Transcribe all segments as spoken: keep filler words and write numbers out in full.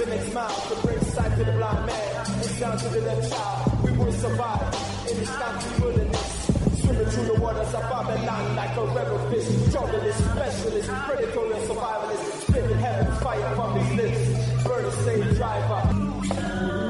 next mile to bring sight to the blind man and sound to the left child. We will survive in this country wilderness. Swimming through the waters of Babylon like a rebel fish. Journalist, specialist, predatory survivalist. Spitting heaven fire from his lips. Burn a slave driver.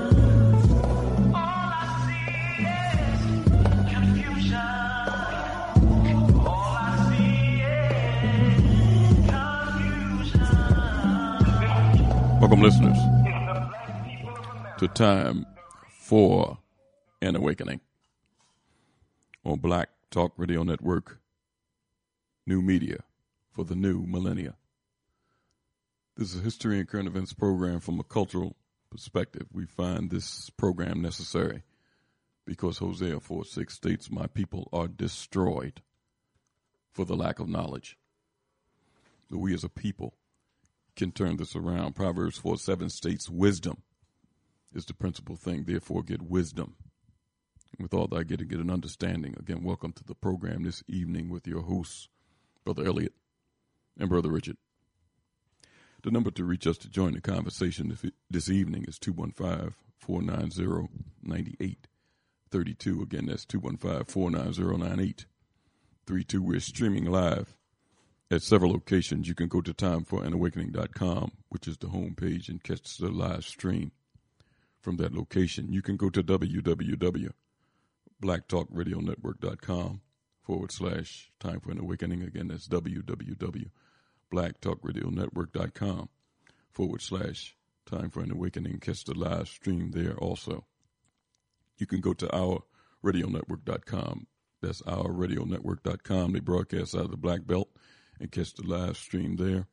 Welcome, listeners, to Time for an Awakening on Black Talk Radio Network, new media for the new millennia. This is a history and current events program from a cultural perspective. We find this program necessary because Hosea four six states, "My people are destroyed for the lack of knowledge." But we as a people can turn this around. Proverbs four seven states, "Wisdom is the principal thing, therefore get wisdom. And with all that I get to get an understanding." Again, welcome to the program this evening with your hosts, Brother Elliot and Brother Richard. The number to reach us to join the conversation this evening is two one five, four nine zero, nine eight three two. Again, that's two one five, four nine zero, nine eight three two. We're streaming live at several locations. You can go to time for an awakening dot com, which is the homepage, and catch the live stream from that location. You can go to www.blacktalkradionetwork.com forward slash time for an awakening. Again, that's www.blacktalkradionetwork.com forward slash time for an awakening. Catch the live stream there also. You can go to our radio network dot com. That's our radio network dot com. They broadcast out of the Black Belt, and catch the live stream there.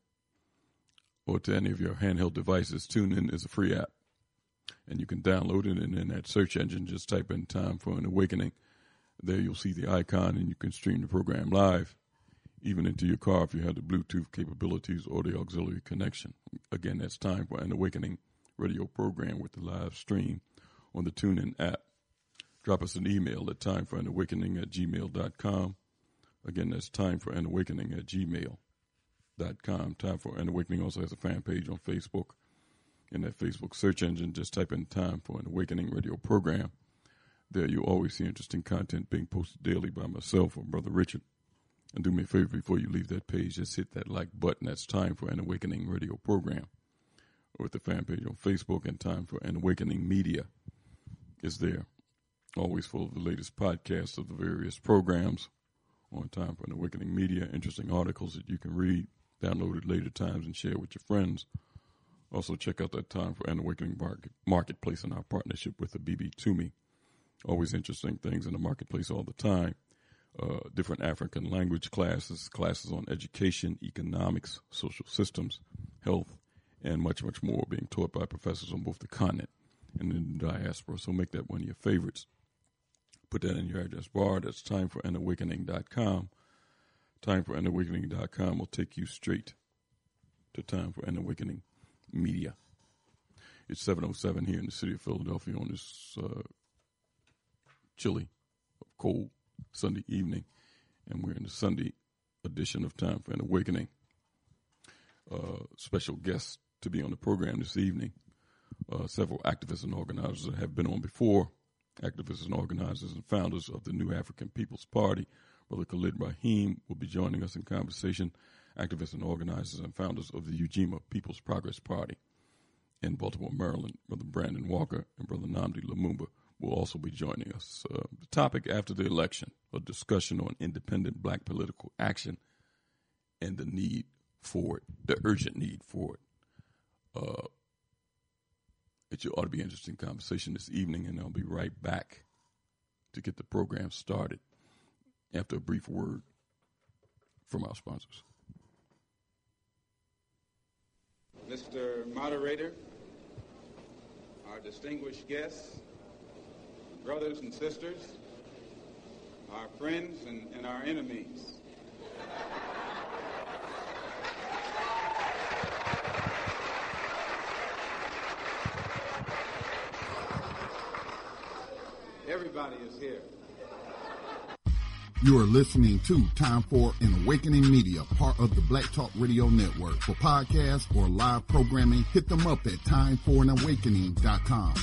Or to any of your handheld devices, TuneIn is a free app, and you can download it, and in that search engine, just type in Time for an Awakening. There you'll see the icon, and you can stream the program live, even into your car if you have the Bluetooth capabilities or the auxiliary connection. Again, that's Time for an Awakening radio program with the live stream on the TuneIn app. Drop us an email at time for an awakening at gmail dot com. Again, that's Time for an Awakening at gmail dot com. Time for an Awakening also has a fan page on Facebook. In that Facebook search engine, just type in Time for an Awakening radio program. There you'll always see interesting content being posted daily by myself or Brother Richard. And do me a favor before you leave that page, just hit that like button. That's Time for an Awakening radio program. Or at the fan page on Facebook, and Time for an Awakening Media is there. Always full of the latest podcasts of the various programs on Time for an Awakening Media, interesting articles that you can read, download at later times, and share with your friends. Also, check out that Time for an Awakening market, marketplace in our partnership with the B B Toomey. Always interesting things in the marketplace all the time. Uh, different African language classes, classes on education, economics, social systems, health, and much, much more being taught by professors on both the continent and in the diaspora. So make that one of your favorites. Put that in your address bar. That's time for an awakening dot com. time for an awakening dot com will take you straight to Time for an Awakening Media. It's seven oh seven here in the city of Philadelphia on this uh, chilly, cold Sunday evening, and we're in the Sunday edition of Time for an Awakening. Uh, special guests to be on the program this evening. Uh, several activists and organizers that have been on before. Activists and organizers and founders of the New African People's Party. Brother Khalid Rahim will be joining us in conversation. Activists and organizers and founders of the Ujima People's Progress Party in Baltimore, Maryland. Brother Brandon Walker and Brother Nnamdi Lumumba will also be joining us. Uh, the topic after the election, a discussion on independent black political action and the need for it, the urgent need for it. Uh, It ought to be an interesting conversation this evening, and I'll be right back to get the program started after a brief word from our sponsors. Mister Moderator, our distinguished guests, brothers and sisters, our friends and, and our enemies. Everybody is here. You are listening to Time for an Awakening Media, part of the Black Talk Radio Network. For podcasts or live programming, hit them up at time for an awakening dot com.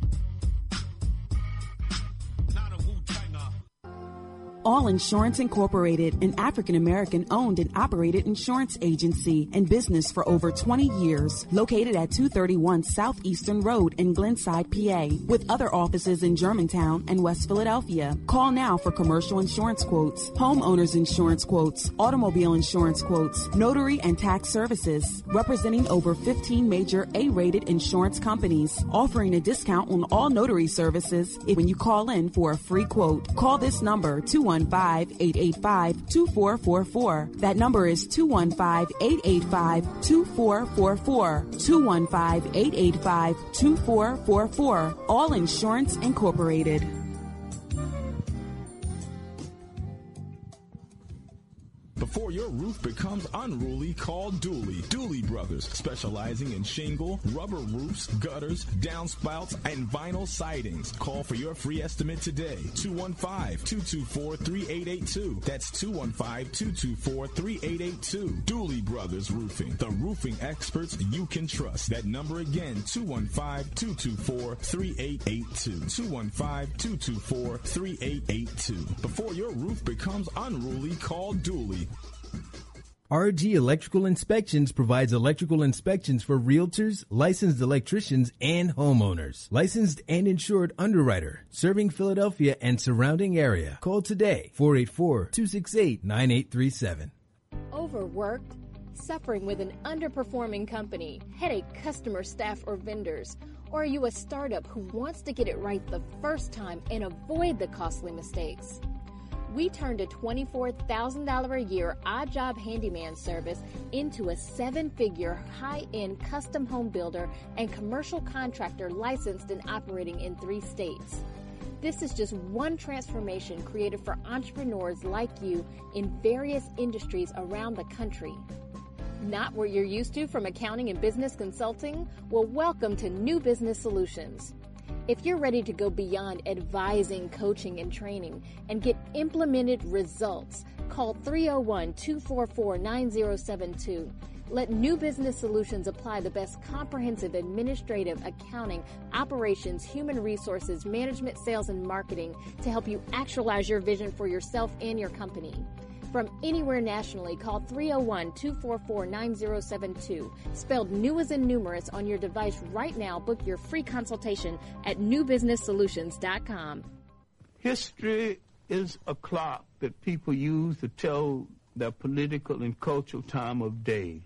All Insurance Incorporated, an African-American owned and operated insurance agency and business for over twenty years, located at two thirty-one Southeastern Road in Glenside, P A, with other offices in Germantown and West Philadelphia. Call now for commercial insurance quotes, homeowners insurance quotes, automobile insurance quotes, notary and tax services, representing over fifteen major A-rated insurance companies, offering a discount on all notary services if when you call in for a free quote. Call this number, two one five, eight eight five, two four four four. That number is two one five, eight eight five, two four four four. two one five, eight eight five, two four four four. All Insurance Incorporated. Before your roof becomes unruly, call Dooley. Dooley Brothers, specializing in shingle, rubber roofs, gutters, downspouts, and vinyl sidings. Call for your free estimate today. two one five, two two four, three eight eight two. That's two one five, two two four, three eight eight two. Dooley Brothers Roofing, the roofing experts you can trust. That number again, two one five, two two four, three eight eight two. two one five, two two four, three eight eight two. Before your roof becomes unruly, call Dooley. R G Electrical Inspections provides electrical inspections for realtors, licensed electricians, and homeowners. Licensed and insured underwriter, serving Philadelphia and surrounding area. Call today, four eight four, two six eight, nine eight three seven. Overworked? Suffering with an underperforming company, headache customer, staff, or vendors? Or are you a startup who wants to get it right the first time and avoid the costly mistakes? We turned a twenty-four thousand dollars a year odd job handyman service into a seven-figure high-end custom home builder and commercial contractor licensed and operating in three states. This is just one transformation created for entrepreneurs like you in various industries around the country. Not what you're used to from accounting and business consulting? Well, welcome to New Business Solutions. If you're ready to go beyond advising, coaching, and training and get implemented results, call three oh one, two four four, nine oh seven two. Let New Business Solutions apply the best comprehensive administrative, accounting, operations, human resources, management, sales, and marketing to help you actualize your vision for yourself and your company. From anywhere nationally, call three oh one, two four four, nine oh seven two. Spelled new as in numerous on your device right now. Book your free consultation at new business solutions dot com. History is a clock that people use to tell their political and cultural time of day.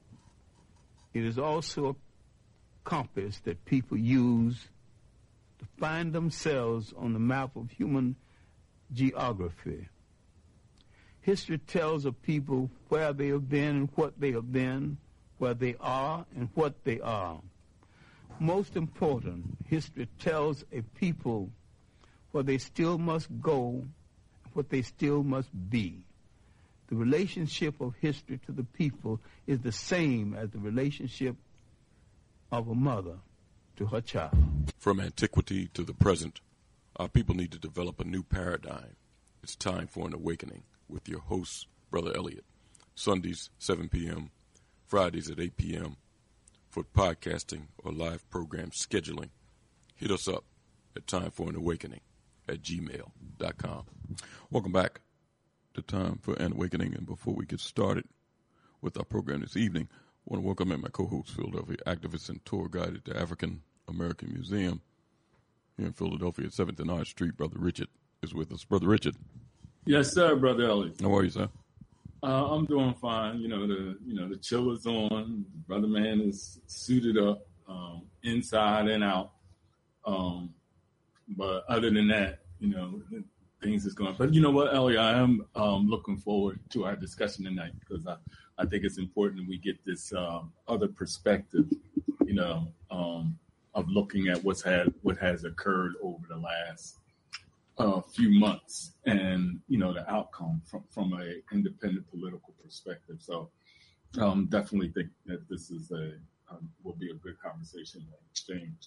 It is also a compass that people use to find themselves on the map of human geography. History tells of people where they have been and what they have been, where they are and what they are. Most important, history tells a people where they still must go, what they still must be. The relationship of history to the people is the same as the relationship of a mother to her child. From antiquity to the present, our people need to develop a new paradigm. It's time for an awakening. With your host, Brother Elliot. Sundays, seven p.m., Fridays at eight p.m. For podcasting or live program scheduling, hit us up at time for an awakening at gmail dot com. Welcome back to Time for an Awakening. And before we get started with our program this evening, I want to welcome in my co-host, Philadelphia activist and tour guide at the African American Museum here in Philadelphia at seventh and Arch Street. Brother Richard is with us. Brother Richard. Yes, sir, Brother Elliot. How are you, sir? Uh, I'm doing fine. You know, the you know the chill is on. Brother man is suited up, um, inside and out. Um, but other than that, you know, things is going. But you know what, Elliot, I am um, looking forward to our discussion tonight because I, I think it's important we get this um, other perspective, you know, um, of looking at what's had what has occurred over the last a few months and, you know, the outcome from, from a independent political perspective. So um, definitely think that this is a, um, will be a good conversation and exchange.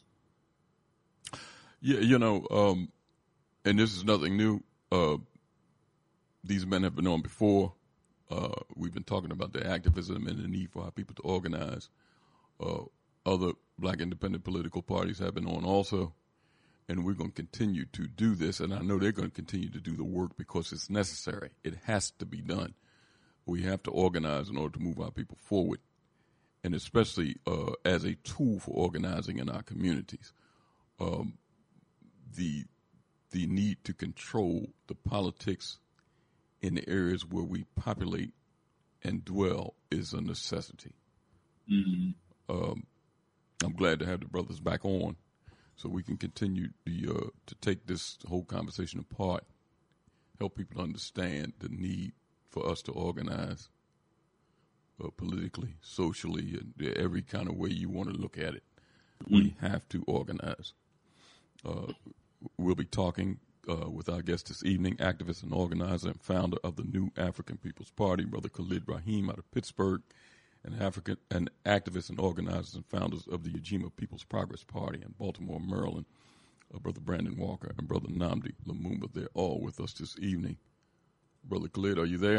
Yeah, you know, um, and this is nothing new. Uh, these men have been on before. Uh, we've been talking about the activism and the need for our people to organize. Uh, other black independent political parties have been on also, and we're going to continue to do this, and I know they're going to continue to do the work because it's necessary. It has to be done. We have to organize in order to move our people forward, and especially uh, as a tool for organizing in our communities. Um, the the need to control the politics in the areas where we populate and dwell is a necessity. Mm-hmm. Um, I'm glad to have the brothers back on so we can continue the, uh, to take this whole conversation apart, help people understand the need for us to organize uh, politically, socially, and every kind of way you want to look at it. Mm-hmm. We have to organize. Uh, we'll be talking uh, with our guest this evening, activist and organizer and founder of the New African People's Party, Brother Khalid Rahim out of Pittsburgh, and African and activists and organizers and founders of the Ujima People's Progress Party in Baltimore, Maryland, uh, Brother Brandon Walker and Brother Nnamdi Lumumba. They're all with us this evening. Brother Khalid, are you there?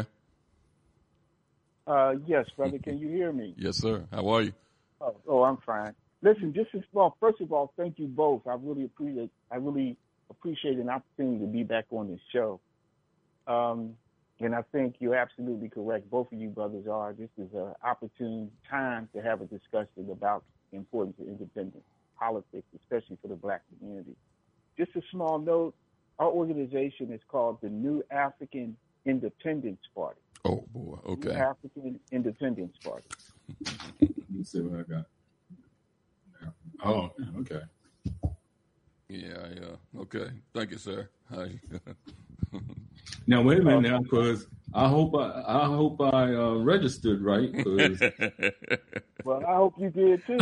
Uh, yes, brother. Can you hear me? Yes, sir. How are you? Oh, oh, I'm fine. Listen, just as well. First of all, thank you both. I really appreciate. I really appreciate an opportunity to be back on this show. Um, and I think you're absolutely correct. Both of you brothers are. This is an opportune time to have a discussion about the importance of independent politics, especially for the black community. Just a small note: our organization is called the New African Independence Party. Oh boy, okay. New African Independence Party. Let me see what I got. Oh, okay. Yeah, yeah. Okay. Thank you, sir. Hi. Now wait a minute now, because I hope I, I hope I uh, registered right. Well, I hope you did too.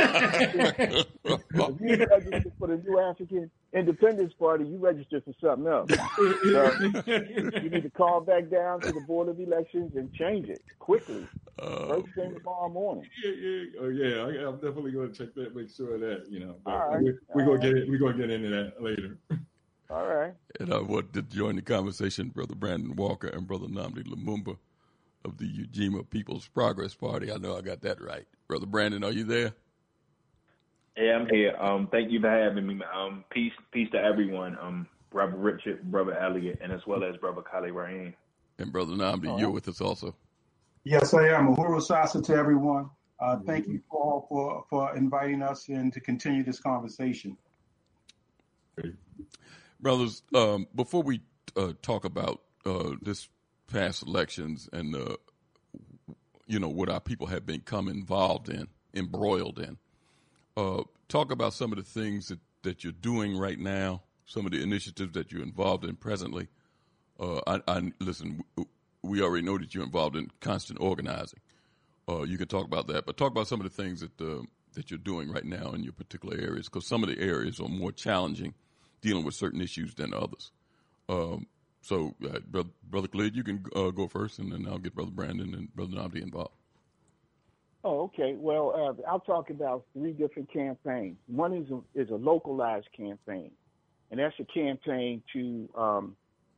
If you registered for the New African Independence Party, you registered for something else. So you need to call back down to the Board of Elections and change it quickly. Uh, First thing tomorrow morning. Yeah, yeah, oh yeah. I, I'm definitely going to check that, make sure of that. You know, but all right, we're, we're all going to right. get it. We're going to get into that later. All right. And I want to join the conversation, Brother Brandon Walker and Brother Nnamdi Lumumba of the Ujima People's Progress Party. I know I got that right. Brother Brandon, are you there? Yeah, I'm here. Um, thank you for having me. Um, peace, peace to everyone. Um, Brother Richard, Brother Elliot, and as well as Brother Khalid Rahim. And Brother Nnamdi, oh, you're with us also. Yes, I am. Uhuru Sasa to everyone. Uh, thank you all for, for inviting us in to continue this conversation. Great. Brothers, um, before we uh, talk about uh, this past elections and, uh, you know, what our people have become involved in, embroiled in, uh, talk about some of the things that, that you're doing right now, some of the initiatives that you're involved in presently. Uh, I, I listen, we already know that you're involved in constant organizing. Uh, you can talk about that, but talk about some of the things that uh, that you're doing right now in your particular areas, because some of the areas are more challenging dealing with certain issues than others. Um, so, uh, Brother, Brother Khalid, you can uh, go first, and then I'll get Brother Brandon and Brother Nnamdi involved. Oh, okay. Well, uh, I'll talk about three different campaigns. One is a, is a localized campaign, and that's a campaign to um,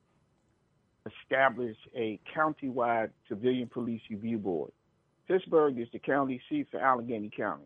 establish a countywide civilian police review board. Pittsburgh is the county seat for Allegheny County.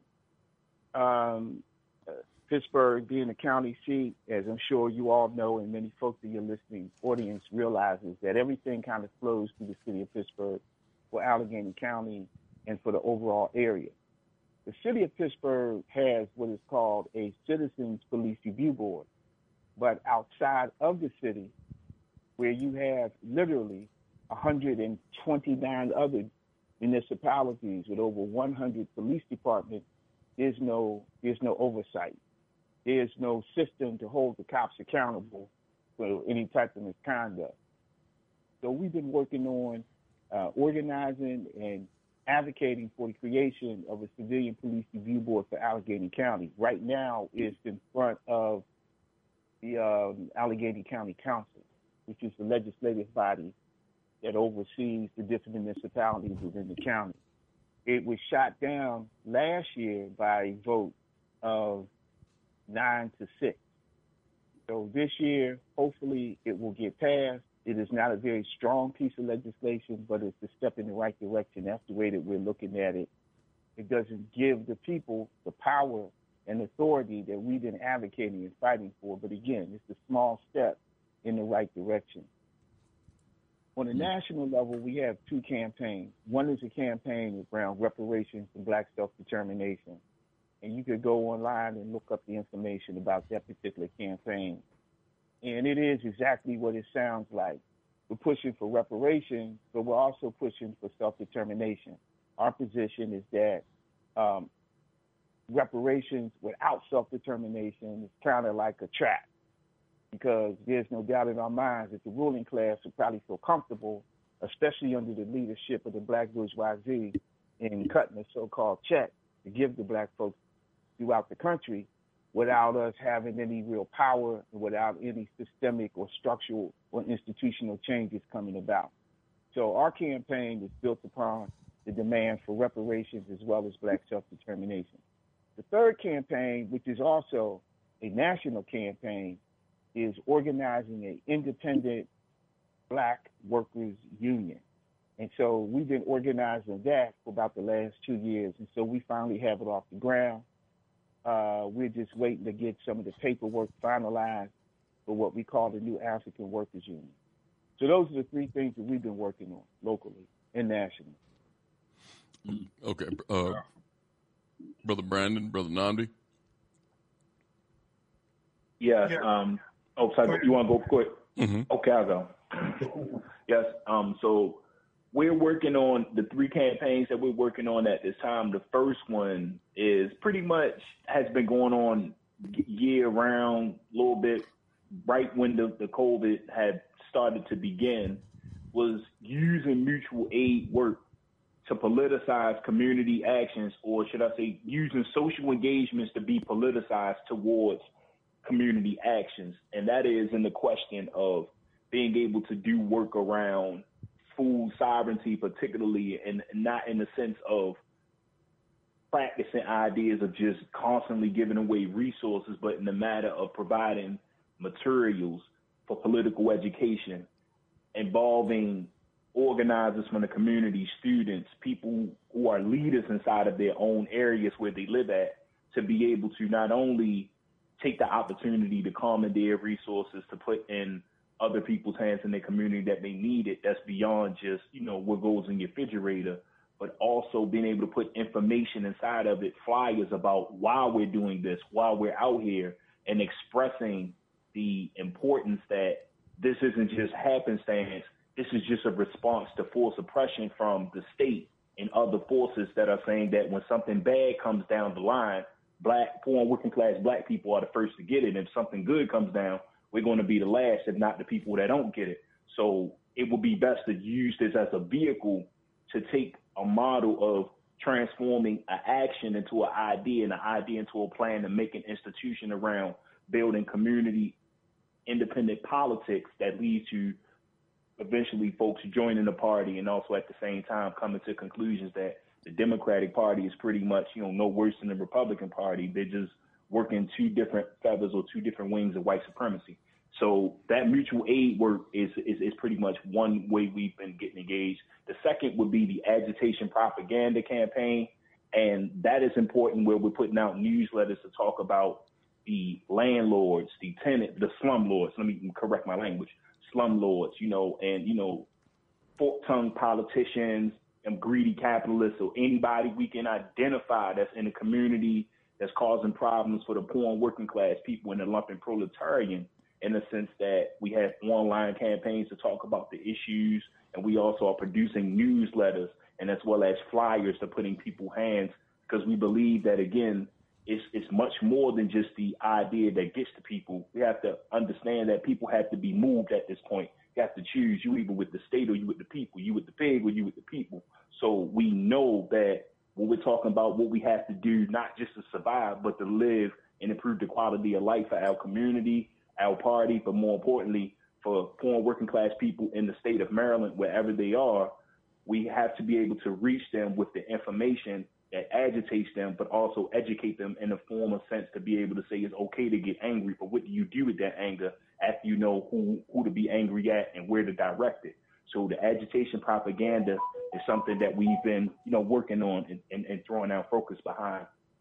Um, uh, Pittsburgh being the county seat, as I'm sure you all know, and many folks in your listening audience realizes that everything kind of flows through the city of Pittsburgh for Allegheny County and for the overall area. The city of Pittsburgh has what is called a Citizens Police Review Board, but outside of the city, where you have literally one hundred twenty-nine other municipalities with over one hundred police departments, there's no there's no oversight. There's no system to hold the cops accountable for any type of misconduct. So we've been working on uh, organizing and advocating for the creation of a civilian police review board for Allegheny County. Right now, it's in front of the um, Allegheny County Council, which is the legislative body that oversees the different municipalities within the county. It was shot down last year by a vote of nine to six. So this year, hopefully, it will get passed. It is not a very strong piece of legislation, but it's a step in the right direction. That's the way that we're looking at it. It doesn't give the people the power and authority that we've been advocating and fighting for. But again, it's a small step in the right direction. On a national level, we have two campaigns. One is a campaign around reparations and black self-determination. And you could go online and look up the information about that particular campaign. And it is exactly what it sounds like. We're pushing for reparations, but we're also pushing for self-determination. Our position is that um, reparations without self-determination is kind of like a trap, because there's no doubt in our minds that the ruling class would probably feel comfortable, especially under the leadership of the black bourgeoisie, in cutting a so-called check to give the black folks throughout the country without us having any real power and without any systemic or structural or institutional changes coming about. So our campaign is built upon the demand for reparations as well as black self-determination. The third campaign, which is also a national campaign, is organizing an independent black workers union. And so we've been organizing that for about the last two years. And so we finally have it off the ground. Uh, we're just waiting to get some of the paperwork finalized for what we call the new African Workers Union. So those are the three things that we've been working on locally and nationally. Okay. Uh, Brother Brandon, Brother Nnamdi? Yes. Yeah. Um, oh, sorry, you want to go quick? Mm-hmm. Okay, I'll go. Yes. Um, so we're working on the three campaigns that we're working on at this time. The first one is pretty much has been going on year round, a little bit right when the, the COVID had started to begin, was using mutual aid work to politicize community actions, or should I say using social engagements to be politicized towards community actions. And that is in the question of being able to do work around food sovereignty, particularly, and not in the sense of practicing ideas of just constantly giving away resources, but in the matter of providing materials for political education, involving organizers from the community, students, people who are leaders inside of their own areas where they live at, to be able to not only take the opportunity to commandeer resources to put in other people's hands in their community that may need it, that's beyond just, you know, what goes in your refrigerator, but also being able to put information inside of it, flyers about why we're doing this, why we're out here, and expressing the importance that this isn't just happenstance. This is just a response to forced oppression from the state and other forces that are saying that when something bad comes down the line, black, poor and working class black people are the first to get it. And if something good comes down, we're going to be the last, if not the people that don't get it. So it would be best to use this as a vehicle to take a model of transforming an action into an idea and an idea into a plan, and make an institution around building community independent politics that lead to eventually folks joining the party, and also at the same time coming to conclusions that the Democratic Party is pretty much, you know, no worse than the Republican Party. They're just working two different feathers or two different wings of white supremacy. So that mutual aid work is, is, is pretty much one way we've been getting engaged. The second would be the agitation propaganda campaign. And that is important, where we're putting out newsletters to talk about the landlords, the tenant, the slumlords. Let me correct my language. Slumlords, you know, and, you know, fork-tongued politicians and greedy capitalists, or anybody we can identify that's in the community that's causing problems for the poor and working class people in the lumpen proletarian, in the sense that we have online campaigns to talk about the issues, and we also are producing newsletters and as well as flyers to put in people's hands, because we believe that, again, it's, it's much more than just the idea that gets to people. We have to understand that people have to be moved at this point. You have to choose, you either with the state or you with the people, you with the pig or you with the people. So we know that when we're talking about what we have to do, not just to survive, but to live and improve the quality of life for our community, our party, but more importantly, for poor and working class people in the state of Maryland, wherever they are, we have to be able to reach them with the information that agitates them, but also educate them in a form of sense to be able to say it's okay to get angry, but what do you do with that anger after you know who, who to be angry at and where to direct it? So the agitation propaganda is something that we've been, you know, working on and, and, and throwing our focus behind.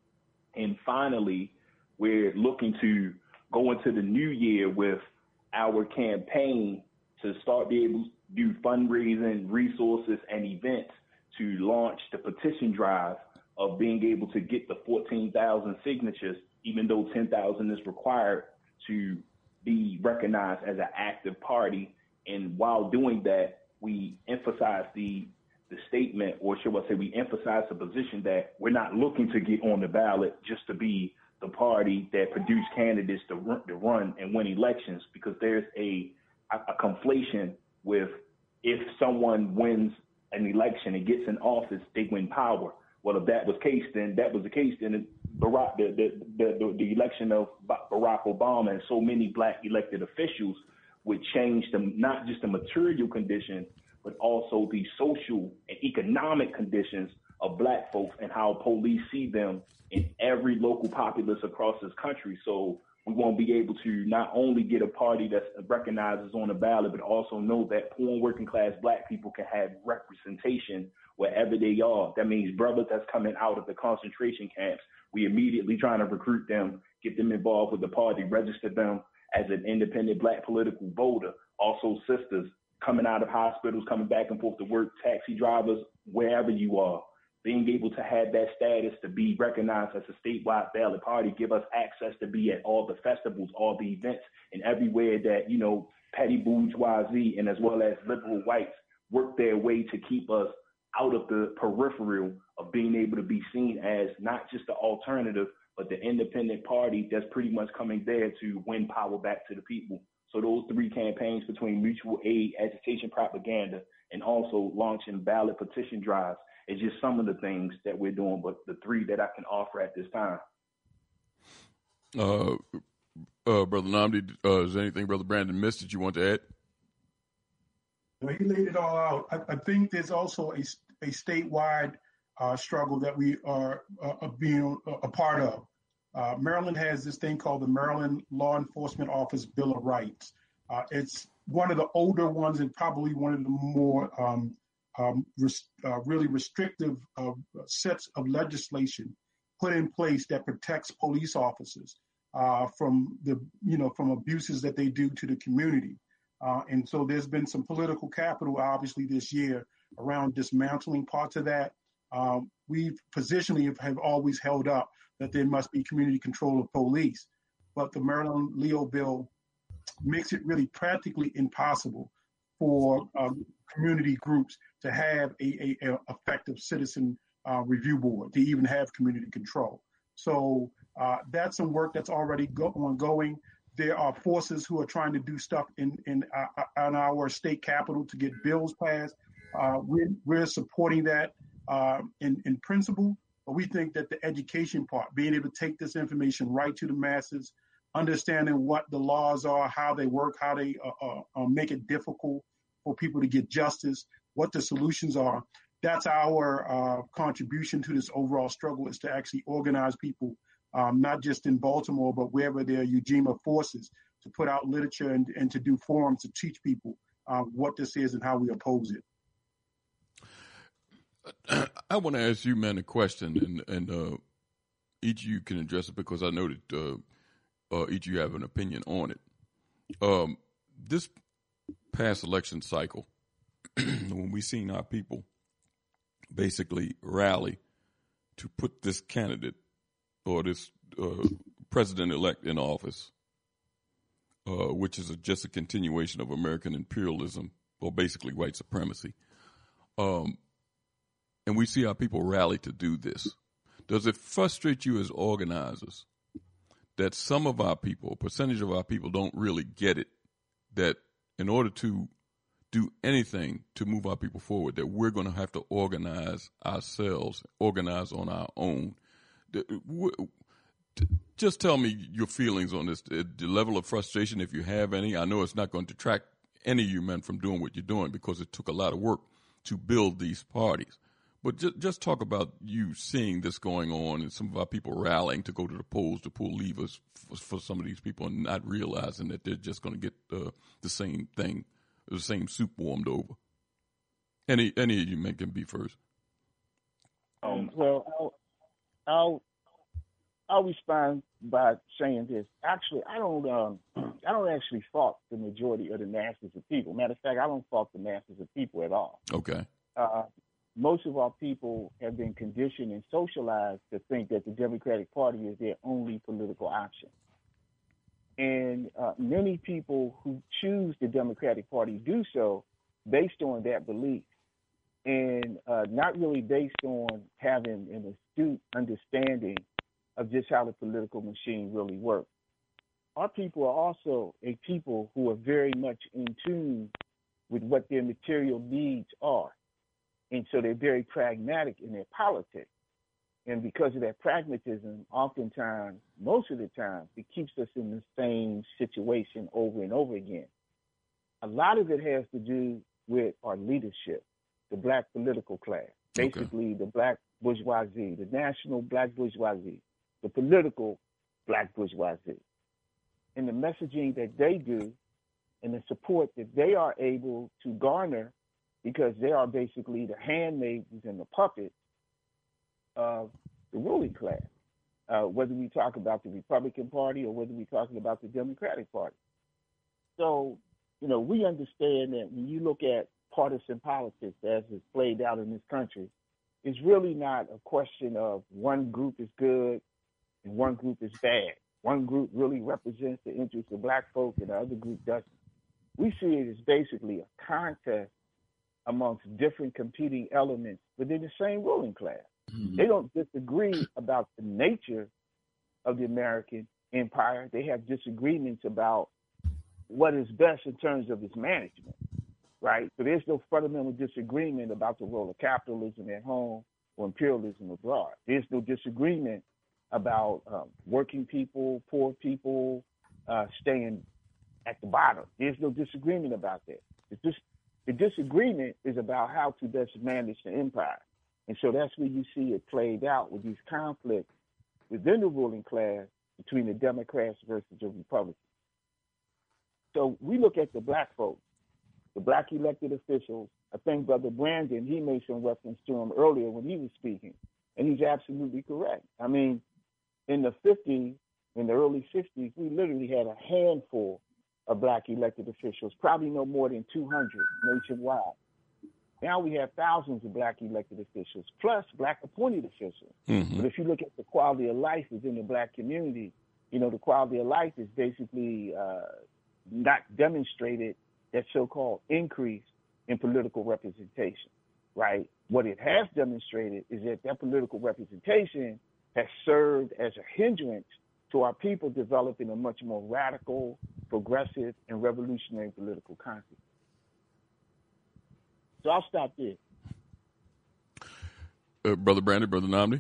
And finally, we're looking to go into the new year with our campaign to start being able to do fundraising, resources, and events to launch the petition drive of being able to get the fourteen thousand signatures, even though ten thousand is required to be recognized as an active party. And while doing that, we emphasize the the statement, or should I say, we emphasize the position that we're not looking to get on the ballot just to be the party that produce candidates to run, to run and win elections, because there's a, a conflation with if someone wins an election and gets in office, they win power. Well, if that was case, then that was the case, then Barack, the, the, the, the, the election of Barack Obama and so many black elected officials would change the, not just the material condition, but also the social and economic conditions of black folks and how police see them in every local populace across this country. So we want to be able to not only get a party that's recognized as on the ballot, but also know that poor and working class black people can have representation wherever they are. That means brothers that's coming out of the concentration camps, we immediately trying to recruit them, get them involved with the party, register them as an independent black political voter. Also sisters coming out of hospitals, coming back and forth to work, taxi drivers, wherever you are, being able to have that status to be recognized as a statewide ballot party, give us access to be at all the festivals, all the events, and everywhere that, you know, petty bourgeoisie and as well as liberal whites work their way to keep us out of the peripheral of being able to be seen as not just the alternative, but the independent party that's pretty much coming there to win power back to the people. So those three campaigns between mutual aid, agitation propaganda, and also launching ballot petition drives is just some of the things that we're doing, but the three that I can offer at this time. Uh, uh, Brother Nnamdi, uh, is there anything Brother Brandon missed that you want to add? Well, he laid it all out. I, I think there's also a, a statewide uh, struggle that we are uh, being a, a part of. Uh, Maryland has this thing called the Maryland Law Enforcement Office Bill of Rights. Uh, it's one of the older ones and probably one of the more um, um, res- uh, really restrictive uh, sets of legislation put in place that protects police officers uh, from the, you know, from abuses that they do to the community. Uh, and so there's been some political capital, obviously, this year around dismantling parts of that. Um, we've positionally have, have always held up that there must be community control of police. But the Maryland Leo bill makes it really practically impossible for um, community groups to have a, a, a effective citizen uh, review board, to even have community control. So uh, that's some work that's already go- ongoing. There are forces who are trying to do stuff in, in, uh, in our state capital to get bills passed. Uh, we're, we're supporting that uh, in, in principle. But we think that the education part, being able to take this information right to the masses, understanding what the laws are, how they work, how they uh, uh, uh, make it difficult for people to get justice, what the solutions are, that's our uh, contribution to this overall struggle, is to actually organize people, um, not just in Baltimore, but wherever there are Ujima forces, to put out literature and, and to do forums to teach people uh, what this is and how we oppose it. I want to ask you, man, a question, and, and uh, each of you can address it because I know that uh, uh, each of you have an opinion on it. Um, this past election cycle, when we seen our people basically rally to put this candidate or this uh, president-elect in office, uh, which is a, just a continuation of American imperialism, or basically white supremacy, um, and we see our people rally to do this, does it frustrate you as organizers that some of our people, a percentage of our people, don't really get it, that in order to do anything to move our people forward, that we're going to have to organize ourselves, organize on our own? Just tell me your feelings on this, the level of frustration, if you have any. I know it's not going to detract any of you men from doing what you're doing because it took a lot of work to build these parties. But just, just talk about you seeing this going on and some of our people rallying to go to the polls to pull levers for, for some of these people and not realizing that they're just going to get uh, the same thing, the same soup warmed over. Any any of you men can be first. Um, well, I'll, I'll I'll respond by saying this. Actually, I don't um, I don't actually fault the majority of the masses of people. Matter of fact, I don't fault the masses of people at all. Okay. Uh, most of our people have been conditioned and socialized to think that the Democratic Party is their only political option. And uh, many people who choose the Democratic Party do so based on that belief and uh, not really based on having an astute understanding of just how the political machine really works. Our people are also a people who are very much in tune with what their material needs are. And so they're very pragmatic in their politics. And because of that pragmatism, oftentimes, most of the time, it keeps us in the same situation over and over again. A lot of it has to do with our leadership, the black political class, basically okay. the black bourgeoisie, the national black bourgeoisie, the political black bourgeoisie, and the messaging that they do and the support that they are able to garner because they are basically the handmaidens and the puppets of the ruling class, uh, whether we talk about the Republican Party or whether we're talking about the Democratic Party. So, you know, we understand that when you look at partisan politics as it's played out in this country, it's really not a question of one group is good and one group is bad. One group really represents the interests of black folk and the other group doesn't. We see it as basically a contest amongst different competing elements within the same ruling class. Mm-hmm. They don't disagree about the nature of the American empire. They have disagreements about what is best in terms of its management, right? So there's no fundamental disagreement about the role of capitalism at home or imperialism abroad. There's no disagreement about um, working people, poor people uh, staying at the bottom. There's no disagreement about that. It's just, the disagreement is about how to best manage the empire. And so that's where you see it played out with these conflicts within the ruling class between the Democrats versus the Republicans. So we look at the black folks, the black elected officials. I think Brother Brandon, he made some reference to them earlier when he was speaking, and he's absolutely correct. I mean, in the fifties, in the early sixties, we literally had a handful of black elected officials, probably no more than two hundred nationwide. Now we have thousands of black elected officials, plus black appointed officials. Mm-hmm. But if you look at the quality of life within the black community, you know, the quality of life is basically uh, not demonstrated that so-called increase in political representation, right? What it has demonstrated is that that political representation has served as a hindrance to our people developing a much more radical, progressive, and revolutionary political conscience. So I'll stop there. Uh, Brother Brandon, Brother Nnamdi?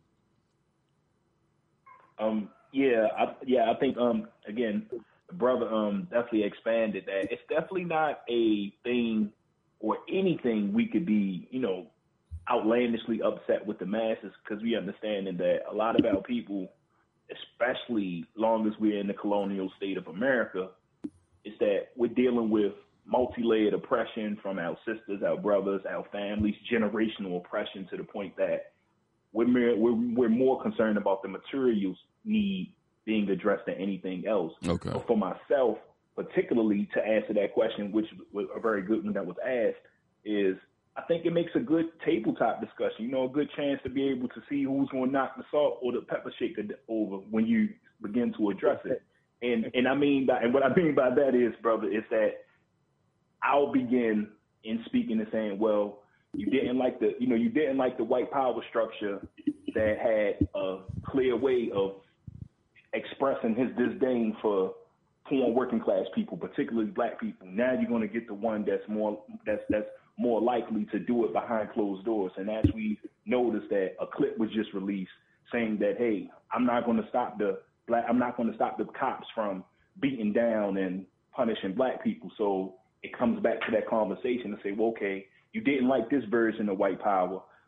Um, yeah, I, yeah, I think, um, again, brother um, definitely expanded that. It's definitely not a thing or anything we could be, you know, outlandishly upset with the masses, because we understand that a lot of our people, especially long as we're in the colonial state of America, is that we're dealing with multi-layered oppression from our sisters, our brothers, our families, generational oppression to the point that we're more, we're, we're more concerned about the materials need being addressed than anything else. Okay. But for myself, particularly to answer that question, which was a very good one that was asked, is I think it makes a good tabletop discussion, you know, a good chance to be able to see who's going to knock the salt or the pepper shaker over when you begin to address it. And and I mean by, and what I mean by that is, brother, is that I'll begin in speaking and saying, well, you didn't like the, you know, you didn't like the white power structure that had a clear way of expressing his disdain for poor working class people, particularly black people. Now you're going to get the one that's more that's that's more likely to do it behind closed doors. And as we noticed that a clip was just released saying that, hey, I'm not going to stop the black, I'm not going to stop the cops from beating down and punishing black people. So it comes back to that conversation and say, well, okay, you didn't like this version of white power,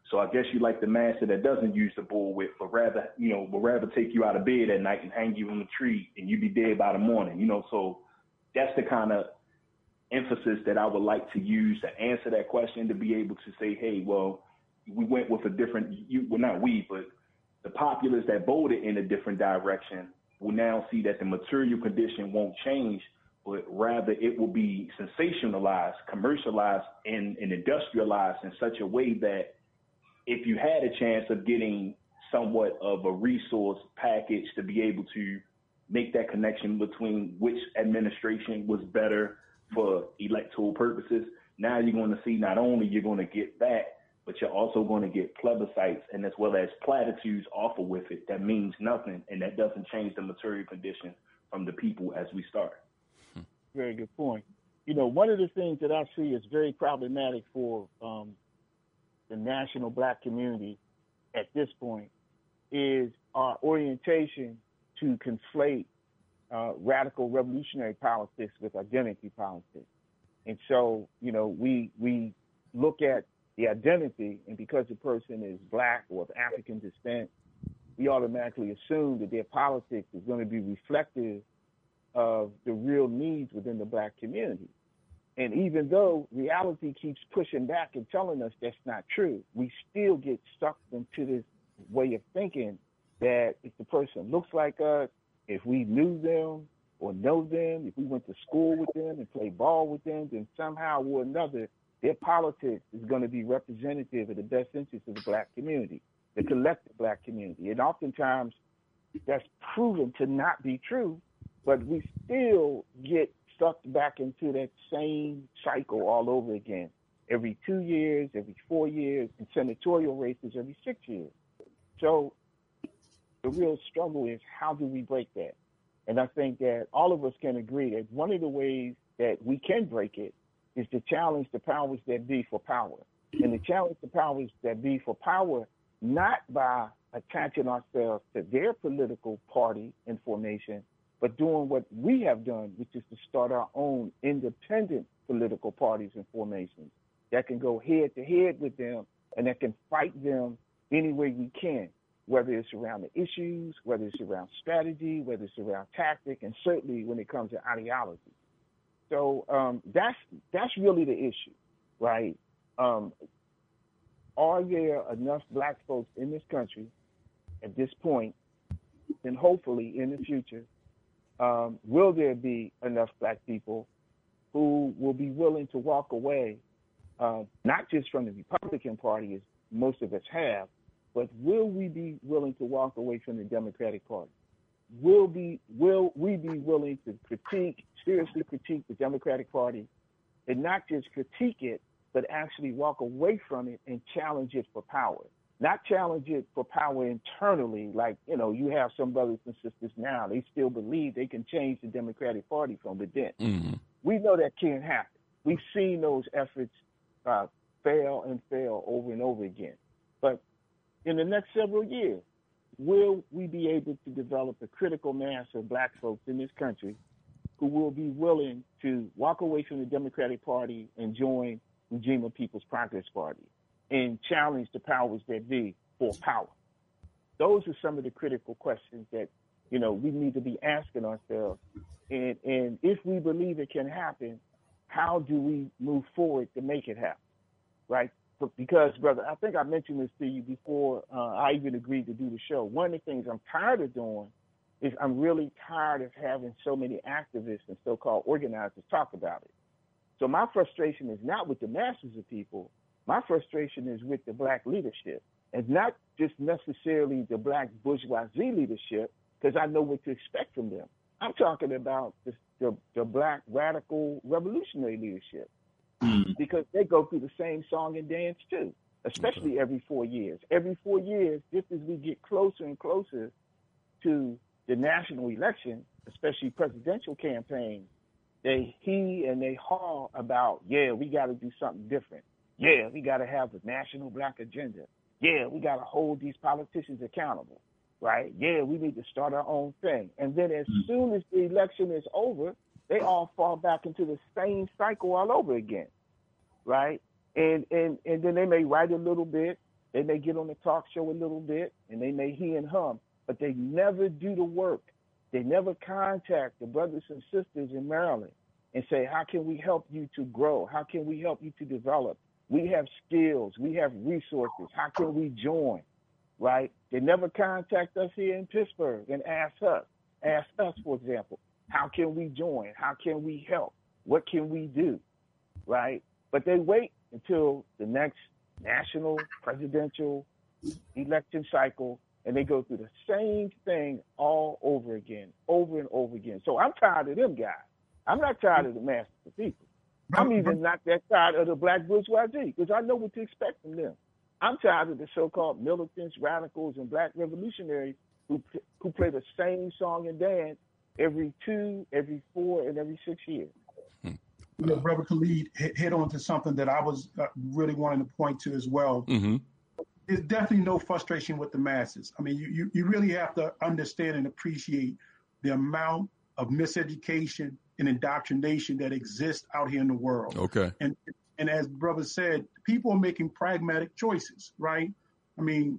So I guess you like the master that doesn't use the bullwhip, but rather, you know, will rather take you out of bed at night and hang you on the tree and you be dead by the morning, you know. So that's the kind of emphasis that I would like to use to answer that question, to be able to say, hey, well, we went with a different, you, well, not we, but the populace that voted in a different direction will now see that the material condition won't change, but rather it will be sensationalized, commercialized, and, and industrialized in such a way that if you had a chance of getting somewhat of a resource package to be able to make that connection between which administration was better for electoral purposes, now you're going to see not only you're going to get that, but you're also going to get plebiscites and as well as platitudes offered with it that means nothing and that doesn't change the material condition from the people as we start. Very good point. You know, one of the things that I see is very problematic for um, the national black community at this point is our orientation to conflate uh, radical revolutionary politics with identity politics. And so, you know, we we look at the identity, and because the person is black or of African descent, we automatically assume that their politics is going to be reflective of the real needs within the black community. And even though reality keeps pushing back and telling us that's not true, we still get sucked into this way of thinking that if the person looks like us, if we knew them or know them, if we went to school with them and played ball with them, then somehow or another, their politics is going to be representative of the best interests of the black community, the collective black community. And oftentimes that's proven to not be true, but we still get sucked back into that same cycle all over again, every two years, every four years, and senatorial races every six years. So the real struggle is, how do we break that? And I think that all of us can agree that one of the ways that we can break it is to challenge the powers that be for power. And to challenge the powers that be for power, not by attaching ourselves to their political party and formation, but doing what we have done, which is to start our own independent political parties and formations that can go head to head with them and that can fight them any way we can, whether it's around the issues, whether it's around strategy, whether it's around tactic, and certainly when it comes to ideology. So um, that's that's really the issue, right? Um, are there enough black folks in this country at this point, and hopefully in the future, um, will there be enough black people who will be willing to walk away, uh, not just from the Republican Party, as most of us have, but will we be willing to walk away from the Democratic Party? Will be will we be willing to critique, seriously critique the Democratic Party, and not just critique it, but actually walk away from it and challenge it for power? Not challenge it for power internally, like, you know, you have some brothers and sisters now, they still believe they can change the Democratic Party from within. Mm-hmm. We know that can't happen. We've seen those efforts uh, fail and fail over and over again. But in the next several years, will we be able to develop a critical mass of black folks in this country who will be willing to walk away from the Democratic Party and join the Ujima People's Progress Party and challenge the powers that be for power? Those are some of the critical questions that, you know, we need to be asking ourselves. And, and if we believe it can happen, how do we move forward to make it happen, right? Because, brother, I think I mentioned this to you before uh, I even agreed to do the show. One of the things I'm tired of doing is I'm really tired of having so many activists and so-called organizers talk about it. So my frustration is not with the masses of people. My frustration is with the black leadership, and not just necessarily the black bourgeoisie leadership, because I know what to expect from them. I'm talking about the, the, the black radical revolutionary leadership. Because they go through the same song and dance too, especially every four years. Every four years, just as we get closer and closer to the national election, especially presidential campaign, they he and they haw about, yeah, we got to do something different. Yeah, we got to have a national black agenda. Yeah, we got to hold these politicians accountable, right? Yeah, we need to start our own thing. And then as soon as the election is over, they all fall back into the same cycle all over again, right? And and and then they may write a little bit, They may get on the talk show a little bit, and they may he and hum, but they never do the work. They never contact the brothers and sisters in Maryland and say, how can we help you to grow? How can we help you to develop? We have skills. We have resources. How can we join, right? They never contact us here in Pittsburgh and ask us, ask us, for example, how can we join? How can we help? What can we do, right? But they wait until the next national presidential election cycle, and they go through the same thing all over again, over and over again. So I'm tired of them guys. I'm not tired of the mass of the people. I'm even not that tired of the black bourgeoisie, because I know what to expect from them. I'm tired of the so-called militants, radicals, and black revolutionaries who who play the same song and dance every two, every four, and every six years. You know, Brother Khalid hit, hit on to something that I was uh, really wanting to point to as well. Mm-hmm. There's definitely no frustration with the masses. I mean, you, you, you really have to understand and appreciate the amount of miseducation and indoctrination that exists out here in the world. Okay. And and as brother said, people are making pragmatic choices, right? I mean,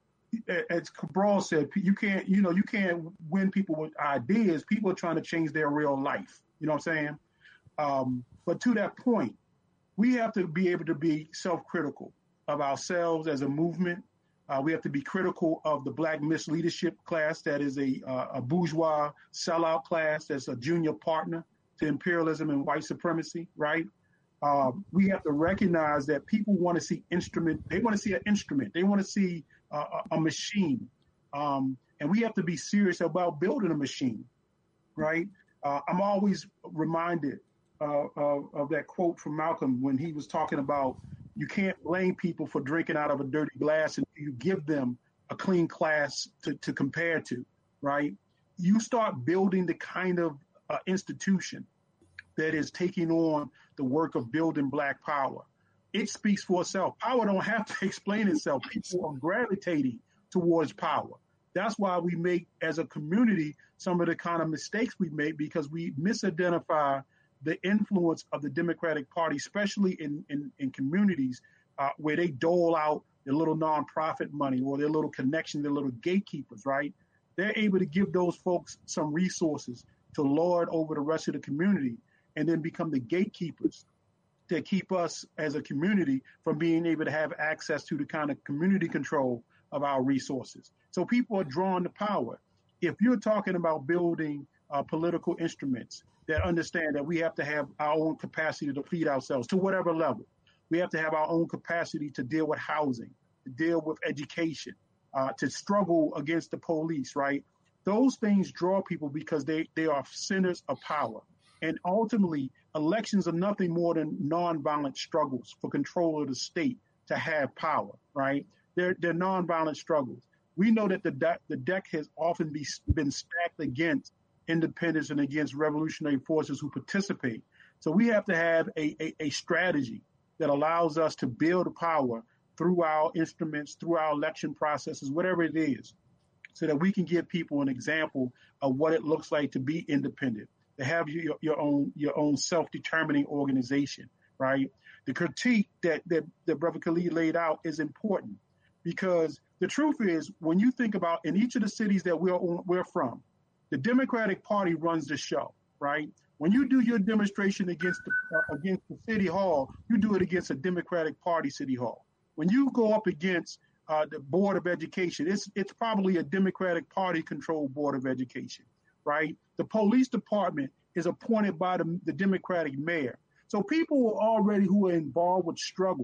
as Cabral said, you can't, you know, you can't win people with ideas. People are trying to change their real life. You know what I'm saying? Um, but to that point, we have to be able to be self-critical of ourselves as a movement. Uh, we have to be critical of the black misleadership class that is a, uh, a bourgeois sellout class that's a junior partner to imperialism and white supremacy, right? Um, we have to recognize that people want to see instrument. They want to see an instrument. They want to see uh, a, a machine. Um, and we have to be serious about building a machine, right? Uh, I'm always reminded uh, of, of that quote from Malcolm when he was talking about you can't blame people for drinking out of a dirty glass and you give them a clean glass to, to compare to, right? You start building the kind of uh, institution that is taking on the work of building black power. It speaks for itself. Power don't have to explain itself. People are gravitating towards power. That's why we make, as a community, some of the kind of mistakes we make because we misidentify the influence of the Democratic Party, especially in, in, in communities uh, where they dole out their little nonprofit money or their little connection, their little gatekeepers, right? They're able to give those folks some resources to lord over the rest of the community and then become the gatekeepers that keep us as a community from being able to have access to the kind of community control of our resources. So people are drawn to power. If you're talking about building uh, political instruments that understand that we have to have our own capacity to feed ourselves to whatever level, we have to have our own capacity to deal with housing, to deal with education, uh, to struggle against the police, right? Those things draw people because they, they are centers of power. And ultimately, elections are nothing more than nonviolent struggles for control of the state to have power, right? They're, they're nonviolent struggles. We know that the, de- the deck has often be, been stacked against independents and against revolutionary forces who participate. So we have to have a, a, a strategy that allows us to build power through our instruments, through our election processes, whatever it is, so that we can give people an example of what it looks like to be independent, to have your, your own your own self-determining organization, right? The critique that, that, that Brother Khalid laid out is important because the truth is, when you think about in each of the cities that we're, we're from, the Democratic Party runs the show, right? When you do your demonstration against the, uh, against the city hall, you do it against a Democratic Party city hall. When you go up against uh, the Board of Education, it's it's probably a Democratic Party-controlled Board of Education, right? The police department is appointed by the, the Democratic mayor. So people who are already who are involved with struggle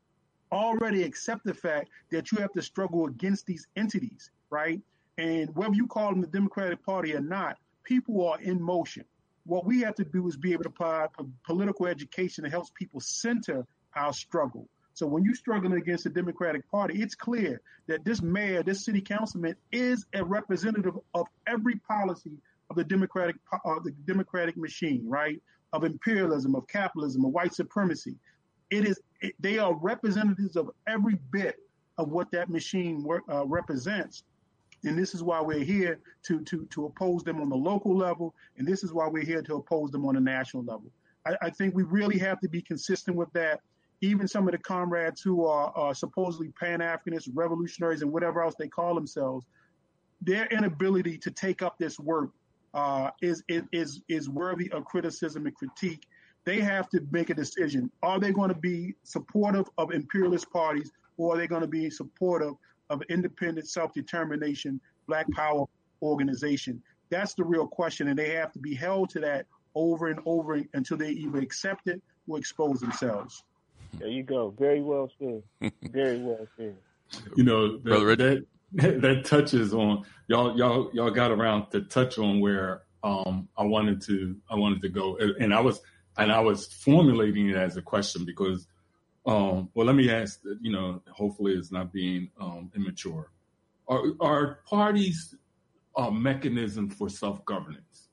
already accept the fact that you have to struggle against these entities, right? And whether you call them the Democratic Party or not, people are in motion. What we have to do is be able to provide a political education that helps people center our struggle. So when you're struggling against the Democratic Party, it's clear that this mayor, this city councilman is a representative of every policy of the Democratic, uh, the Democratic machine, right? Of imperialism, of capitalism, of white supremacy. It is, it, they are representatives of every bit of what that machine work, uh, represents. And this is why we're here to, to, to oppose them on the local level. And this is why we're here to oppose them on the national level. I, I think we really have to be consistent with that. even some of the comrades who are, are supposedly Pan-Africanists, revolutionaries, and whatever else they call themselves, their inability to take up this work uh, is, is, is worthy of criticism and critique. They have to make a decision. Are they going to be supportive of imperialist parties, or are they going to be supportive of independent self-determination, Black Power organization? That's the real question, and they have to be held to that over and over until they either accept it or expose themselves. There you go. Very well said. Very well said. You know, that, that that touches on y'all. Y'all y'all got around to touch on where um, I wanted to I wanted to go, and I was and I was formulating it as a question because, um, well, let me ask. You know, hopefully it's not being um, immature. Are are parties a mechanism for self-governance?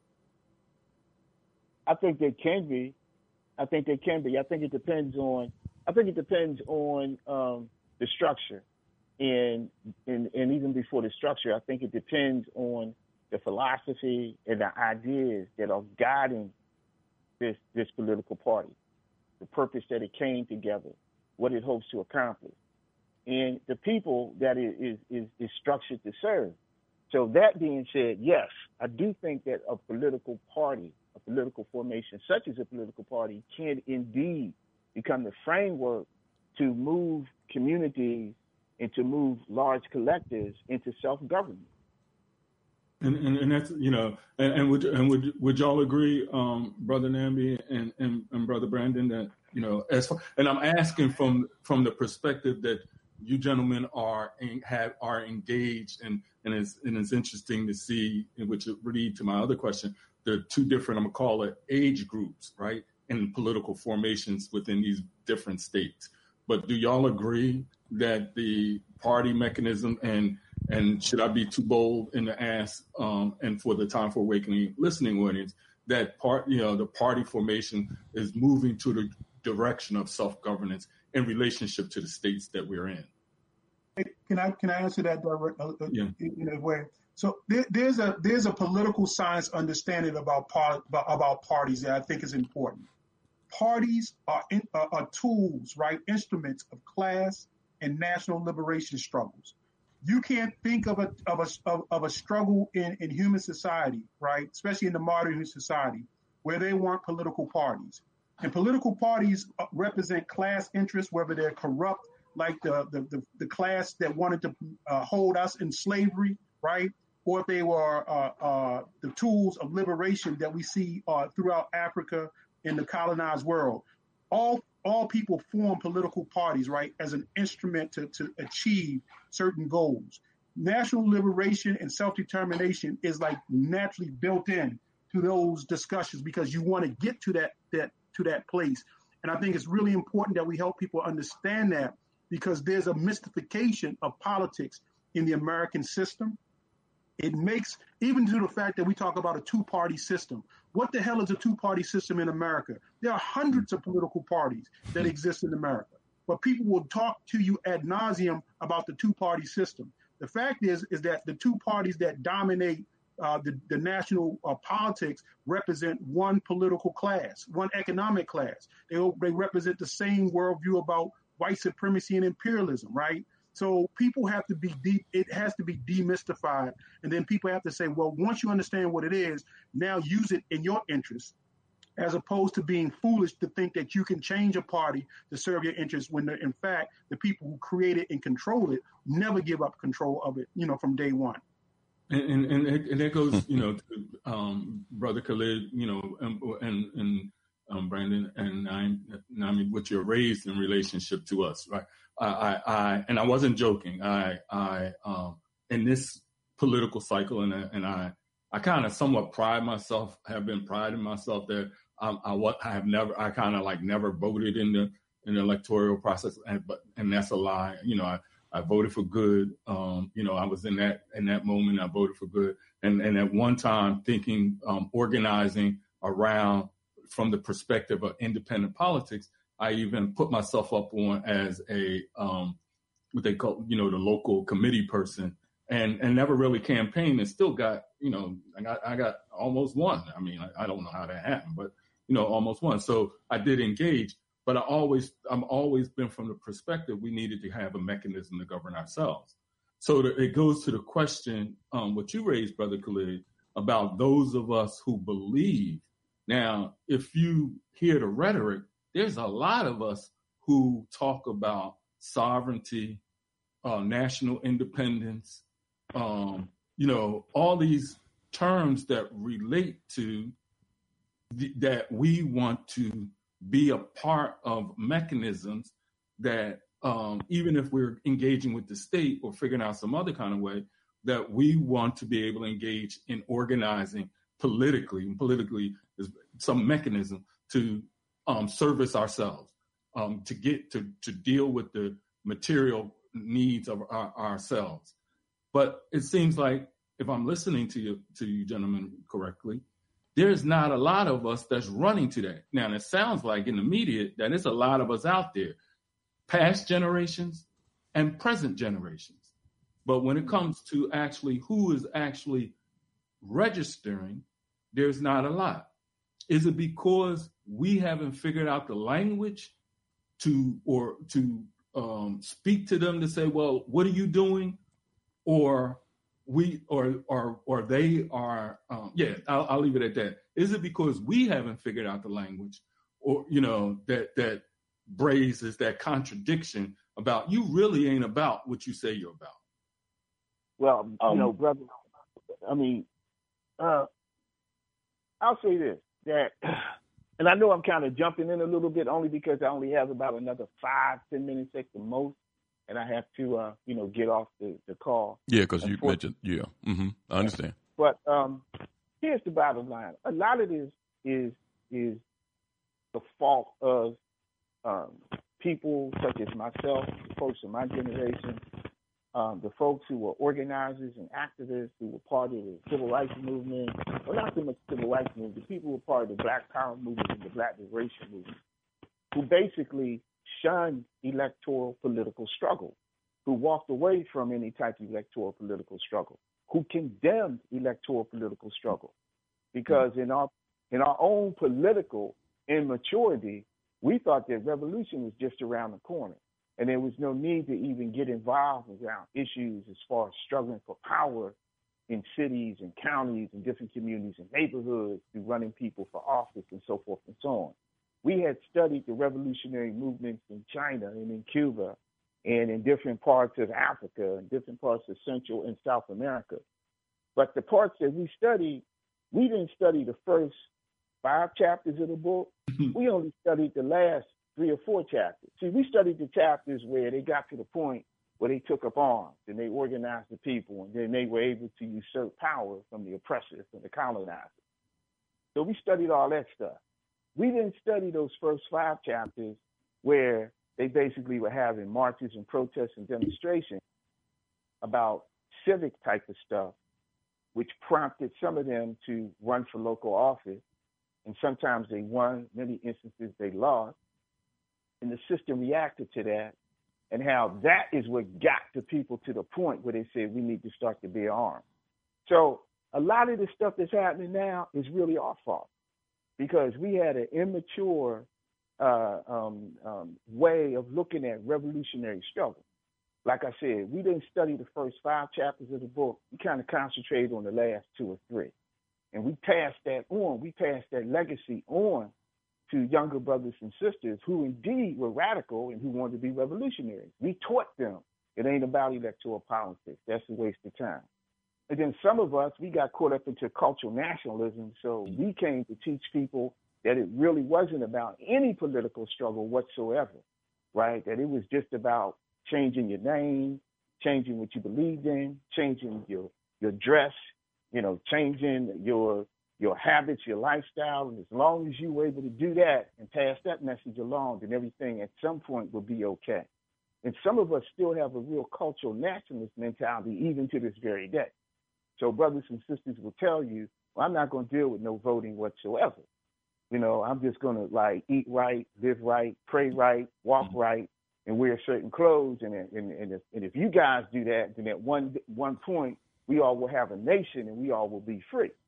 I think they can be. I think they can be. I think it depends on. I think it depends on um, the structure, and, and and even before the structure, I think it depends on the philosophy and the ideas that are guiding this this political party, the purpose that it came together, what it hopes to accomplish, and the people that it is is, is structured to serve. So that being said, yes, I do think that a political party, a political formation such as a political party, can indeed become the framework to move communities and to move large collectives into self-government. And, and, and that's, you know, and, and would and would would y'all agree, um, Brother Nambi and, and, and Brother Brandon, that, you know, as far, and I'm asking from from the perspective that you gentlemen are in, have are engaged, and and it's and it's interesting to see, which would lead to my other question, the two different, I'm gonna call it, age groups, right, in political formations within these different states. But do y'all agree that the party mechanism, and and should I be too bold in the ask, um, and for the Time for Awakening listening audience, that part, you know, the party formation is moving to the direction of self-governance in relationship to the states that we're in? Can I can I answer that direct, uh, yeah. in a way? So there, there's a there's a political science understanding about par, about parties that I think is important. Parties are in, uh, are tools, right? Instruments of class and national liberation struggles. You can't think of a of a of, of a struggle in, in human society, right? Especially in the modern society, where they weren't political parties. And political parties represent class interests, whether they're corrupt, like the the, the, the class that wanted to uh, hold us in slavery, right? Or if they were uh, uh, the tools of liberation that we see uh, throughout Africa in the colonized world. All all people form political parties, right, as an instrument to, to achieve certain goals. National liberation and self-determination is like naturally built in to those discussions because you want to get to that that to that place. And I think it's really important that we help people understand that, because there's a mystification of politics in the American system. It makes, even to the fact that we talk about a two-party system. What the hell is a two-party system in America? There are hundreds of political parties that exist in America, but people will talk to you ad nauseum about the two-party system. The fact is, is that the two parties that dominate uh, the, the national uh, politics represent one political class, one economic class. They, they represent the same worldview about white supremacy and imperialism, right? So people have to be deep, it has to be demystified. And then people have to say, well, once you understand what it is, now use it in your interest, as opposed to being foolish to think that you can change a party to serve your interests when, in fact, the people who create it and control it never give up control of it, you know, from day one. And and, and that goes, you know, to um, Brother Khalid, you know, and, and, and um, Brandon, and I, I mean, what you're raised in relationship to us, right? I, I, I and I wasn't joking. I, I, um, in this political cycle, and and I, I kind of somewhat pride myself, have been priding myself that um, I, what I have never, I kind of like never voted in the in the electoral process, and but and that's a lie. You know, I, I voted for good. Um, you know, I was in that in that moment. I voted for good, and and at one time thinking, um, organizing around from the perspective of independent politics. I even put myself up on as a, um, what they call, you know, the local committee person, and, and never really campaigned, and still got, you know, I got, I got almost won. I mean, I, I don't know how that happened, but, you know, almost won. So I did engage. but I always, I'm always been from the perspective we needed to have a mechanism to govern ourselves. So the, it goes to the question, um, what you raised, Brother Khalid, about those of us who believe. Now, if you hear the rhetoric, there's a lot of us who talk about sovereignty, uh, national independence, um, you know, all these terms that relate to the, that we want to be a part of mechanisms that um, even if we're engaging with the state or figuring out some other kind of way, that we want to be able to engage in organizing politically, and politically is some mechanism to um, service ourselves, um, to get to, to deal with the material needs of our, ourselves. But it seems like, if I'm listening to you, to you gentlemen correctly, there's not a lot of us that's running to that. Now, and it sounds like in the media that there's a lot of us out there, past generations and present generations. But when it comes to actually who is actually registering, there's not a lot. Is it because we haven't figured out the language to or to um, speak to them to say, well, what are you doing? Or we or or or they are um, yeah, I'll, I'll leave it at that. Is it because we haven't figured out the language, or you know that that raises that contradiction about you really ain't about what you say you're about? Well, Um, you know, brother, I mean, uh, I'll say this, that, and I know I'm kind of jumping in a little bit only because I only have about another five, ten minutes at the most, and I have to, uh, you know, get off the, the call. Yeah, because you mentioned, yeah, mm-hmm, I understand. But um, here's the bottom line. A lot of this is is the fault of um, people such as myself, folks in my generation, Um, the folks who were organizers and activists who were part of the civil rights movement, or not so much civil rights movement, the people who were part of the Black Power movement and the Black Liberation movement, who basically shunned electoral political struggle, who walked away from any type of electoral political struggle, who condemned electoral political struggle. Because in our in our own political immaturity, we thought that revolution was just around the corner. And there was no need to even get involved around issues as far as struggling for power in cities and counties and different communities and neighborhoods through running people for office and so forth and so on. We had studied the revolutionary movements in China and in Cuba and in different parts of Africa and different parts of Central and South America. But the parts that we studied, we didn't study the first five chapters of the book. We only studied the last three or four chapters. See, we studied the chapters where they got to the point where they took up arms and they organized the people, and then they were able to usurp power from the oppressors and the colonizers. So we studied all that stuff. We didn't study those first five chapters where they basically were having marches and protests and demonstrations about civic type of stuff, which prompted some of them to run for local office. And sometimes they won, many instances they lost. And the system reacted to that, and how that is what got the people to the point where they said we need to start to bear arms. So a lot of the stuff that's happening now is really our fault, because we had an immature uh, um, um, way of looking at revolutionary struggle. Like I said, we didn't study the first five chapters of the book. We kind of concentrated on the last two or three. And we passed that on. We passed that legacy on to younger brothers and sisters who indeed were radical and who wanted to be revolutionaries. We taught them it ain't about electoral politics. That's a waste of time. And then some of us, we got caught up into cultural nationalism, so we came to teach people that it really wasn't about any political struggle whatsoever, right? That it was just about changing your name, changing what you believed in, changing your your dress, you know, changing your your habits, your lifestyle, and as long as you were able to do that and pass that message along, then everything at some point will be okay. And some of us still have a real cultural nationalist mentality even to this very day. So brothers and sisters will tell you, well, I'm not going to deal with no voting whatsoever. You know, I'm just going to like eat right, live right, pray right, walk right, and wear certain clothes. And and and if, and if you guys do that, then at one one point we all will have a nation and we all will be free.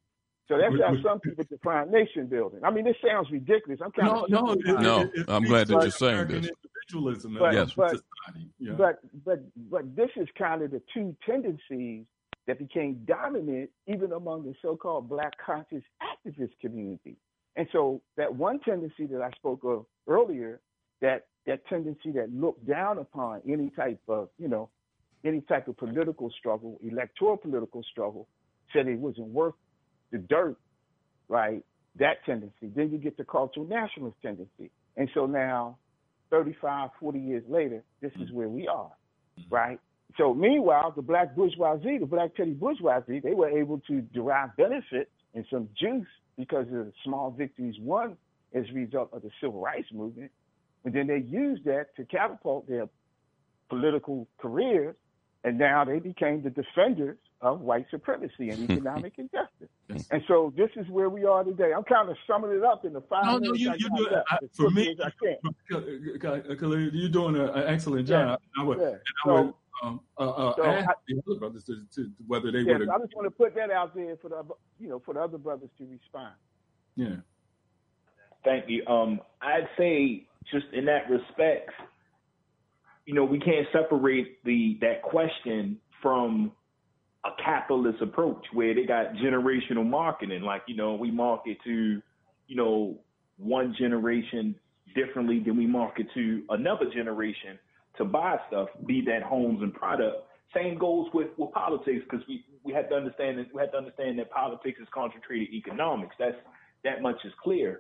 So that's how some people define nation building. I mean, this sounds ridiculous. I'm kind no, of no, it, no. it, it I'm glad that like you're saying American this. Individualism, but, yes, but, society. Yeah. but but but this is kind of the two tendencies that became dominant even among the so-called Black conscious activist community. And so that one tendency that I spoke of earlier, that that tendency that looked down upon any type of, you know, any type of political struggle, electoral political struggle, said it wasn't worth the dirt, right? That tendency. Then you get the cultural nationalist tendency. And so now, thirty-five, forty years later, this is where we are, right? So meanwhile, the black bourgeoisie, the black petty bourgeoisie, they were able to derive benefit and some juice because of the small victories won as a result of the civil rights movement. And then they used that to catapult their political careers. And now they became the defenders of white supremacy and economic injustice. Yes. And so this is where we are today. I'm kind of summing it up in the five no, minutes no, you, I you got do, left, I, as for me, as I can. You're doing an excellent job. Yeah. I would, yeah. and I so, would um, uh, uh, so ask I, the other brothers to, to whether they yes, would. I just want to put that out there for the, you know, for the other brothers to respond. Yeah. Thank you. Um, I'd say just in that respect, you know, we can't separate the that question from a capitalist approach where they got generational marketing. Like, you know, we market to, you know, one generation differently than we market to another generation to buy stuff, be that homes and product. Same goes with, with politics, because we, we have to understand that we have to understand that politics is concentrated economics. That's that much is clear.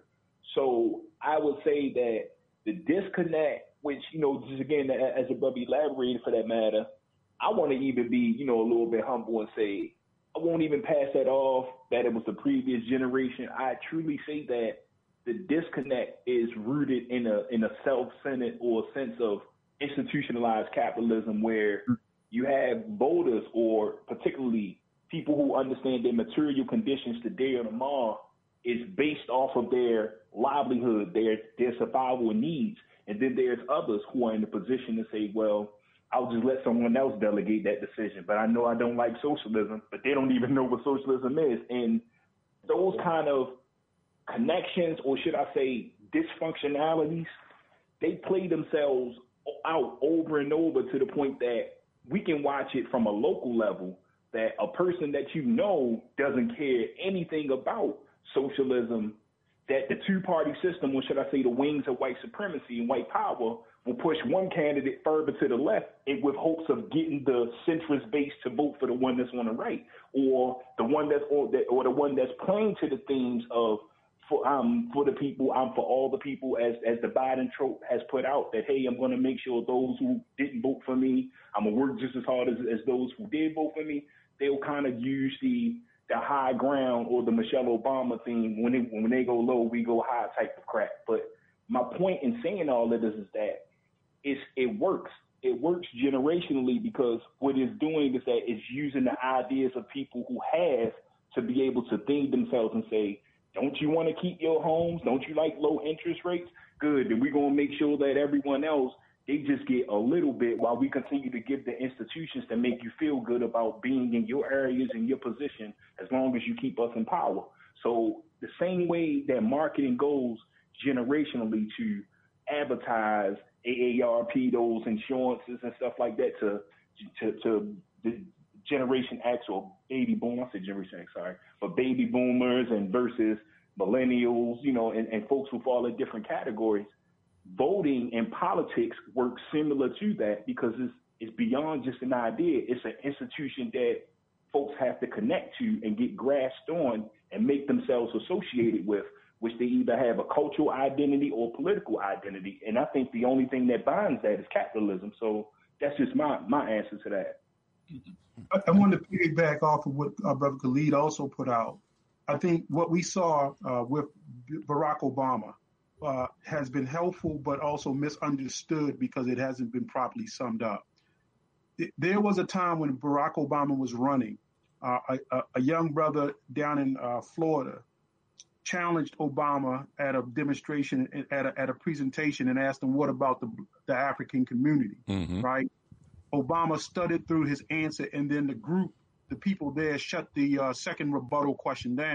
So I would say that the disconnect, which, you know, just again, as a brother elaborated for that matter, I want to even be, you know, a little bit humble and say, I won't even pass that off that it was the previous generation. I truly say that the disconnect is rooted in a in a self-centered or a sense of institutionalized capitalism where you have voters or particularly people who understand their material conditions today or tomorrow is based off of their livelihood, their their survival needs. And then there's others who are in the position to say, well, I'll just let someone else delegate that decision. But I know I don't like socialism, but they don't even know what socialism is. And those kind of connections, or should I say dysfunctionalities, they play themselves out over and over to the point that we can watch it from a local level, that a person that you know doesn't care anything about socialism, that the two-party system, or should I say the wings of white supremacy and white power, will push one candidate further to the left and with hopes of getting the centrist base to vote for the one that's on the right, or the one that's or, that, or the one that's playing to the themes of for um for the people, I'm for all the people, as as the Biden trope has put out, that hey, I'm going to make sure those who didn't vote for me, I'm gonna work just as hard as, as those who did vote for me. They'll kind of use the the high ground or the Michelle Obama theme, when they when they go low, we go high type of crap. But my point in saying all of this is that it's, it works. It works generationally, because what it's doing is that it's using the ideas of people who have to be able to think themselves and say, don't you want to keep your homes? Don't you like low interest rates? Good. Then we're going to make sure that everyone else, they just get a little bit while we continue to give the institutions that make you feel good about being in your areas and your position, as long as you keep us in power. So the same way that marketing goes generationally to advertise A A R P, those insurances and stuff like that to to, to the Generation X or baby boom, I said Generation X, sorry, but baby boomers and versus millennials, you know, and, and folks who fall in different categories. Voting and politics work similar to that, because it's, it's beyond just an idea. It's an institution that folks have to connect to and get grasped on and make themselves associated with, which they either have a cultural identity or political identity. And I think the only thing that binds that is capitalism. So that's just my, my answer to that. I, I wanted to piggyback off of what uh, Brother Khalid also put out. I think what we saw uh, with Barack Obama uh, has been helpful, but also misunderstood because it hasn't been properly summed up. There was a time when Barack Obama was running, uh, a, a young brother down in uh, Florida challenged Obama at a demonstration, at a, at a presentation, and asked him, what about the, the African community, mm-hmm. right? Obama stuttered through his answer, and then the group, the people there, shut the uh, second rebuttal question down.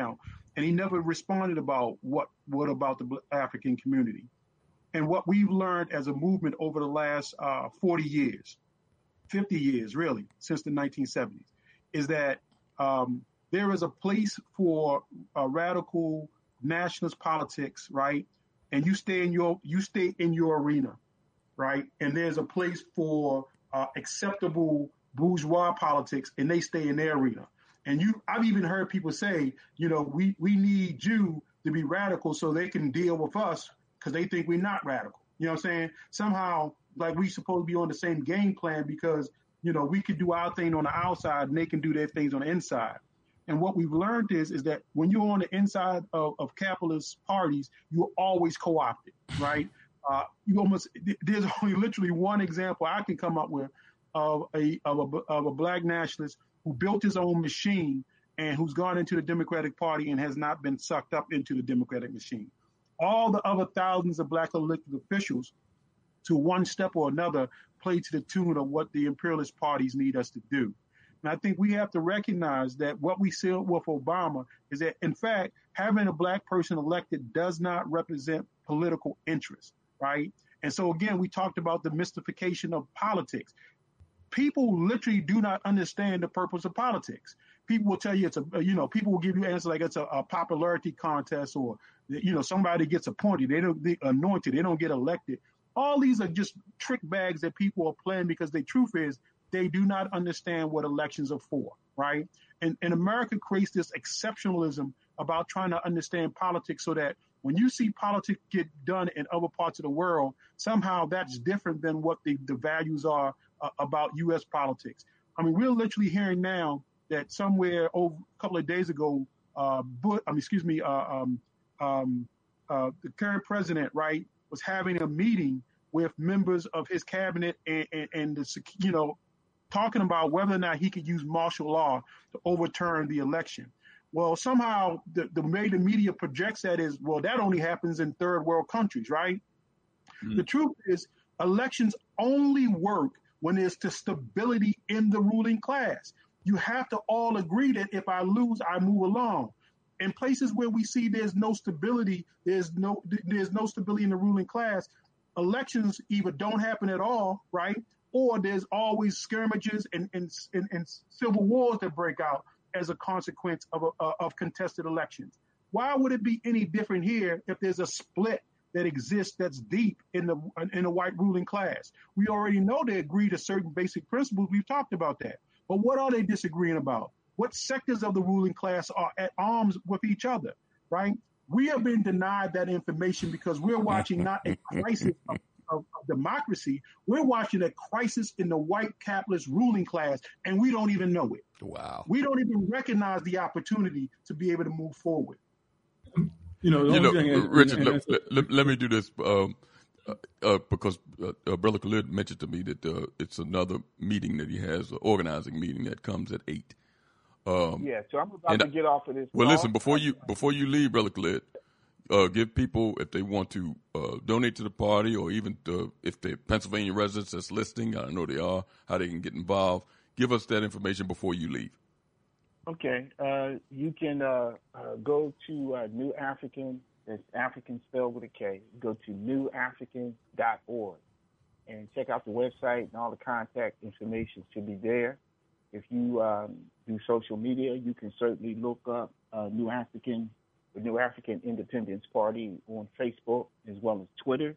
and he never responded about what what about the African community. And what we've learned as a movement over the last uh, forty years, fifty years, really, since the nineteen seventies, is that um, there is a place for uh, radical nationalist politics, right? And you stay in your you stay in your arena, right? And there's a place for uh, acceptable bourgeois politics, and they stay in their arena. And you, I've even heard people say, you know, we we need you to be radical so they can deal with us because they think we're not radical. You know what I'm saying? Somehow, like we supposed to be on the same game plan because, you know, we can do our thing on the outside and they can do their things on the inside. And what we've learned is, is that when you're on the inside of, of capitalist parties, you're always co-opted, right? Uh, you almost, there's only literally one example I can come up with of a, of a, of a black nationalist who built his own machine and who's gone into the Democratic Party and has not been sucked up into the Democratic machine. All the other thousands of black elected officials, to one step or another, play to the tune of what the imperialist parties need us to do. And I think we have to recognize that what we see with Obama is that, in fact, having a black person elected does not represent political interest, right? And so, again, we talked about the mystification of politics. People literally do not understand the purpose of politics. People will tell you it's a, you know, people will give you answers like it's a, a popularity contest or, you know, somebody gets appointed, they don't get anointed, they don't get elected. All these are just trick bags that people are playing because the truth is they do not understand what elections are for, right? And, and America creates this exceptionalism about trying to understand politics so that when you see politics get done in other parts of the world, somehow that's different than what the, the values are uh, about U S politics. I mean, we're literally hearing now that somewhere over a couple of days ago, uh, Bush, I mean, excuse me, uh, um, um, uh, the current president, right, was having a meeting with members of his cabinet and, and, and the, you know, talking about whether or not he could use martial law to overturn the election. Well, somehow the, the way the media projects that is, well, that only happens in third world countries, right? Mm-hmm. The truth is elections only work when there's the stability in the ruling class. You have to all agree that if I lose, I move along. In places where we see there's no stability, there's no there's no stability in the ruling class, elections either don't happen at all, right? Or there's always skirmishes and, and, and, and civil wars that break out as a consequence of, a, of contested elections. Why would it be any different here if there's a split that exists that's deep in the in the white ruling class? We already know they agree to certain basic principles. We've talked about that. But what are they disagreeing about? What sectors of the ruling class are at arms with each other, right? We have been denied that information because we're watching not a crisis of, of, of democracy. We're watching a crisis in the white capitalist ruling class, and we don't even know it. Wow. We don't even recognize the opportunity to be able to move forward. You know, the you only know thing is, Richard, and, and let, let, let me do this um, uh, uh, because uh, uh, Brother Khalid mentioned to me that uh, it's another meeting that he has, an organizing meeting that comes at eight. Um, yeah, so I'm about to get off of this. Well, call. listen, before you before you leave, Brother Khalid, uh, give people, if they want to uh, donate to the party or even to, if they're Pennsylvania residents that's listening, I know they are, how they can get involved. Give us that information before you leave. Okay. Uh, you can uh, uh, go to uh, New African, that's African spelled with a K. Go to new african dot org and check out the website, and all the contact information should be there. If you um, do social media, you can certainly look up uh, New African, the New African Independence Party on Facebook as well as Twitter.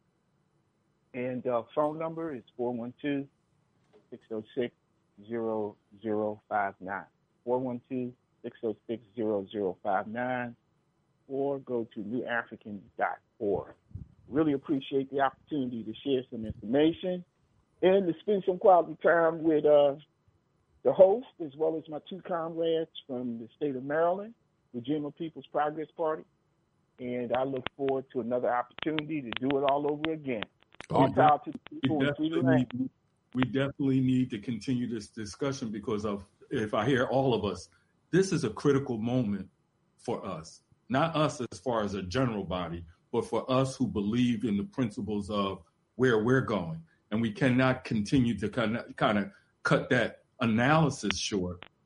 And uh, phone number is four one two, six zero six, zero zero five nine. four one two, six zero six, zero zero five nine, or go to new african dot org. Really appreciate the opportunity to share some information and to spend some quality time with uh, the host, as well as my two comrades from the state of Maryland, Virginia People's Progress Party. And I look forward to another opportunity to do it all over again. Oh, All power to the people we, in free definitely land. need, we definitely need to continue this discussion because of, if I hear all of us, this is a critical moment for us. Not us as far as a general body, but for us who believe in the principles of where we're going. And we cannot continue to kind of, kind of cut that analysis short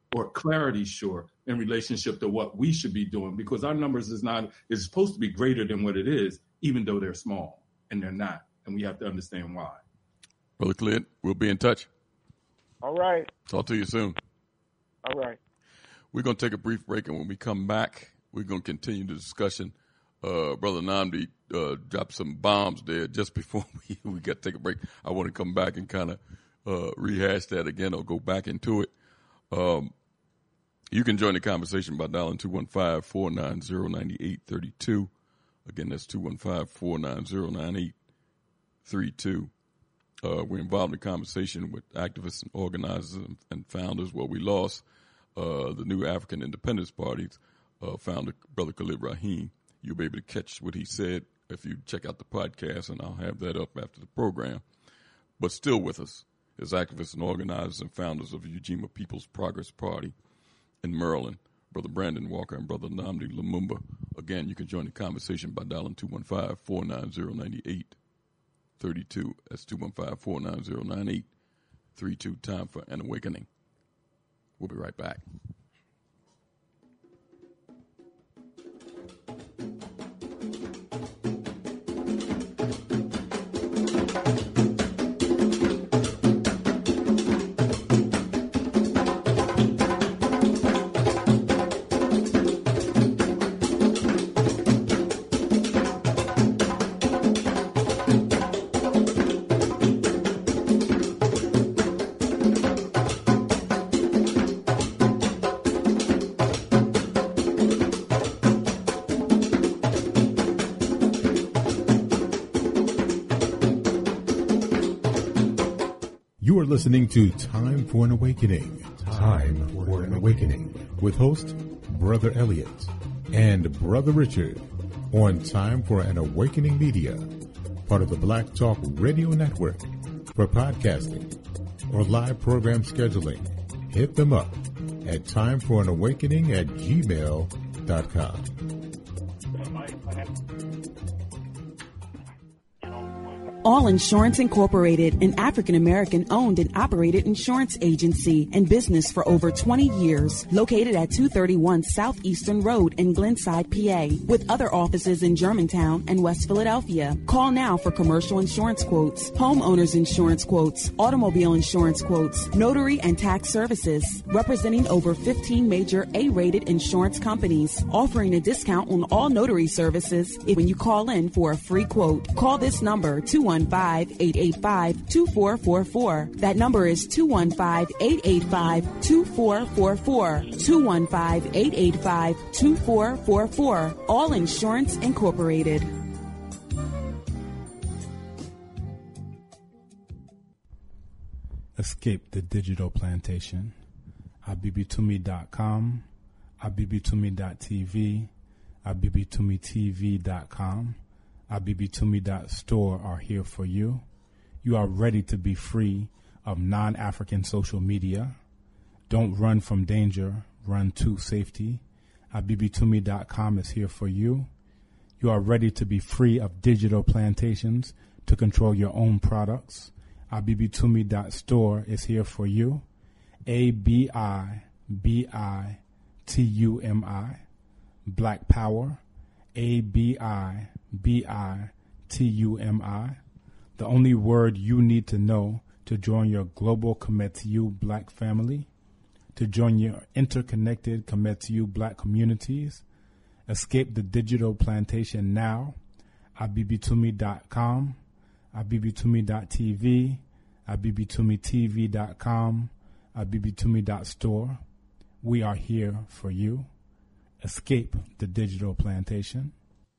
or clarity short in relationship to what we should be doing, because our numbers is not is supposed to be greater than what it is, even though they're small, and they're not, and we have to understand why. Brother Clint, we'll be in touch. All right. Talk to you soon. All right. We're going to take a brief break, and when we come back, we're going to continue the discussion. Uh, Brother Nnamdi uh, dropped some bombs there just before we, we got to take a break. I want to come back and kind of uh, rehash that again or go back into it. Um, you can join the conversation by dialing two one five, four nine zero, nine eight three two. Again, that's two one five, four nine zero, nine eight three two. Uh, we're involved in conversation with activists and organizers and, and founders. Well, we lost uh, the new African Independence Party's uh, founder, Brother Khalid Rahim. You'll be able to catch what he said if you check out the podcast, and I'll have that up after the program. But still with us is activists and organizers and founders of the Ujima People's Progress Party in Maryland, Brother Brandon Walker and Brother Nnamdi Lumumba. Again, you can join the conversation by dialing two one five, four nine zero, nine eight three two. That's two one five, four nine zero, nine eight three two. Time for an awakening. We'll be right back. You are listening to Time for an Awakening. Time for an Awakening with host Brother Elliot and Brother Richard on Time for an Awakening Media, part of the Black Talk Radio Network. For podcasting or live program scheduling, hit them up at timeforanawakening at gmail dot com. All Insurance Incorporated, an African-American owned and operated insurance agency and business for over twenty years, located at two thirty-one Southeastern Road in Glenside, P A, with other offices in Germantown and West Philadelphia. Call now for commercial insurance quotes, homeowners insurance quotes, automobile insurance quotes, notary and tax services, representing over fifteen major A-rated insurance companies, offering a discount on all notary services if when you call in for a free quote. Call this number, two one five, eight eight five, two four four four. That number is two one five, eight eight five, two four four four. two one five, eight eight five, two four four four. All Insurance Incorporated. Escape the digital plantation. abibitumi dot com, abibitumi dot t v, abibitumi t v dot com. abibitumi dot store are here for you. You are ready to be free of non-African social media. Don't run from danger, run to safety. abibitumi dot com is here for you. You are ready to be free of digital plantations to control your own products. abibitumi dot store is here for you. A B I B I T U M I, Black Power. A B I B I T U M I, the only word you need to know to join your global Kemetiu Black family, to join your interconnected Kemetiu Black communities. Escape the digital plantation now. abibitumi dot com, abibitumi dot t v, abibitumi t v dot com, abibitumi dot store. We are here for you. Escape the digital plantation.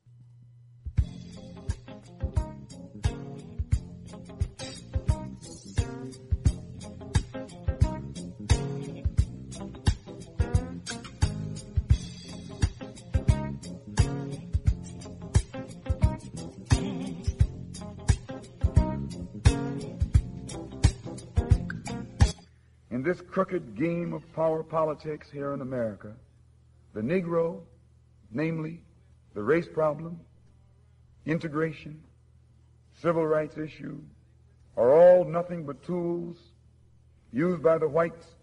In this crooked game of power politics here in America, the Negro, namely the race problem, integration, civil rights issue, are all nothing but tools used by the whites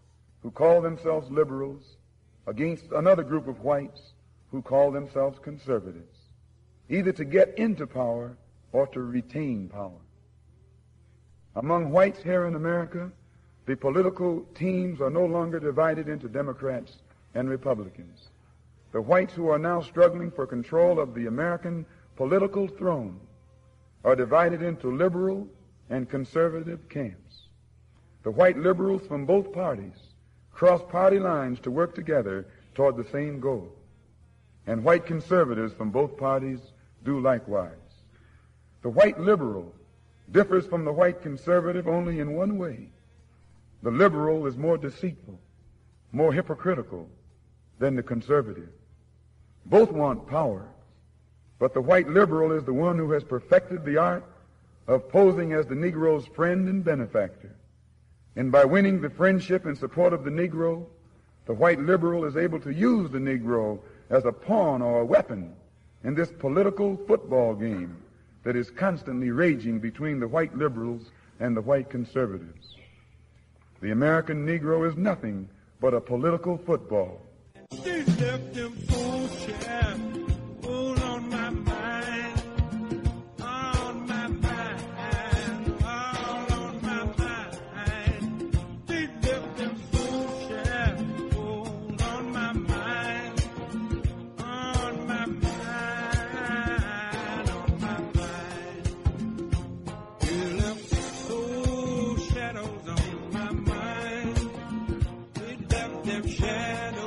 who call themselves liberals against another group of whites who call themselves conservatives, either to get into power or to retain power. Among whites here in America, the political teams are no longer divided into Democrats and Republicans. The whites who are now struggling for control of the American political throne are divided into liberal and conservative camps. The white liberals from both parties cross party lines to work together toward the same goal. And white conservatives from both parties do likewise. The white liberal differs from the white conservative only in one way. The liberal is more deceitful, more hypocritical than the conservative. Both want power, but the white liberal is the one who has perfected the art of posing as the Negro's friend and benefactor. And by winning the friendship and support of the Negro, the white liberal is able to use the Negro as a pawn or a weapon in this political football game that is constantly raging between the white liberals and the white conservatives. The American Negro is nothing but a political football. They left them full chair, all on my mind, on my mind, all on my mind. They left them full chair, all on my mind, on my mind, on my mind. They left full shadows on my mind. They left them shadows.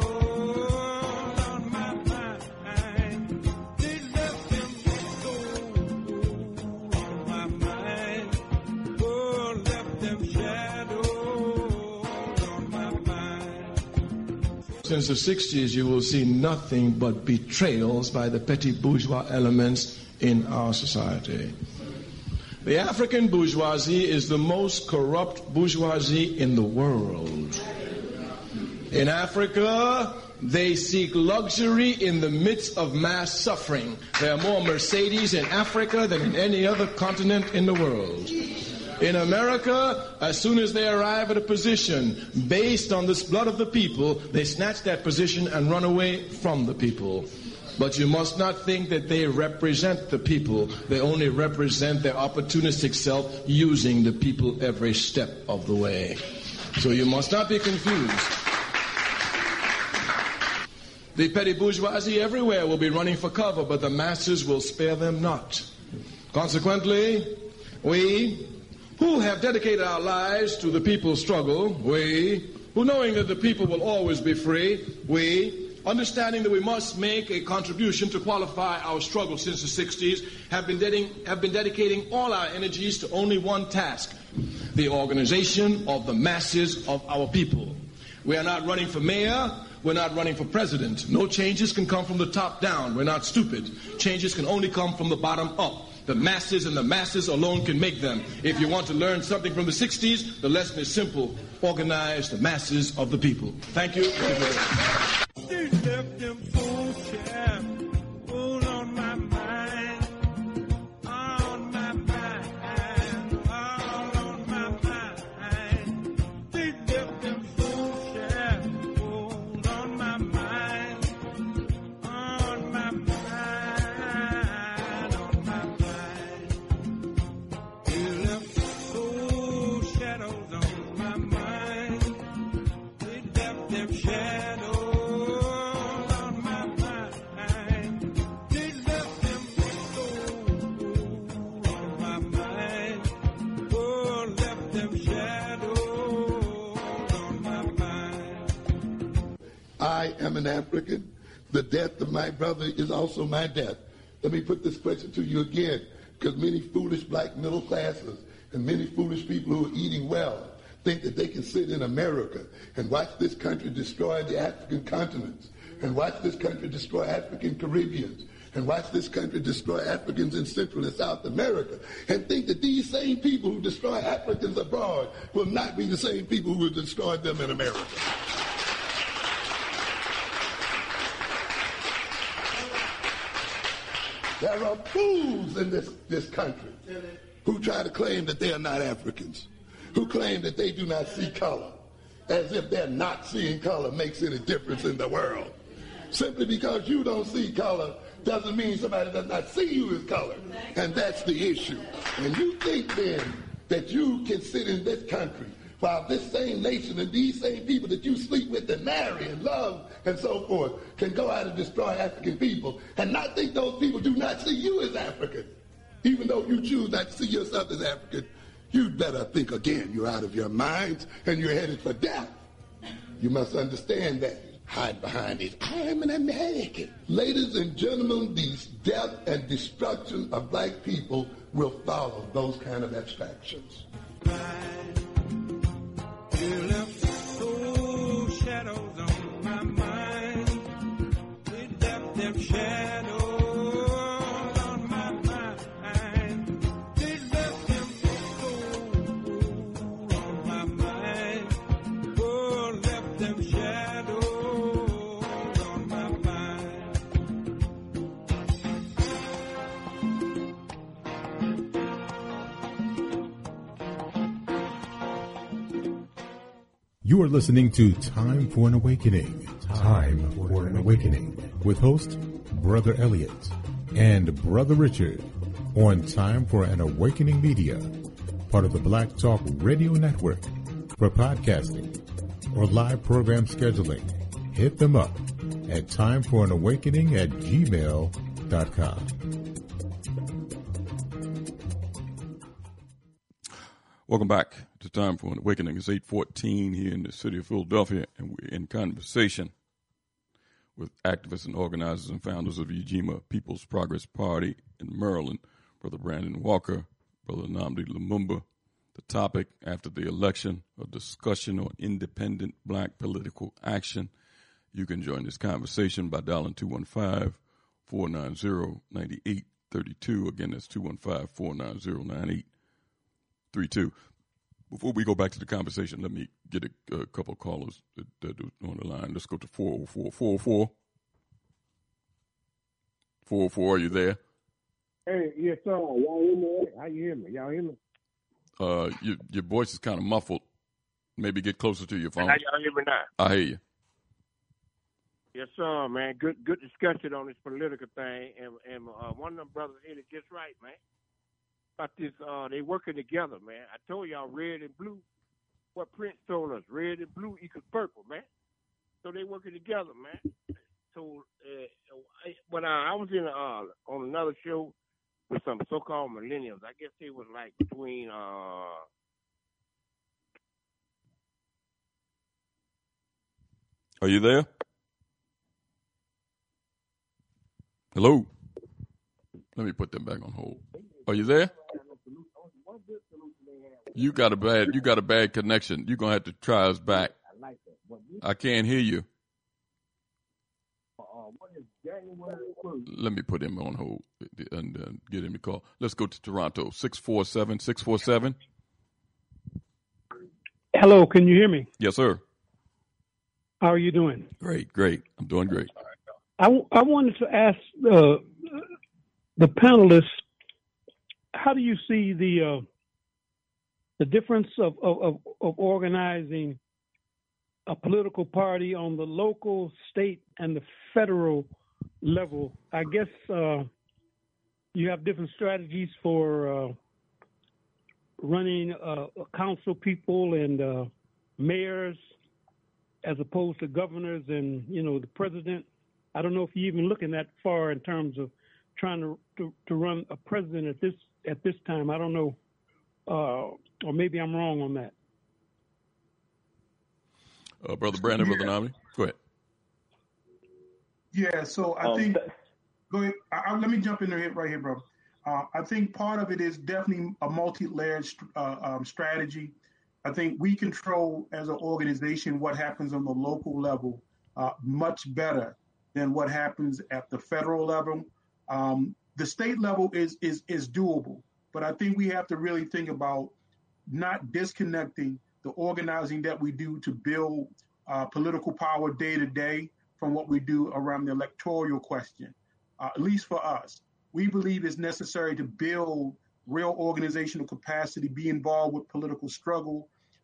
Since the sixties, you will see nothing but betrayals by the petty bourgeois elements in our society. The African bourgeoisie is the most corrupt bourgeoisie in the world. In Africa, they seek luxury in the midst of mass suffering. There are more Mercedes in Africa than in any other continent in the world. In America, as soon as they arrive at a position based on this blood of the people, they snatch that position and run away from the people. But you must not think that they represent the people. They only represent their opportunistic self, using the people every step of the way. So you must not be confused. The petty bourgeoisie everywhere will be running for cover, but the masses will spare them not. Consequently, we who have dedicated our lives to the people's struggle, we, who knowing that the people will always be free, we, understanding that we must make a contribution to qualify our struggle since the sixties, have been, dedicating, have been dedicating all our energies to only one task, the organization of the masses of our people. We are not running for mayor. We're not running for president. No changes can come from the top down. We're not stupid. Changes can only come from the bottom up. The masses and the masses alone can make them. If you want to learn something from the sixties, the lesson is simple. Organize the masses of the people. Thank you. They left them full chair, all on my mind, on my mind, all on my mind. They left them full chair, all on my mind, on my mind. I am an African. The death of my brother is also my death. Let me put this question to you again, because many foolish black middle classes and many foolish people who are eating well think that they can sit in America and watch this country destroy the African continents, and watch this country destroy African Caribbeans, and watch this country destroy Africans in Central and South America, and think that these same people who destroy Africans abroad will not be the same people who will destroy them in America. There are fools in this, this country who try to claim that they are not Africans, who claim that they do not see color. as if their not seeing color makes any difference in the world. Simply because you don't see color doesn't mean somebody does not see you as color. And that's the issue. And you think then that you can sit in this country while this same nation and these same people that you sleep with and marry and love and so forth can go out and destroy African people and not think those people do not see you as African. Even though you choose not to see yourself as African, you'd better think again. You're out of your minds and you're headed for death. You must understand that. Hide behind it. I'm an American. Ladies and gentlemen, the death and destruction of black people will follow those kind of abstractions. You left so shadows on my mind. It left them shadows. You are listening to Time for an Awakening. Time for an Awakening with host Brother Elliot and Brother Richard on Time for an Awakening Media, part of the Black Talk Radio Network. For podcasting or live program scheduling, hit them up at timeforanawakening at gmail dot com. Welcome back to Time for an Awakening. It's eight fourteen here in the city of Philadelphia, and we're in conversation with activists and organizers and founders of Ujima People's Progress Party in Maryland, Brother Brandon Walker, Brother Nnamdi Lumumba. The topic after the election, a discussion on independent black political action. You can join this conversation by dialing two one five, four nine zero, nine eight three two. Again, that's two one five, four nine zero, nine eight three two. Before we go back to the conversation, let me get a, a couple of callers that, that are on the line. Let's go to four oh four, four oh four. four oh four, are you there? Hey, yes, sir. Y'all hear me? How you hear me? Y'all hear me? Uh, your, your voice is kind of muffled. Maybe get closer to your phone. How y'all hear me now? I hear you. Yes, sir, man. Good good discussion on this political thing. And, and uh, one of them brothers hit it just right, man. About this, uh, they working together, man. I told y'all red and blue. What Prince told us, red and blue equals purple, man. So they working together, man. So uh, when I, I was in uh, on another show with some so-called millennials, I guess it was like between. Uh, Are you there? Hello. Let me put them back on hold. Are you there? You got a bad you got a bad connection. You're gonna have to try us back. I can't hear you. Let me put him on hold and uh, get him to call. Let's go to Toronto. six four seven, six four seven. Hello, can you hear me? Yes, sir. How are you doing? Great, great. I'm doing great. I, I wanted to ask uh, the panelists, how do you see the uh, the difference of, of, of organizing a political party on the local, state, and the federal level? I guess uh, you have different strategies for uh, running uh, council people and uh, mayors as opposed to governors and, you know, the president. I don't know if you're even looking that far in terms of trying to to, to run a president at this at this time. I don't know, uh, or maybe I'm wrong on that. Uh, Brother Brandon, yeah. Brother Nnamdi, go ahead. Yeah, so I think, go ahead. I, I, let me jump in there right here, bro. Uh, I think part of it is definitely a multi-layered uh, um, strategy. I think we control as an organization what happens on the local level uh, much better than what happens at the federal level. Um, the state level is is is doable, but I think we have to really think about not disconnecting the organizing that we do to build uh, political power day to day from what we do around the electoral question. Uh, at least for us, we believe it's necessary to build real organizational capacity, be involved with political struggle,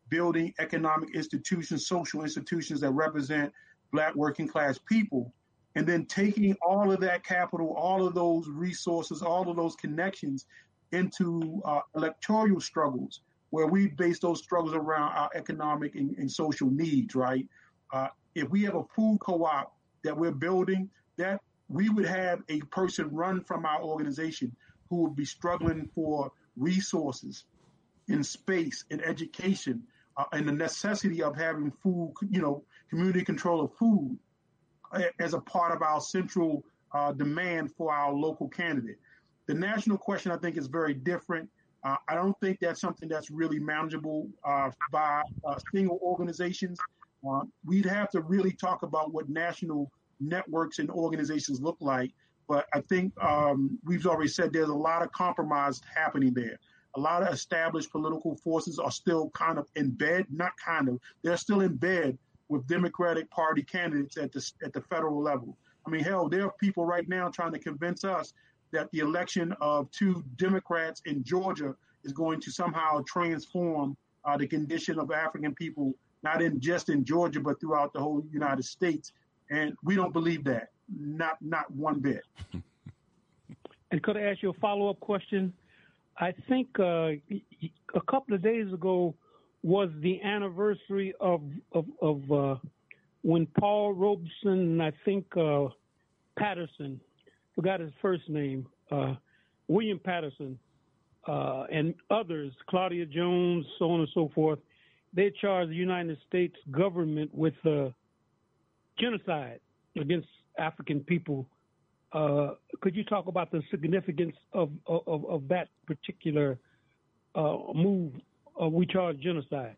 building economic institutions, social institutions that represent Black working class people, and then taking all of that capital, all of those resources, all of those connections into uh, electoral struggles, where we base those struggles around our economic and, and social needs, right? Uh, if we have a food co-op that we're building, that we would have a person run from our organization who would be struggling for resources in space, in education, uh, and the necessity of having food, you know, community control of food as a part of our central uh, demand for our local candidate. The national question, I think, is very different. Uh, I don't think that's something that's really manageable uh, by uh, single organizations. Uh, we'd have to really talk about what national networks and organizations look like. But I think um, we've already said there's a lot of compromise happening there. A lot of established political forces are still kind of in bed, not kind of, they're still in bed with Democratic Party candidates at the at the federal level. I mean, hell, there are people right now trying to convince us that the election of two Democrats in Georgia is going to somehow transform uh, the condition of African people, not in just in Georgia, but throughout the whole United States. And we don't believe that, not not one bit. And could I ask you a follow-up question? I think uh, a couple of days ago was the anniversary of of, of uh, when Paul Robeson, I think uh, Patterson, forgot his first name, uh, William Patterson, uh, and others, Claudia Jones, so on and so forth, they charged the United States government with uh, genocide against African people. Uh, could you talk about the significance of of, of that particular uh, move? Uh, we charge genocide.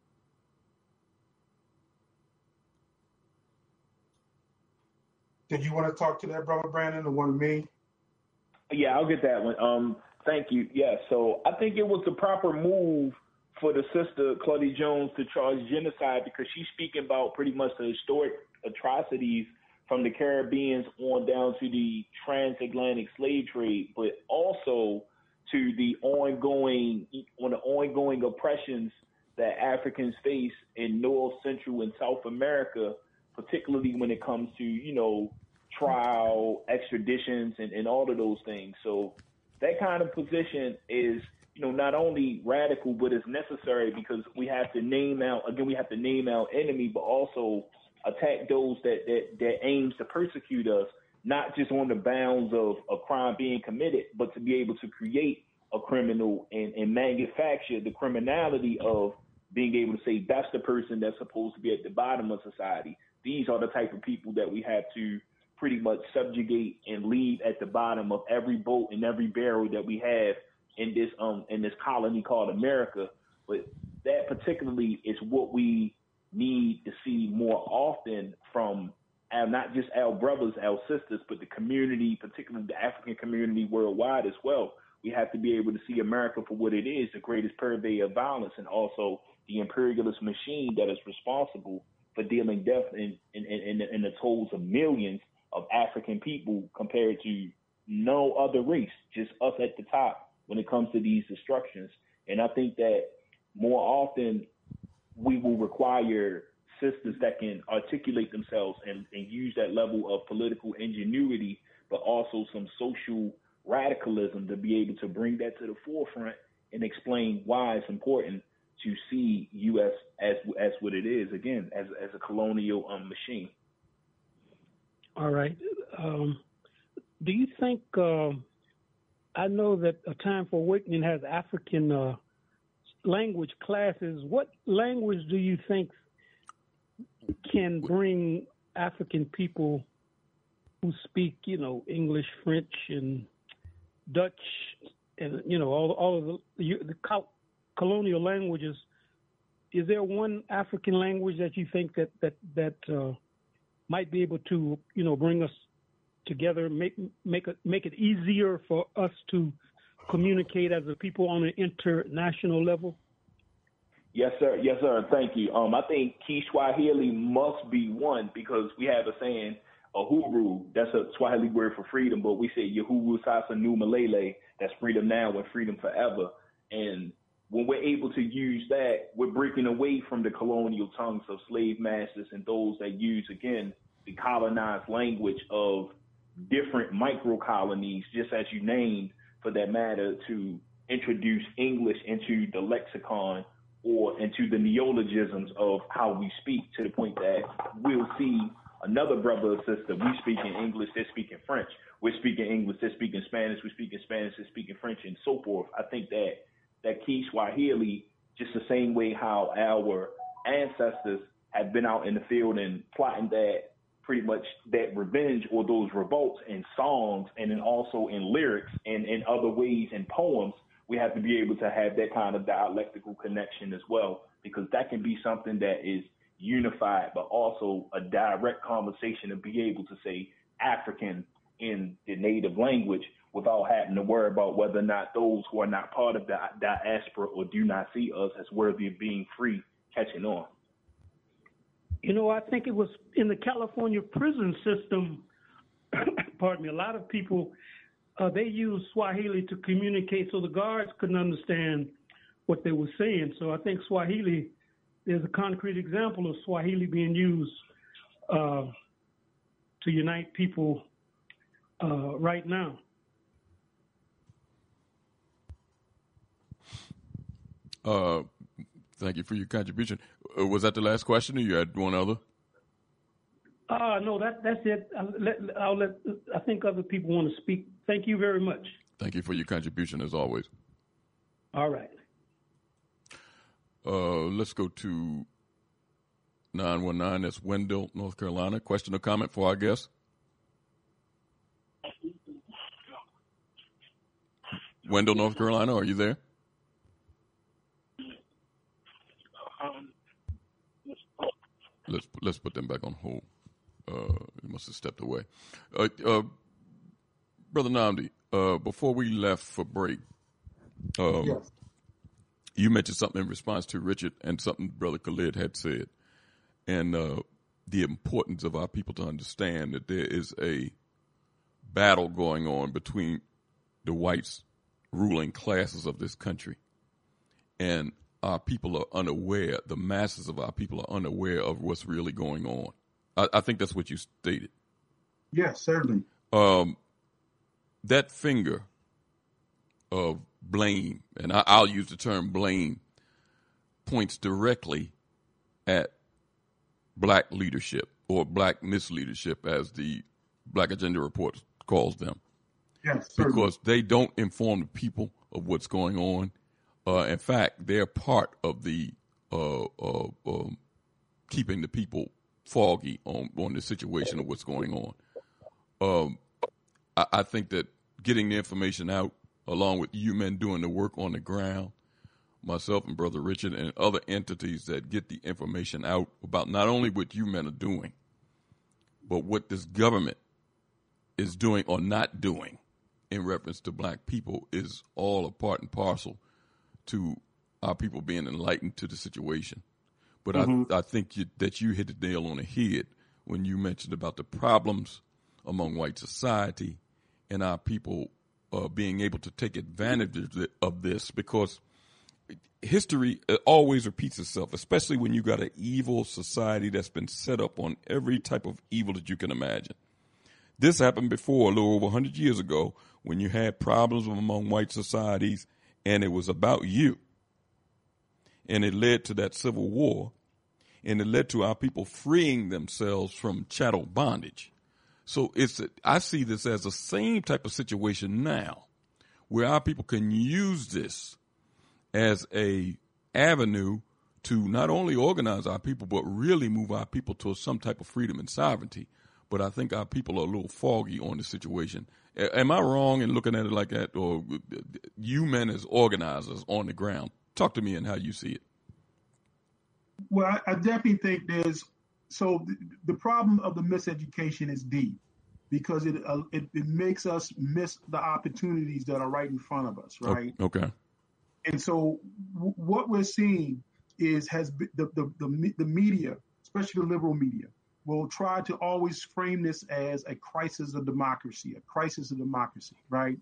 Did you want to talk to that, Brother Brandon, or one me? Yeah, I'll get that one. Um, thank you. Yeah, so I think it was the proper move for the sister Claudia Jones to charge genocide because she's speaking about pretty much the historic atrocities from the Caribbeans on down to the transatlantic slave trade, but also to the ongoing on the ongoing oppressions that Africans face in North, Central, and South America, particularly when it comes to, you know, trial, extraditions, and, and all of those things. So that kind of position is, you know, not only radical, but it's necessary because we have to name out, again, we have to name our enemy, but also attack those that, that, that aims to persecute us, not just on the bounds of a crime being committed, but to be able to create a criminal and, and manufacture the criminality of being able to say that's the person that's supposed to be at the bottom of society. These are the type of people that we have to pretty much subjugate and leave at the bottom of every boat and every barrel that we have in this um in this colony called America. But that particularly is what we need to see more often from our, not just our brothers, our sisters, but the community, particularly the African community worldwide as well. We have to be able to see America for what it is, the greatest purveyor of violence, and also the imperialist machine that is responsible for dealing death in, in, in, in the tolls of millions of African people compared to no other race, just us at the top when it comes to these destructions. And I think that more often we will require sisters that can articulate themselves and, and use that level of political ingenuity, but also some social radicalism to be able to bring that to the forefront and explain why it's important to see U S as as what it is, again, as as a colonial um, machine. All right. Um, do you think, uh, I know that A Time for Awakening has African uh, language classes. What language do you think can bring African people who speak, you know, English, French, and Dutch, and, you know, all, all of the, the colonial languages? Is there one African language that you think that, that, that uh, might be able to, you know, bring us together, make make it make it easier for us to communicate as a people on an international level? Yes, sir. Yes, sir. Thank you. Um, I think Kiswahili must be one because we have a saying, Uhuru, that's a Swahili word for freedom, but we say Uhuru Sasa Nu Malele, that's freedom now and freedom forever. And when we're able to use that, we're breaking away from the colonial tongues of slave masters and those that use, again, the colonized language of different micro colonies, just as you named, for that matter, to introduce English into the lexicon or into the neologisms of how we speak, to the point that we'll see another brother or sister, we speak in English, they're speaking French. We're speaking English, they're speaking Spanish, we're speaking Spanish, they're speaking French, and so forth. I think that that key Swahili, just the same way how our ancestors have been out in the field and plotting that pretty much that revenge or those revolts in songs and then also in lyrics and in other ways in poems, we have to be able to have that kind of dialectical connection as well, because that can be something that is unified, but also a direct conversation to be able to say African in the native language without having to worry about whether or not those who are not part of the diaspora or do not see us as worthy of being free catching on. You know, I think it was in the California prison system, pardon me, a lot of people, uh, they used Swahili to communicate so the guards couldn't understand what they were saying. So I think Swahili, there's a concrete example of Swahili being used uh, to unite people uh, right now. Uh, thank you for your contribution. Uh, was that the last question, or you had one other? Uh, no, that that's it. I'll let, I'll let, I think other people want to speak. Thank you very much. Thank you for your contribution, as always. All right. Uh, let's go to nine one nine. That's Wendell, North Carolina. Question or comment for our guest? Wendell, North Carolina, are you there? Let's let's put them back on hold. Uh, he must have stepped away. Uh, uh, Brother Nnamdi, uh, before we left for break, um, yes. you mentioned something in response to Richard and something Brother Khalid had said, and uh, the importance of our people to understand that there is a battle going on between the whites ruling classes of this country, and our people are unaware, the masses of our people are unaware of what's really going on. I, I think that's what you stated. Yes, certainly. Um, that finger of blame, and I, I'll use the term blame, points directly at black leadership or black misleadership, as the Black Agenda Report calls them. Yes, certainly. Because they don't inform the people of what's going on. Uh, in fact, they're part of the uh, uh, um, keeping the people foggy on, on the situation of what's going on. Um, I, I think that getting the information out, along with you men doing the work on the ground, myself and Brother Richard and other entities that get the information out about not only what you men are doing, but what this government is doing or not doing in reference to black people, is all a part and parcel to our people being enlightened to the situation. But mm-hmm. I, I think you, that you hit the nail on the head when you mentioned about the problems among white society and our people uh, being able to take advantage of this, because history always repeats itself, especially when you got an evil society that's been set up on every type of evil that you can imagine. This happened before, a little over one hundred years ago, when you had problems among white societies, and it was about you. And it led to that civil war, and it led to our people freeing themselves from chattel bondage. So it's a, I see this as the same type of situation now, where our people can use this as a avenue to not only organize our people, but really move our people to some type of freedom and sovereignty. But I think our people are a little foggy on the situation. Am I wrong in looking at it like that, or you men as organizers on the ground? Talk to me and how you see it. Well, I, I definitely think there's, so the, the problem of the miseducation is deep, because it, uh, it it makes us miss the opportunities that are right in front of us, right? Okay. And so w- what we're seeing is has been the, the the the media, especially the liberal media, will try to always frame this as a crisis of democracy, a crisis of democracy, right?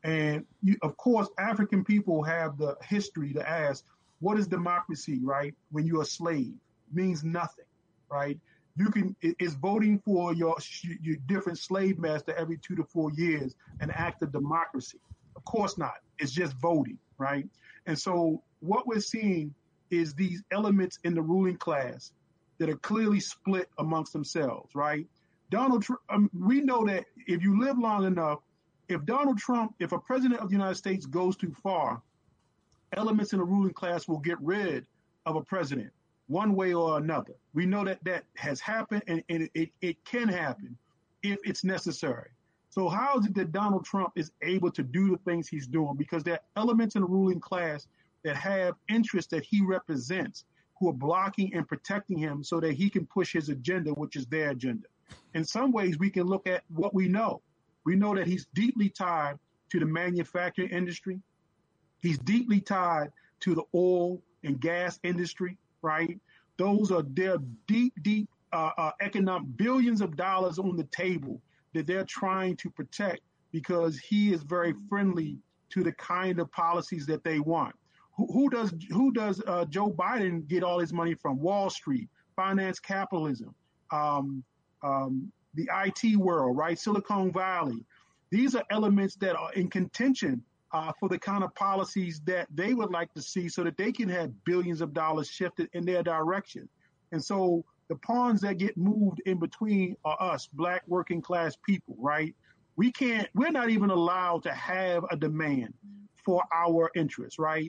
And you, of course, African people have the history to ask, what is democracy, right? When you're a slave, it means nothing, right? You can, it's voting for your, your different slave master every two to four years, an act of democracy. Of course not. It's just voting, right? And so what we're seeing is these elements in the ruling class that are clearly split amongst themselves, right? Donald Trump, um, we know that if you live long enough, if Donald Trump, if a president of the United States goes too far, elements in the ruling class will get rid of a president one way or another. We know that that has happened, and, and it, it can happen if it's necessary. So how is it that Donald Trump is able to do the things he's doing? Because there are elements in the ruling class that have interests that he represents who are blocking and protecting him so that he can push his agenda, which is their agenda. In some ways, we can look at what we know. We know that he's deeply tied to the manufacturing industry. He's deeply tied to the oil and gas industry, right? Those are their deep, deep uh, uh, economic billions of dollars on the table that they're trying to protect because he is very friendly to the kind of policies that they want. Who, who does who does uh, Joe Biden get all his money from? Wall Street, finance capitalism, um, um, the I T world, right? Silicon Valley. These are elements that are in contention uh, for the kind of policies that they would like to see so that they can have billions of dollars shifted in their direction. And so the pawns that get moved in between are us, black working class people, right? We can't, we're not even allowed to have a demand for our interests, right?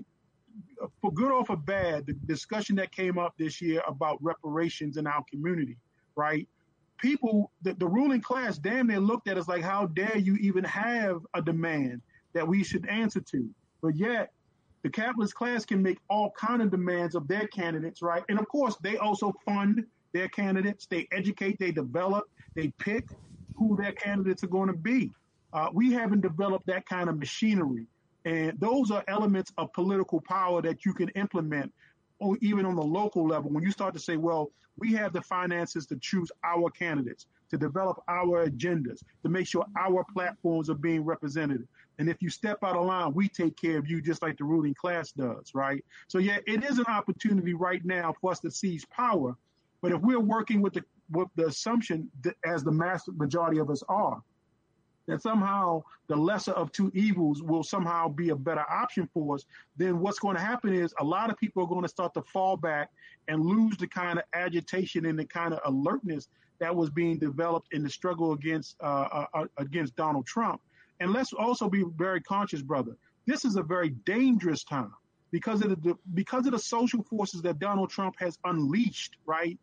For good or for bad, the discussion that came up this year about reparations in our community, right? People, the, the ruling class damn near looked at us like, how dare you even have a demand that we should answer to? But yet, the capitalist class can make all kind of demands of their candidates, right? And of course, they also fund their candidates. They educate, they develop, they pick who their candidates are going to be. Uh, we haven't developed that kind of machinery. And those are elements of political power that you can implement, or even on the local level, when you start to say, well, we have the finances to choose our candidates, to develop our agendas, to make sure our platforms are being represented. And if you step out of line, we take care of you just like the ruling class does, right? So, yeah, it is an opportunity right now for us to seize power. But if we're working with the with the assumption that, as the mass majority of us are, that somehow the lesser of two evils will somehow be a better option for us, then what's going to happen is a lot of people are going to start to fall back and lose the kind of agitation and the kind of alertness that was being developed in the struggle against uh, uh, against Donald Trump. And let's also be very conscious, brother. This is a very dangerous time because of the because of the social forces that Donald Trump has unleashed, right?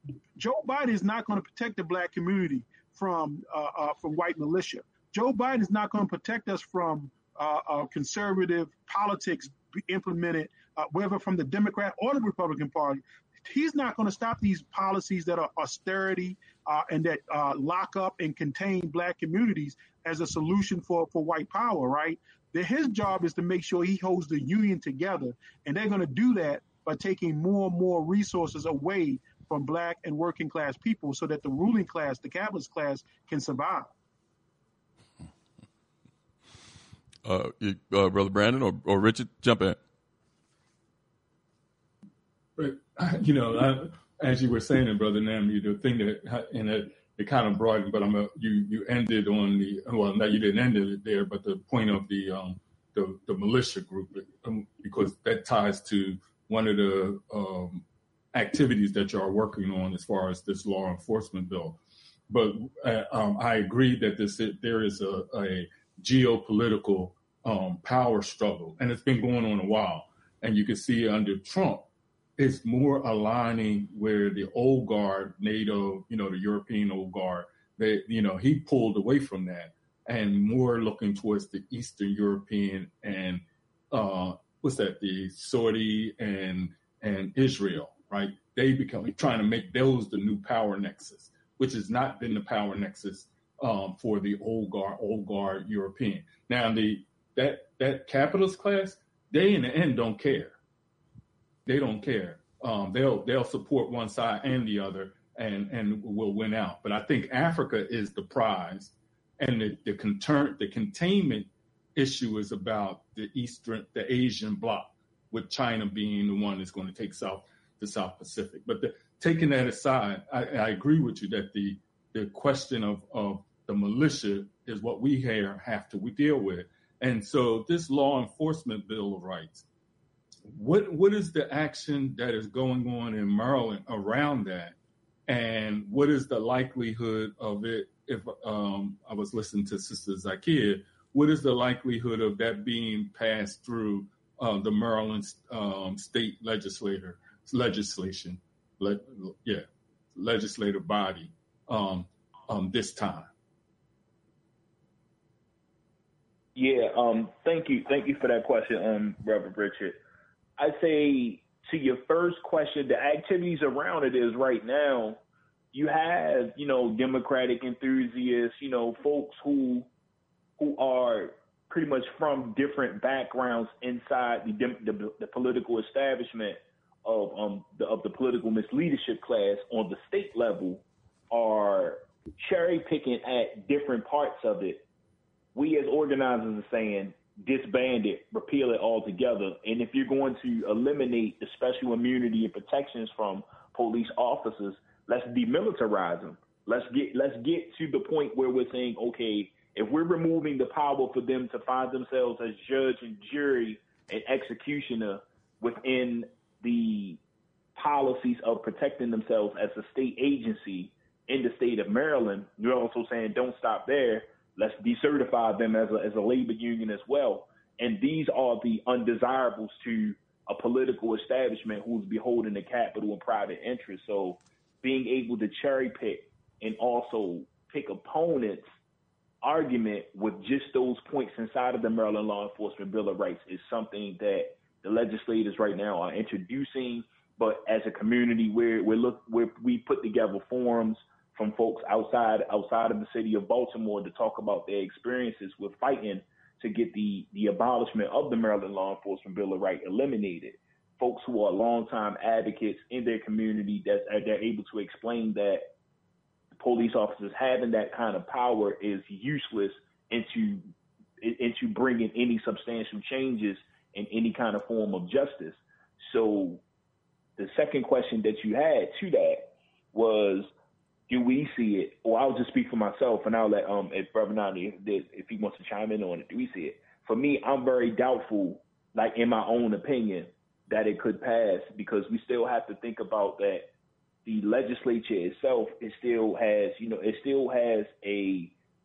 Joe Biden is not going to protect the black community from uh, uh, from white militia. Joe Biden is not going to protect us from uh, uh, conservative politics implemented, uh, whether from the Democrat or the Republican Party. He's not going to stop these policies that are austerity uh, and that uh, lock up and contain black communities as a solution for, for white power, right? That his job is to make sure he holds the union together, and they're going to do that by taking more and more resources away from black and working class people so that the ruling class, the capitalist class, can survive. Uh, you, uh, Brother Brandon or, or Richard, jump in. But, you know, I, as you were saying, it, Brother Nam, you the thing that, and it, it kind of broadened, but I'm a, you you ended on the, well, no, you didn't end it there, but the point of the um, the, the militia group, um, because that ties to one of the um, activities that you are working on as far as this law enforcement bill. But uh, um, I agree that this there is a, a geopolitical um, power struggle, and it's been going on a while. And you can see under Trump, it's more aligning where the old guard, NATO, you know, the European old guard, they, you know, he pulled away from that and more looking towards the Eastern European and uh, what's that, the Saudi and and Israel, right? They become trying to make those the new power nexus, which has not been the power nexus um, for the old guard, old guard European. Now, the that that capitalist class, they in the end don't care. They don't care. Um, they'll they'll support one side and the other, and and will win out. But I think Africa is the prize, and the the, conter- the containment issue is about the Eastern, the Asian bloc, with China being the one that's going to take South the South Pacific. But the, taking that aside, I, I agree with you that the the question of, of the militia is what we here have to we deal with. And so this law enforcement Bill of Rights, what what is the action that is going on in Maryland around that? And what is the likelihood of it? If um, I was listening to Sister Zakia, what is the likelihood of that being passed through uh, the Maryland um, state legislator legislation, le- yeah, legislative body um, um, this time? Yeah, um, thank you, thank you for that question, um, Reverend Richard. I'd say to your first question, the activities around it is right now, you have, you know, Democratic enthusiasts, you know, folks who who are pretty much from different backgrounds inside the the, the political establishment of um the, of the political misleadership class on the state level are cherry picking at different parts of it. We as organizers are saying disband it, repeal it altogether. And if you're going to eliminate the special immunity and protections from police officers, let's demilitarize them. Let's get let's get to the point where we're saying, okay, if we're removing the power for them to find themselves as judge and jury and executioner within the policies of protecting themselves as a state agency in the state of Maryland, you're also saying don't stop there. Let's decertify them as a, as a labor union as well. And these are the undesirables to a political establishment who's beholden to capital and private interest. So being able to cherry pick and also pick opponents' argument with just those points inside of the Maryland Law Enforcement Bill of Rights is something that the legislators right now are introducing. But as a community, we're, we're look, we're, we put together forums from folks outside outside of the city of Baltimore to talk about their experiences with fighting to get the, the abolishment of the Maryland Law Enforcement Bill of Rights eliminated. Folks who are longtime advocates in their community that they're able to explain that police officers having that kind of power is useless into into bringing any substantial changes in any kind of form of justice. So the second question that you had to that was, do we see it? Or I'll just speak for myself, and I'll let um if Brother Nani, if, if he wants to chime in on it, do we see it? For me, I'm very doubtful, like in my own opinion, that it could pass, because we still have to think about that the legislature itself, it still has, you know, it still has a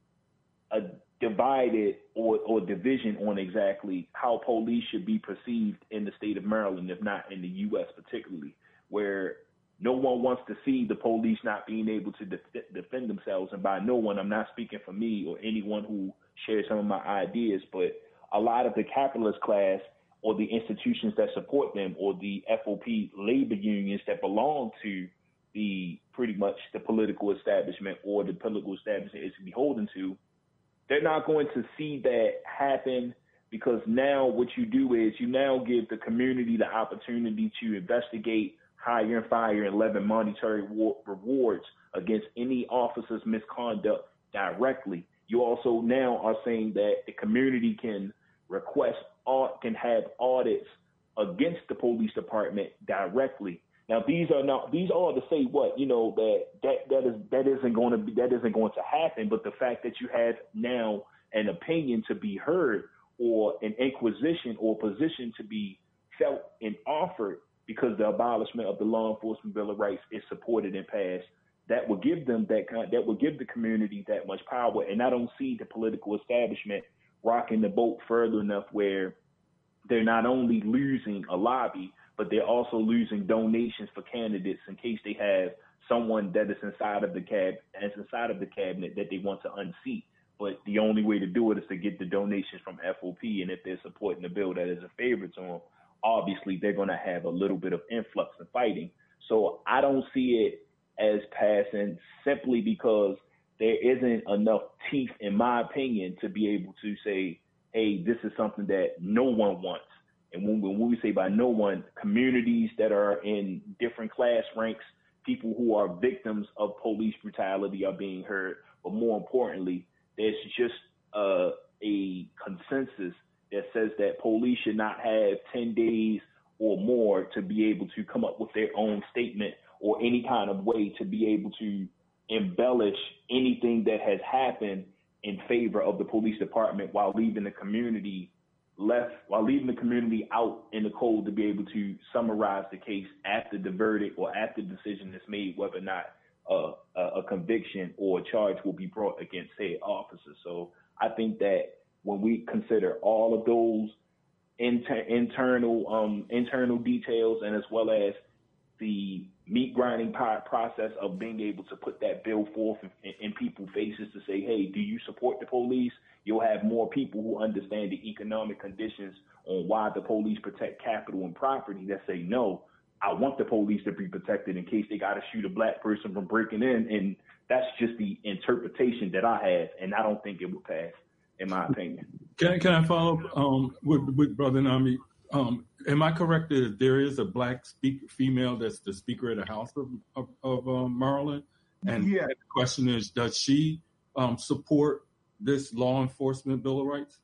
a divided or, or division on exactly how police should be perceived in the state of Maryland, if not in the U S particularly, where no one wants to see the police not being able to def- defend themselves. And by no one, I'm not speaking for me or anyone who shares some of my ideas, but a lot of the capitalist class or the institutions that support them or the F O P labor unions that belong to the pretty much the political establishment or the political establishment is beholden to, they're not going to see that happen, because now what you do is you now give the community the opportunity to investigate, hire and fire, and levy monetary war- rewards against any officer's misconduct directly. You also now are saying that the community can request, or can have audits against the police department directly. Now, these are not, these are to say what, you know, that, that, that is, that isn't going to be, that isn't going to happen. But the fact that you have now an opinion to be heard, or an inquisition or position to be felt and offered because the abolishment of the Law Enforcement Bill of Rights is supported and passed, that will give them that kind, that will give the community that much power. And I don't see the political establishment rocking the boat further enough where they're not only losing a lobby, but they're also losing donations for candidates in case they have someone that is inside of the cab, as inside of the cabinet that they want to unseat. But the only way to do it is to get the donations from F O P, and if they're supporting the bill that is a favor to them, obviously they're going to have a little bit of influx and fighting. So I don't see it as passing simply because there isn't enough teeth, in my opinion, to be able to say, hey, this is something that no one wants. And when, when we say by no one, communities that are in different class ranks, people who are victims of police brutality are being heard. But more importantly, there's just uh, a consensus that says that police should not have ten days or more to be able to come up with their own statement or any kind of way to be able to embellish anything that has happened in favor of the police department while leaving the community left, while leaving the community out in the cold to be able to summarize the case after the verdict or after the decision is made, whether or not uh, a, a conviction or a charge will be brought against said officer. So I think that when we consider all of those inter- internal um, internal details, and as well as the meat grinding process of being able to put that bill forth in, in people's faces to say, hey, do you support the police? You'll have more people who understand the economic conditions on why the police protect capital and property that say, no, I want the police to be protected in case they got to shoot a black person from breaking in. And that's just the interpretation that I have, and I don't think it would pass, in my opinion. Can, can I follow up um, with, with Brother Nami? Um, am I correct that there is a black speak, female that's the Speaker of the House of, of, of um, Maryland? And yeah. the question is, does she um, support this law enforcement Bill of Rights?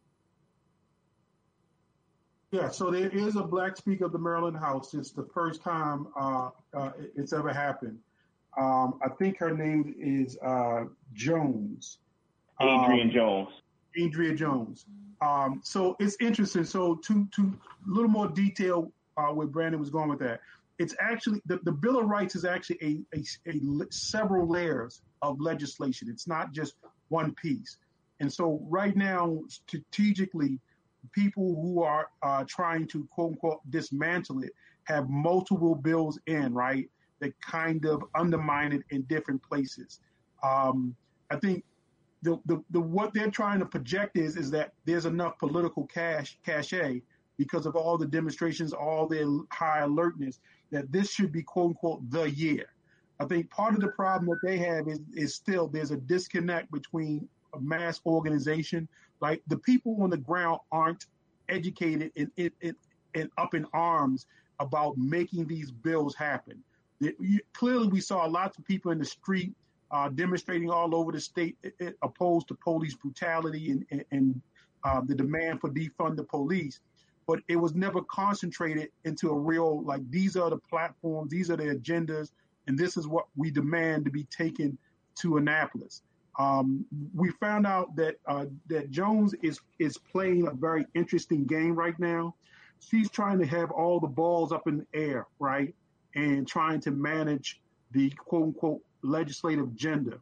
Yeah, so there is a black Speaker of the Maryland House. It's the first time uh, uh, it's ever happened. Um, I think her name is uh, Jones. Adrian um, Jones. Adria Jones. Um, so it's interesting. So to to a little more detail uh, where Brandon was going with that. It's actually the, the Bill of Rights is actually a, a, a several layers of legislation. It's not just one piece. And so right now, strategically, people who are uh, trying to quote unquote dismantle it have multiple bills in, right, that kind of undermine it in different places. Um, I think the, the the what they're trying to project is is that there's enough political cash cachet because of all the demonstrations, all their high alertness, that this should be quote unquote the year. I think part of the problem that they have is is still there's a disconnect between a mass organization. Like the people on the ground aren't educated and, and, and, and up in arms about making these bills happen. It, you, clearly, we saw lots of people in the street uh, demonstrating all over the state it, it, opposed to police brutality and, and, and uh, the demand for defund the police. But it was never concentrated into a real, like, these are the platforms, these are the agendas, and this is what we demand to be taken to Annapolis. Um, we found out that uh, that Jones is is playing a very interesting game right now. She's trying to have all the balls up in the air, right, and trying to manage the quote unquote legislative agenda.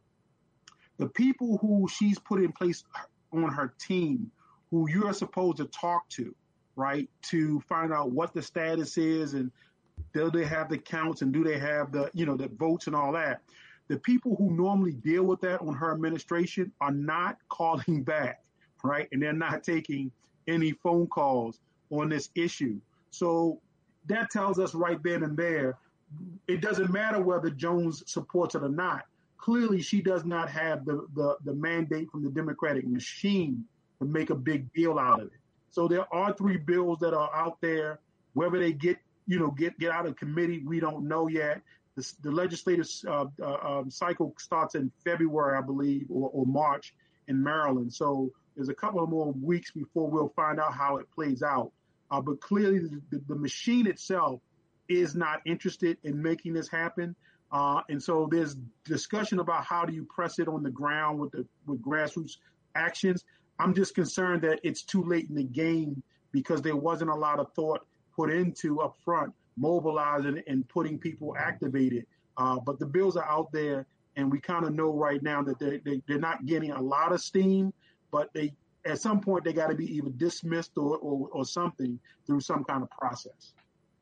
The people who she's put in place on her team, who you are supposed to talk to, right, to find out what the status is and do they have the counts and do they have the you know the votes and all that. The people who normally deal with that on her administration are not calling back, right? And they're not taking any phone calls on this issue. So that tells us right then and there, it doesn't matter whether Jones supports it or not. Clearly, she does not have the, the, the mandate from the Democratic machine to make a big deal out of it. So there are three bills that are out there. Whether they get, you know, get, get out of committee, we don't know yet. The, the legislative uh, uh, um, cycle starts in February, I believe, or, or March in Maryland. So there's a couple of more weeks before we'll find out how it plays out. Uh, but clearly, the, the, the machine itself is not interested in making this happen. Uh, and so there's discussion about how do you press it on the ground with the with grassroots actions. I'm just concerned that it's too late in the game because there wasn't a lot of thought put into up front mobilizing and putting people activated. Uh, but the bills are out there, and we kind of know right now that they, they, they're not getting a lot of steam, but they at some point they got to be either dismissed or, or, or something through some kind of process.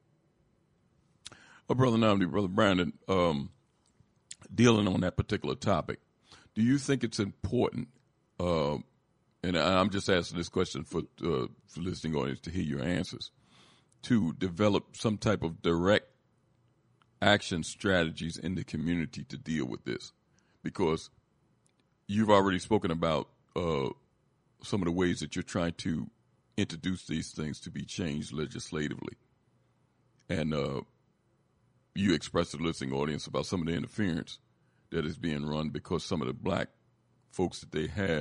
Well, Brother Namdi, Brother Brandon, um, dealing on that particular topic, do you think it's important, uh, and I'm just asking this question for, uh, for listening audience to hear your answers, to develop some type of direct action strategies in the community to deal with this? Because you've already spoken about uh, some of the ways that you're trying to introduce these things to be changed legislatively. And uh, you expressed to the listening audience about some of the interference that is being run because some of the black folks that they have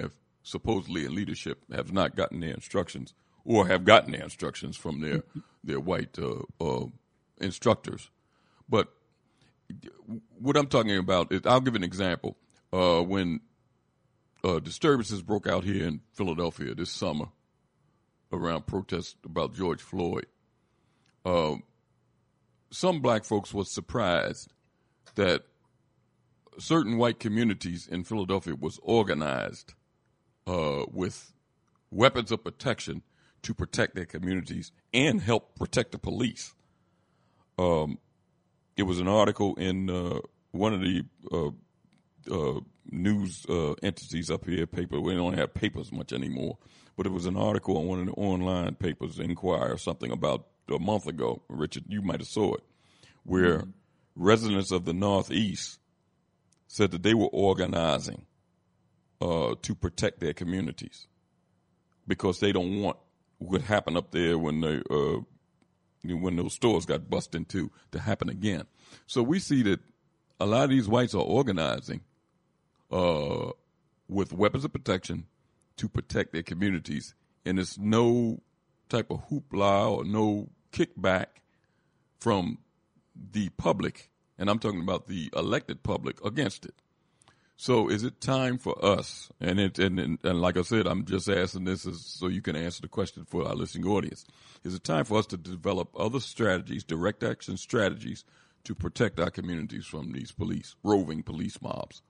supposedly in leadership have not gotten their instructions or have gotten their instructions from their their white uh, uh, instructors. But what I'm talking about is, I'll give an example. Uh, when uh, disturbances broke out here in Philadelphia this summer around protests about George Floyd, uh, some black folks was surprised that certain white communities in Philadelphia was organized uh, with weapons of protection to protect their communities and help protect the police. Um, it was an article in uh, one of the uh, uh, news uh, entities up here, paper. We don't have papers much anymore, but it was an article on one of the online papers, Inquirer, something about a month ago. Richard, you might have saw it, where mm-hmm. residents of the Northeast said that they were organizing uh, to protect their communities because they don't want what happened up there when they uh, when those stores got bust into to happen again. So we see that a lot of these whites are organizing uh, with weapons of protection to protect their communities, and it's no type of hoopla or no kickback from the public, and I'm talking about the elected public, against it. So is it time for us, and it and, and, and like I said, I'm just asking this as, so you can answer the question for our listening audience, is it time for us to develop other strategies, direct action strategies, to protect our communities from these police, roving police mobs?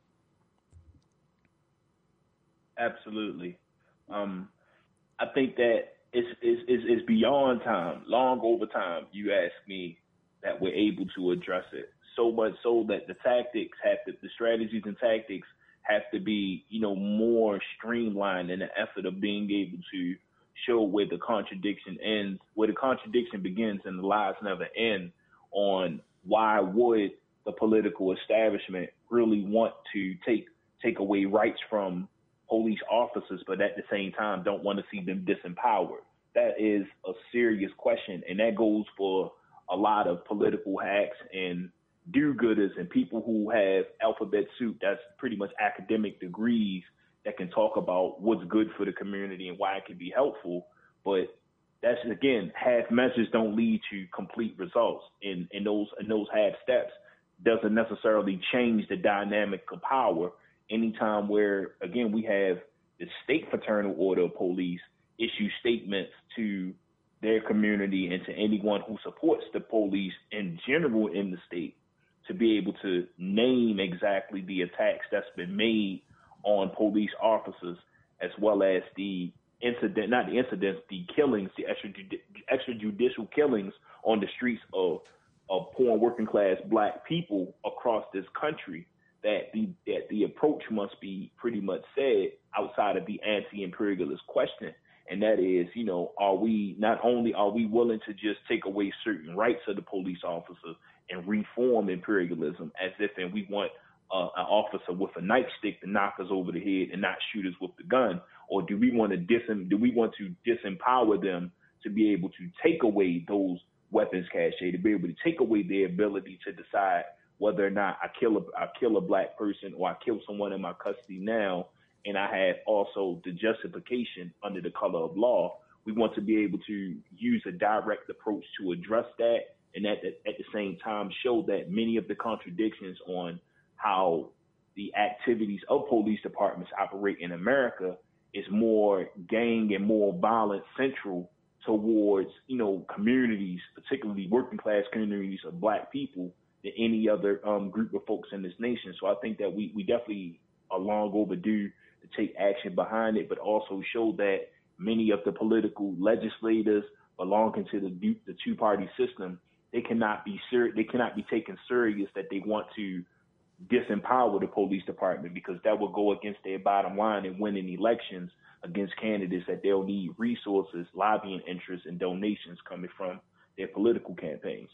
Absolutely. Um, I think that it's, it's, it's, it's beyond time, long over time, you ask me, that we're able to address it. So much so that the tactics have to, the strategies and tactics have to be, you know, more streamlined in the effort of being able to show where the contradiction ends, where the contradiction begins and the lies never end, on why would the political establishment really want to take take away rights from police officers, but at the same time don't want to see them disempowered. That is a serious question, and that goes for a lot of political hacks and do-gooders and people who have alphabet soup, that's pretty much academic degrees, that can talk about what's good for the community and why it can be helpful. But that's, again, half measures don't lead to complete results. And, and those and those half steps doesn't necessarily change the dynamic of power. Anytime where, again, we have the state fraternal order of police issue statements to their community and to anyone who supports the police in general in the state, to be able to name exactly the attacks that's been made on police officers, as well as the incident, not the incidents, the killings, the extrajudicial killings on the streets of, of poor working class black people across this country, that the, that the approach must be pretty much said outside of the anti-imperialist question. And that is, you know, are we, not only are we willing to just take away certain rights of the police officer and reform imperialism as if and we want uh, an officer with a nightstick to knock us over the head and not shoot us with the gun? Or do we want to dis do we want to disempower them to be able to take away those weapons cache, to be able to take away their ability to decide whether or not I kill a, I kill a black person or I kill someone in my custody now, and I have also the justification under the color of law? We want to be able to use a direct approach to address that, and at the, at the same time show that many of the contradictions on how the activities of police departments operate in America is more gang and more violent central towards, you know, communities, particularly working class communities of black people, than any other um, group of folks in this nation. So I think that we, we definitely are long overdue to take action behind it, but also show that many of the political legislators belonging to the, the two-party system, they cannot be ser- they cannot be taken serious that they want to disempower the police department, because that will go against their bottom line in winning elections against candidates that they'll need resources, lobbying interests, and donations coming from their political campaigns.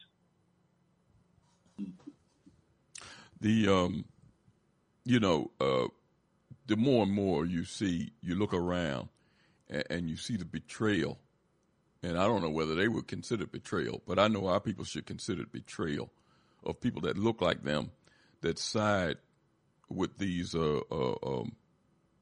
The, um, you know, uh, the more and more you see, you look around and, and you see the betrayal. And I don't know whether they would consider betrayal, but I know our people should consider betrayal of people that look like them, that side with these uh, uh, um,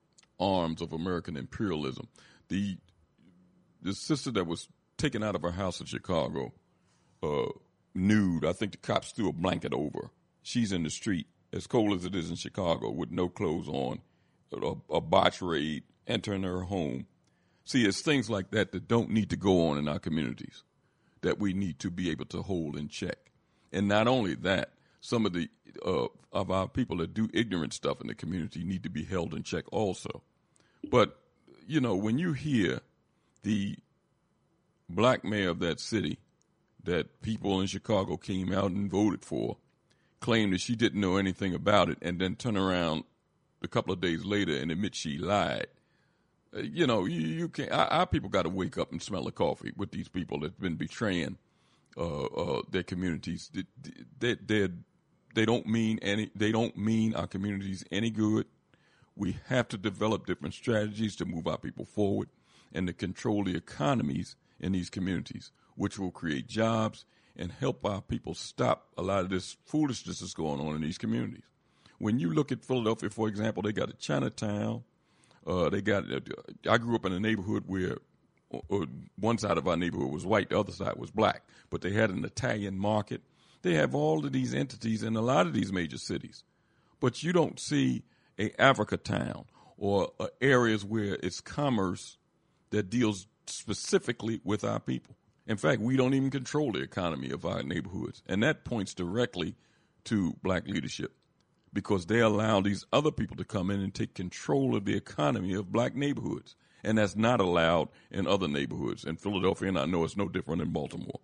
arms of American imperialism. The the sister that was taken out of her house in Chicago, uh, nude, I think the cops threw a blanket over her. She's in the street, as cold as it is in Chicago, with no clothes on, a, a botch raid, entering her home. See, it's things like that that don't need to go on in our communities that we need to be able to hold in check. And not only that, some of the uh, of our people that do ignorant stuff in the community need to be held in check also. But, you know, when you hear the black mayor of that city that people in Chicago came out and voted for, claim that she didn't know anything about it, and then turn around a couple of days later and admit she lied. Uh, you know, you, you can't. Our, our people got to wake up and smell the coffee with these people that've been betraying uh, uh, their communities. They, they, they, they don't mean any. They don't mean our communities any good. We have to develop different strategies to move our people forward and to control the economies in these communities, which will create jobs and help our people stop a lot of this foolishness that's going on in these communities. When you look at Philadelphia, for example, they got a Chinatown. Uh, they got. Uh, I grew up in a neighborhood where uh, one side of our neighborhood was white, the other side was black, but they had an Italian market. They have all of these entities in a lot of these major cities, but you don't see a Africa town or uh, areas where it's commerce that deals specifically with our people. In fact, we don't even control the economy of our neighborhoods, and that points directly to black leadership, because they allow these other people to come in and take control of the economy of black neighborhoods. And that's not allowed in other neighborhoods. In Philadelphia, and I know it's no different in Baltimore.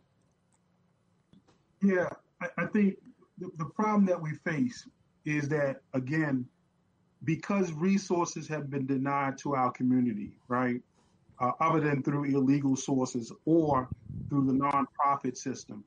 Yeah, I, I think the, the problem that we face is that, again, because resources have been denied to our community, right, uh, other than through illegal sources or through the nonprofit system,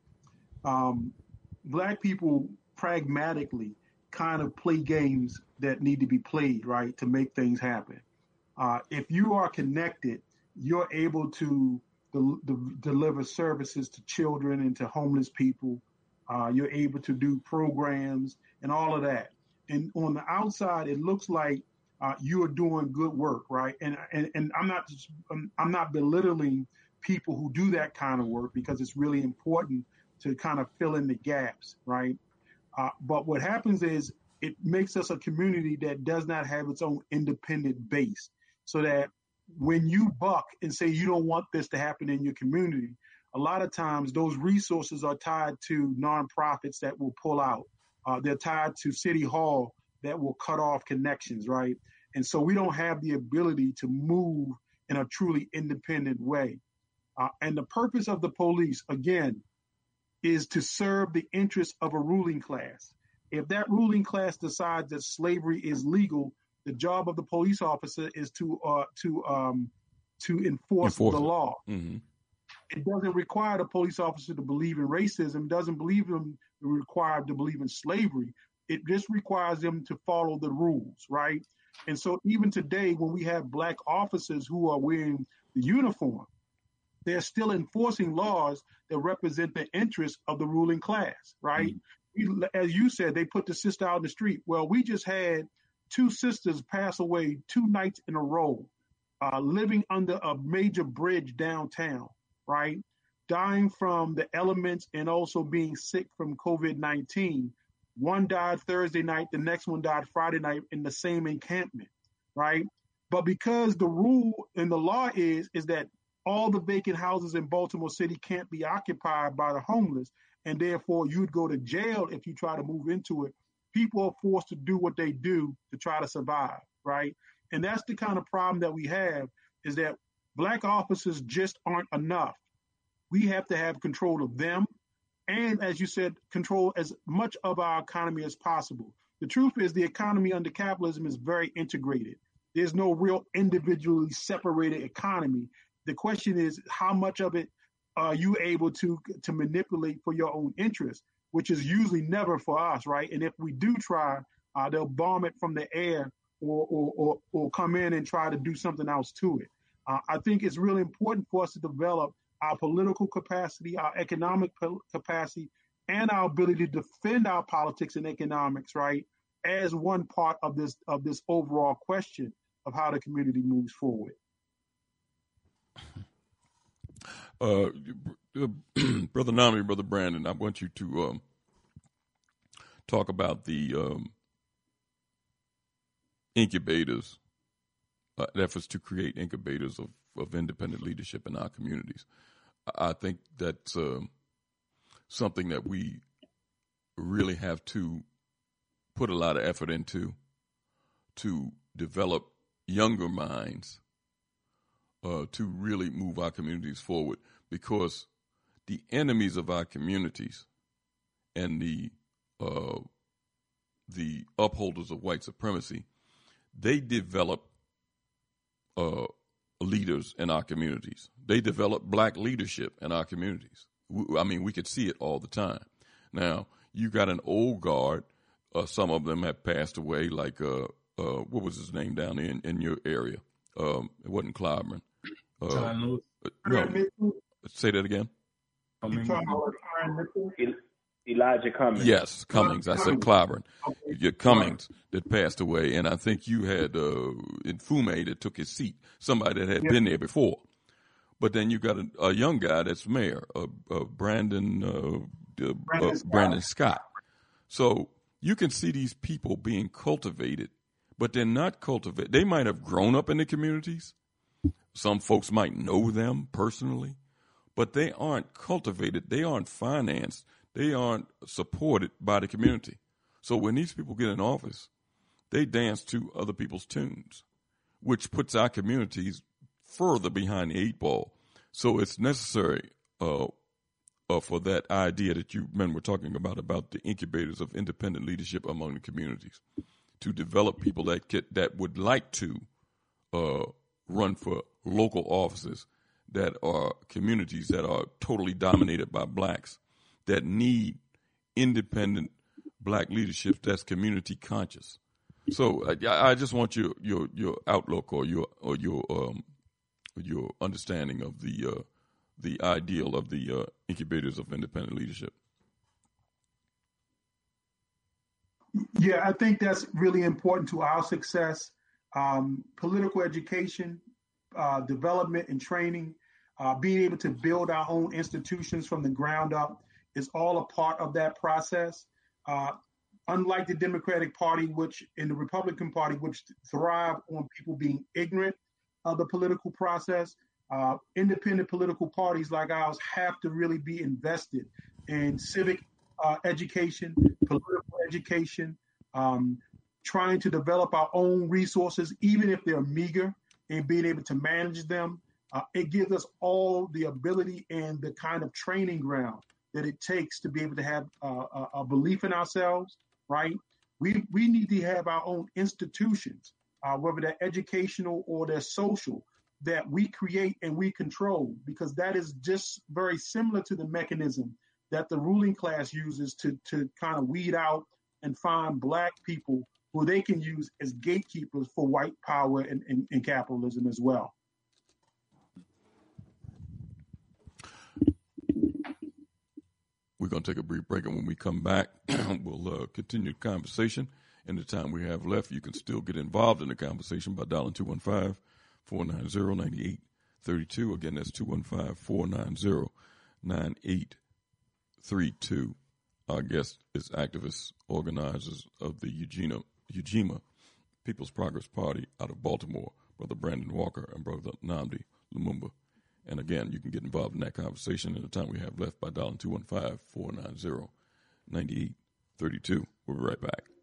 um, black people pragmatically kind of play games that need to be played, right, to make things happen. Uh, if you are connected, you're able to del- de- deliver services to children and to homeless people. Uh, you're able to do programs and all of that. And on the outside, it looks like uh, you are doing good work, right? And and, and I'm not just, I'm, I'm not belittling people who do that kind of work, because it's really important to kind of fill in the gaps, right? Uh, but what happens is it makes us a community that does not have its own independent base, so that when you buck and say you don't want this to happen in your community, a lot of times those resources are tied to nonprofits that will pull out. Uh, they're tied to City Hall that will cut off connections, right? And so we don't have the ability to move in a truly independent way. Uh, and the purpose of the police, again, is to serve the interests of a ruling class. If that ruling class decides that slavery is legal, the job of the police officer is to uh, to um, to enforce, enforce the it. law. Mm-hmm. It doesn't require the police officer to believe in racism. Doesn't believe them required to believe in slavery. It just requires them to follow the rules, right? And so even today, when we have black officers who are wearing the uniform, they're still enforcing laws that represent the interests of the ruling class, right? Mm-hmm. As you said, they put the sister out in the street. Well, we just had two sisters pass away two nights in a row, uh, living under a major bridge downtown, right? Dying from the elements and also being sick from COVID nineteen. One died Thursday night, the next one died Friday night in the same encampment, right? But because the rule and the law is, is that all the vacant houses in Baltimore City can't be occupied by the homeless, and therefore you'd go to jail if you try to move into it. People are forced to do what they do to try to survive, right? And that's the kind of problem that we have, is that black officers just aren't enough. We have to have control of them, and, as you said, control as much of our economy as possible. The truth is the economy under capitalism is very integrated. There's no real individually separated economy. The question is, how much of it are you able to to manipulate for your own interest, which is usually never for us, right? And if we do try, uh, they'll bomb it from the air or, or, or, or come in and try to do something else to it. Uh, I think it's really important for us to develop our political capacity, our economic capacity, and our ability to defend our politics and economics, right, as one part of this of this overall question. of how the community moves forward. Uh, Brother Nami, Brother Brandon, I want you to um, talk about the um, incubators, uh, efforts to create incubators of, of independent leadership in our communities. I think that's uh, something that we really have to put a lot of effort into to develop younger minds uh, to really move our communities forward, because the enemies of our communities and the uh, the upholders of white supremacy, they develop uh, leaders in our communities. They develop black leadership in our communities. I mean, we could see it all the time. Now, you got an old guard. Uh, some of them have passed away, like, uh, uh, what was his name down there in, in your area? Um, it wasn't Clyburn. Uh, John Lewis. No. Say that again. Elijah Cummings. Yes, Cummings. I said Clyburn. Yeah, Cummings that passed away, and I think you had uh, in Fume that took his seat, somebody that had Yeah. been there before. But then you got a, a young guy that's mayor, uh, uh, Brandon uh, uh, Brandon uh, Scott. Brandon Scott. So you can see these people being cultivated, but they're not cultivated. They might have grown up in the communities. Some folks might know them personally, but they aren't cultivated. They aren't financed. They aren't supported by the community. So when these people get in office, they dance to other people's tunes, which puts our communities further behind the eight ball. So it's necessary uh, uh, for that idea that you men were talking about, about the incubators of independent leadership among the communities, to develop people that get, that would like to uh, run for local offices that are communities that are totally dominated by blacks, that need independent black leadership that's community conscious. So I, I just want your, your your outlook or your or your um your understanding of the uh, the ideal of the uh, incubators of independent leadership. Yeah, I think that's really important to our success. Um, political education, uh, development and training, uh, being able to build our own institutions from the ground up is all a part of that process. Uh, unlike the Democratic Party, which and the Republican Party, which thrive on people being ignorant of the political process, uh, independent political parties like ours have to really be invested in civic uh, education, political education, um, trying to develop our own resources, even if they're meager, and being able to manage them. Uh, it gives us all the ability and the kind of training ground that it takes to be able to have uh, a, a belief in ourselves, right? We we need to have our own institutions, uh, whether they're educational or they're social, that we create and we control, because that is just very similar to the mechanism that the ruling class uses to, to kind of weed out and find black people who they can use as gatekeepers for white power and, and, and capitalism as well. We're going to take a brief break, and when we come back, we'll uh, continue the conversation. In the time we have left, you can still get involved in the conversation by dialing two one five, four nine zero, nine eight three two. Again, that's two one five, four nine zero, nine eight three two. Our guest is activists, organizers of the Ujima, Ujima People's Progress Party out of Baltimore, Brother Brandon Walker and Brother Nnamdi Lumumba. And again, you can get involved in that conversation in the time we have left by dialing two one five, four nine zero, nine eight three two. We'll be right back.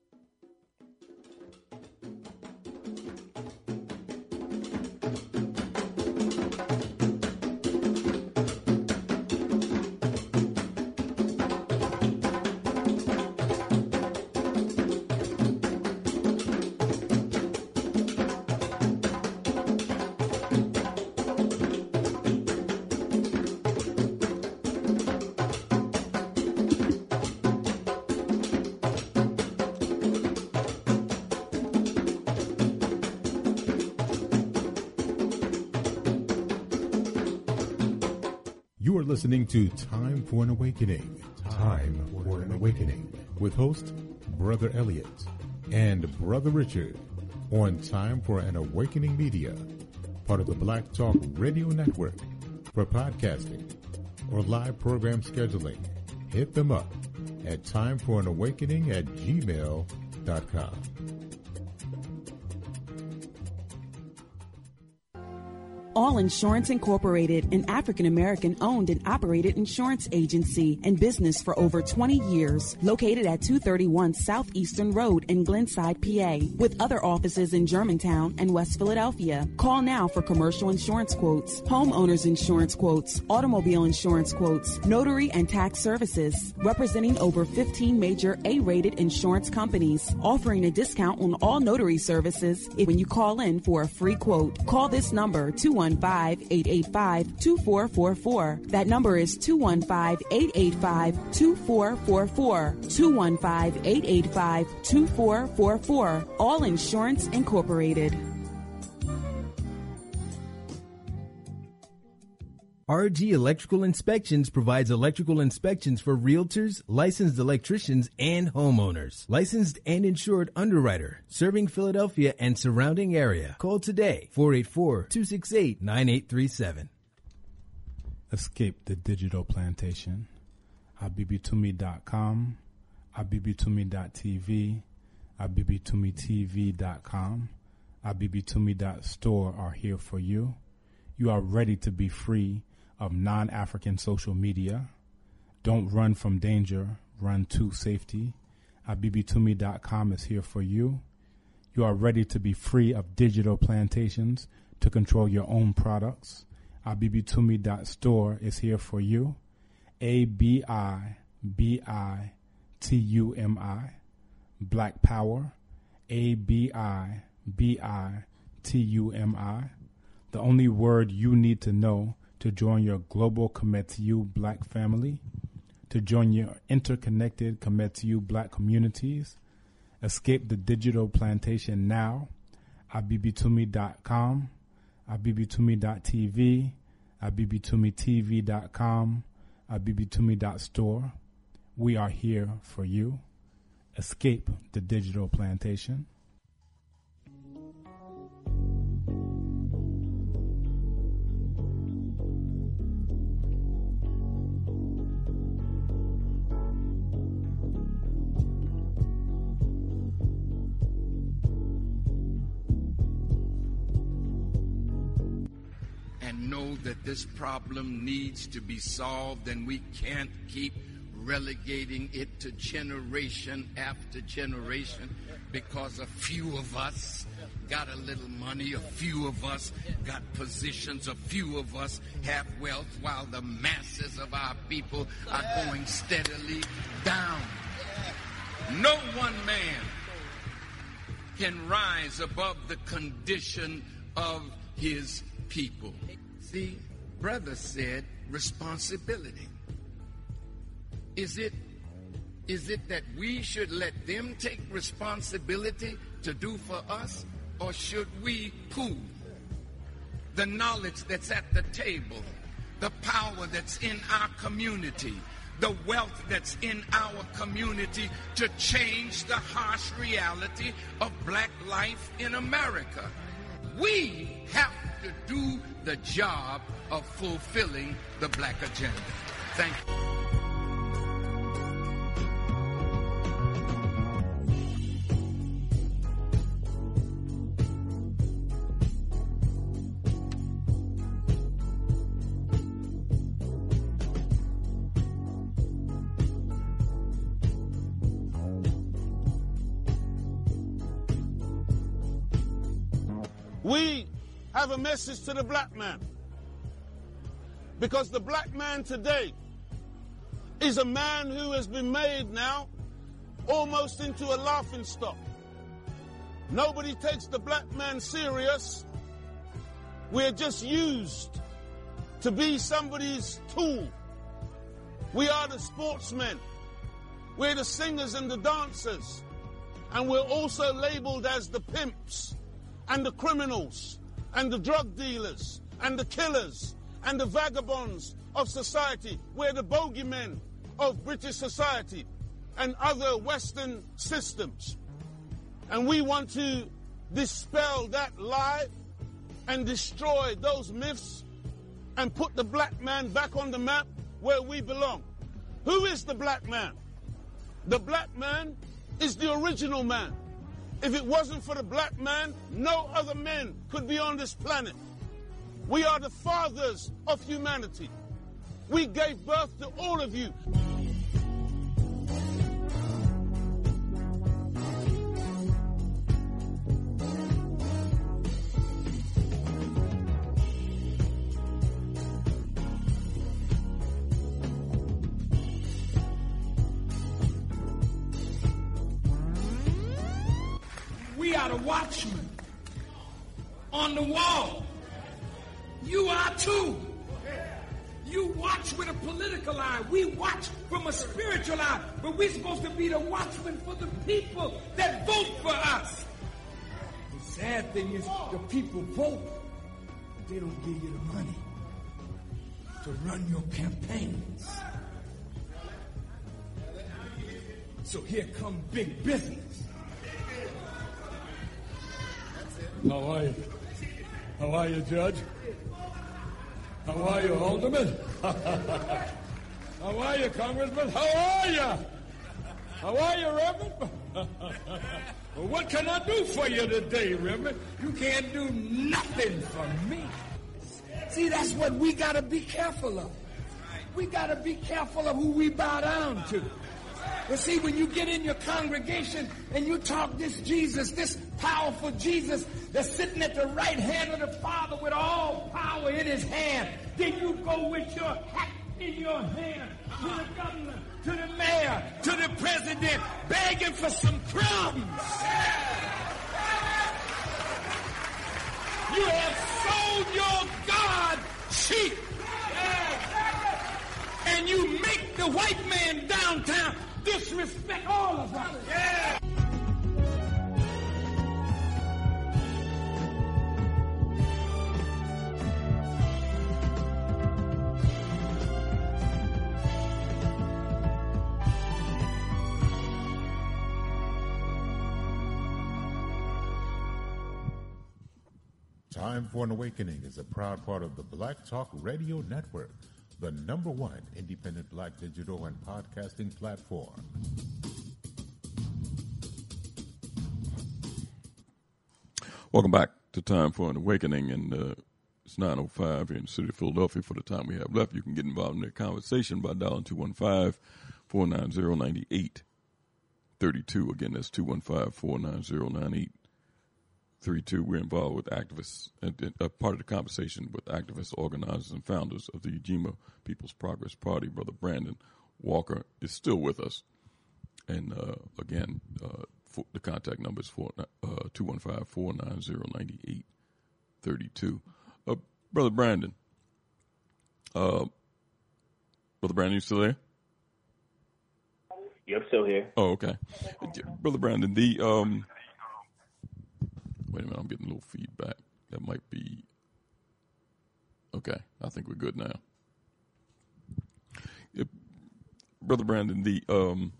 You are listening to Time for an Awakening. Time for an Awakening with host Brother Elliot and Brother Richard on Time for an Awakening Media, part of the Black Talk Radio Network. For podcasting or live program scheduling, hit them up at timeforanawakening at gmail dot com. All Insurance Incorporated, an African-American owned and operated insurance agency and business for over twenty years, located at two thirty-one Southeastern Road in Glenside, P A, with other offices in Germantown and West Philadelphia. Call now for commercial insurance quotes, homeowners insurance quotes, automobile insurance quotes, notary and tax services, representing over fifteen major A-rated insurance companies, offering a discount on all notary services when you call in for a free quote. Call this number, two one five, eight eight five, two four four four. That number is two one five, eight eight five, two four four four. two one five, eight eight five, two four four four. All Insurance Incorporated. R G Electrical Inspections provides electrical inspections for realtors, licensed electricians, and homeowners. Licensed and insured underwriter, serving Philadelphia and surrounding area. Call today, four eight four, two six eight, nine eight three seven. Escape the digital plantation. I B B Tumi dot com, I B B Tumi dot T V, I B B Tumi T V dot com, I B B Tumi dot store are here for you. You are ready to be free of non-African social media. Don't run from danger, run to safety. I B B Tumi dot com is here for you. You are ready to be free of digital plantations to control your own products. I B B Tumi dot store is here for you. A B I B I T U M I, Black Power, A B I B I T U M I. The only word you need to know to join your global Commit to You Black family, to join your interconnected Commit to You Black communities. Escape the digital plantation now. I B B Tumi dot com, I B B Tumi dot T V, I B B Tumi T V dot com, I B B Tumi dot store. We are here for you. Escape the digital plantation. Know that this problem needs to be solved, and we can't keep relegating it to generation after generation because a few of us got a little money, a few of us got positions, a few of us have wealth, while the masses of our people are going steadily down. No one man can rise above the condition of his people. See, brother said responsibility. Is it, is it that we should let them take responsibility to do for us, or should we pool the knowledge that's at the table, the power that's in our community, the wealth that's in our community to change the harsh reality of black life in America? We have to do the job of fulfilling the black agenda. Thank you. We have a message to the black man, because the black man today is a man who has been made now almost into a laughing stock. Nobody takes the black man serious. We're just used to be somebody's tool. We are the sportsmen. We're the singers and the dancers. And we're also labeled as the pimps and the criminals and the drug dealers and the killers and the vagabonds of society. We're the bogeymen of British society and other Western systems. And we want to dispel that lie and destroy those myths and put the black man back on the map where we belong. Who is the black man? The black man is the original man. If it wasn't for the black man, no other men could be on this planet. We are the fathers of humanity. We gave birth to all of you. We are the watchmen on the wall. You are too. You watch with a political eye. We watch from a spiritual eye. But we're supposed to be the watchmen for the people that vote for us. The sad thing is the people vote, but they don't give you the money to run your campaigns. So here come big business. How are you? How are you, Judge? How are you, Alderman? How are you, Congressman? How are you? How are you, Reverend? Well, what can I do for you today, Reverend? You can't do nothing for me. See, that's what we got to be careful of. We got to be careful of who we bow down to. But see, when you get in your congregation and you talk this Jesus, this powerful Jesus that's sitting at the right hand of the Father with all power in his hand, then you go with your hat in your hand to the governor, to the mayor, to the president, begging for some crumbs. You have sold your God cheap. And you make the white man downtown disrespect all of us. Yeah. Time for an Awakening is a proud part of the Black Talk Radio Network, the number one independent black digital and podcasting platform. Welcome back to Time for an Awakening, and uh, it's nine oh five here in the city of Philadelphia. For the time we have left, you can get involved in the conversation by dialing two one five, four nine zero, nine eight three two. Again, that's two one five, four nine zero, nine eight three two. We're involved with activists, and uh, part of the conversation with activists, organizers, and founders of the Ujima People's Progress Party. Brother Brandon Walker is still with us. And uh, again, uh, for, the contact number is two one five, four nine zero, nine eight three two. Uh, Brother Brandon, uh, Brother Brandon, you still there? Yep, still here. Oh, okay. Brother Brandon, the... Um, wait a minute, I'm getting a little feedback. That might be... Okay, I think we're good now. It, Brother Brandon, the... Um,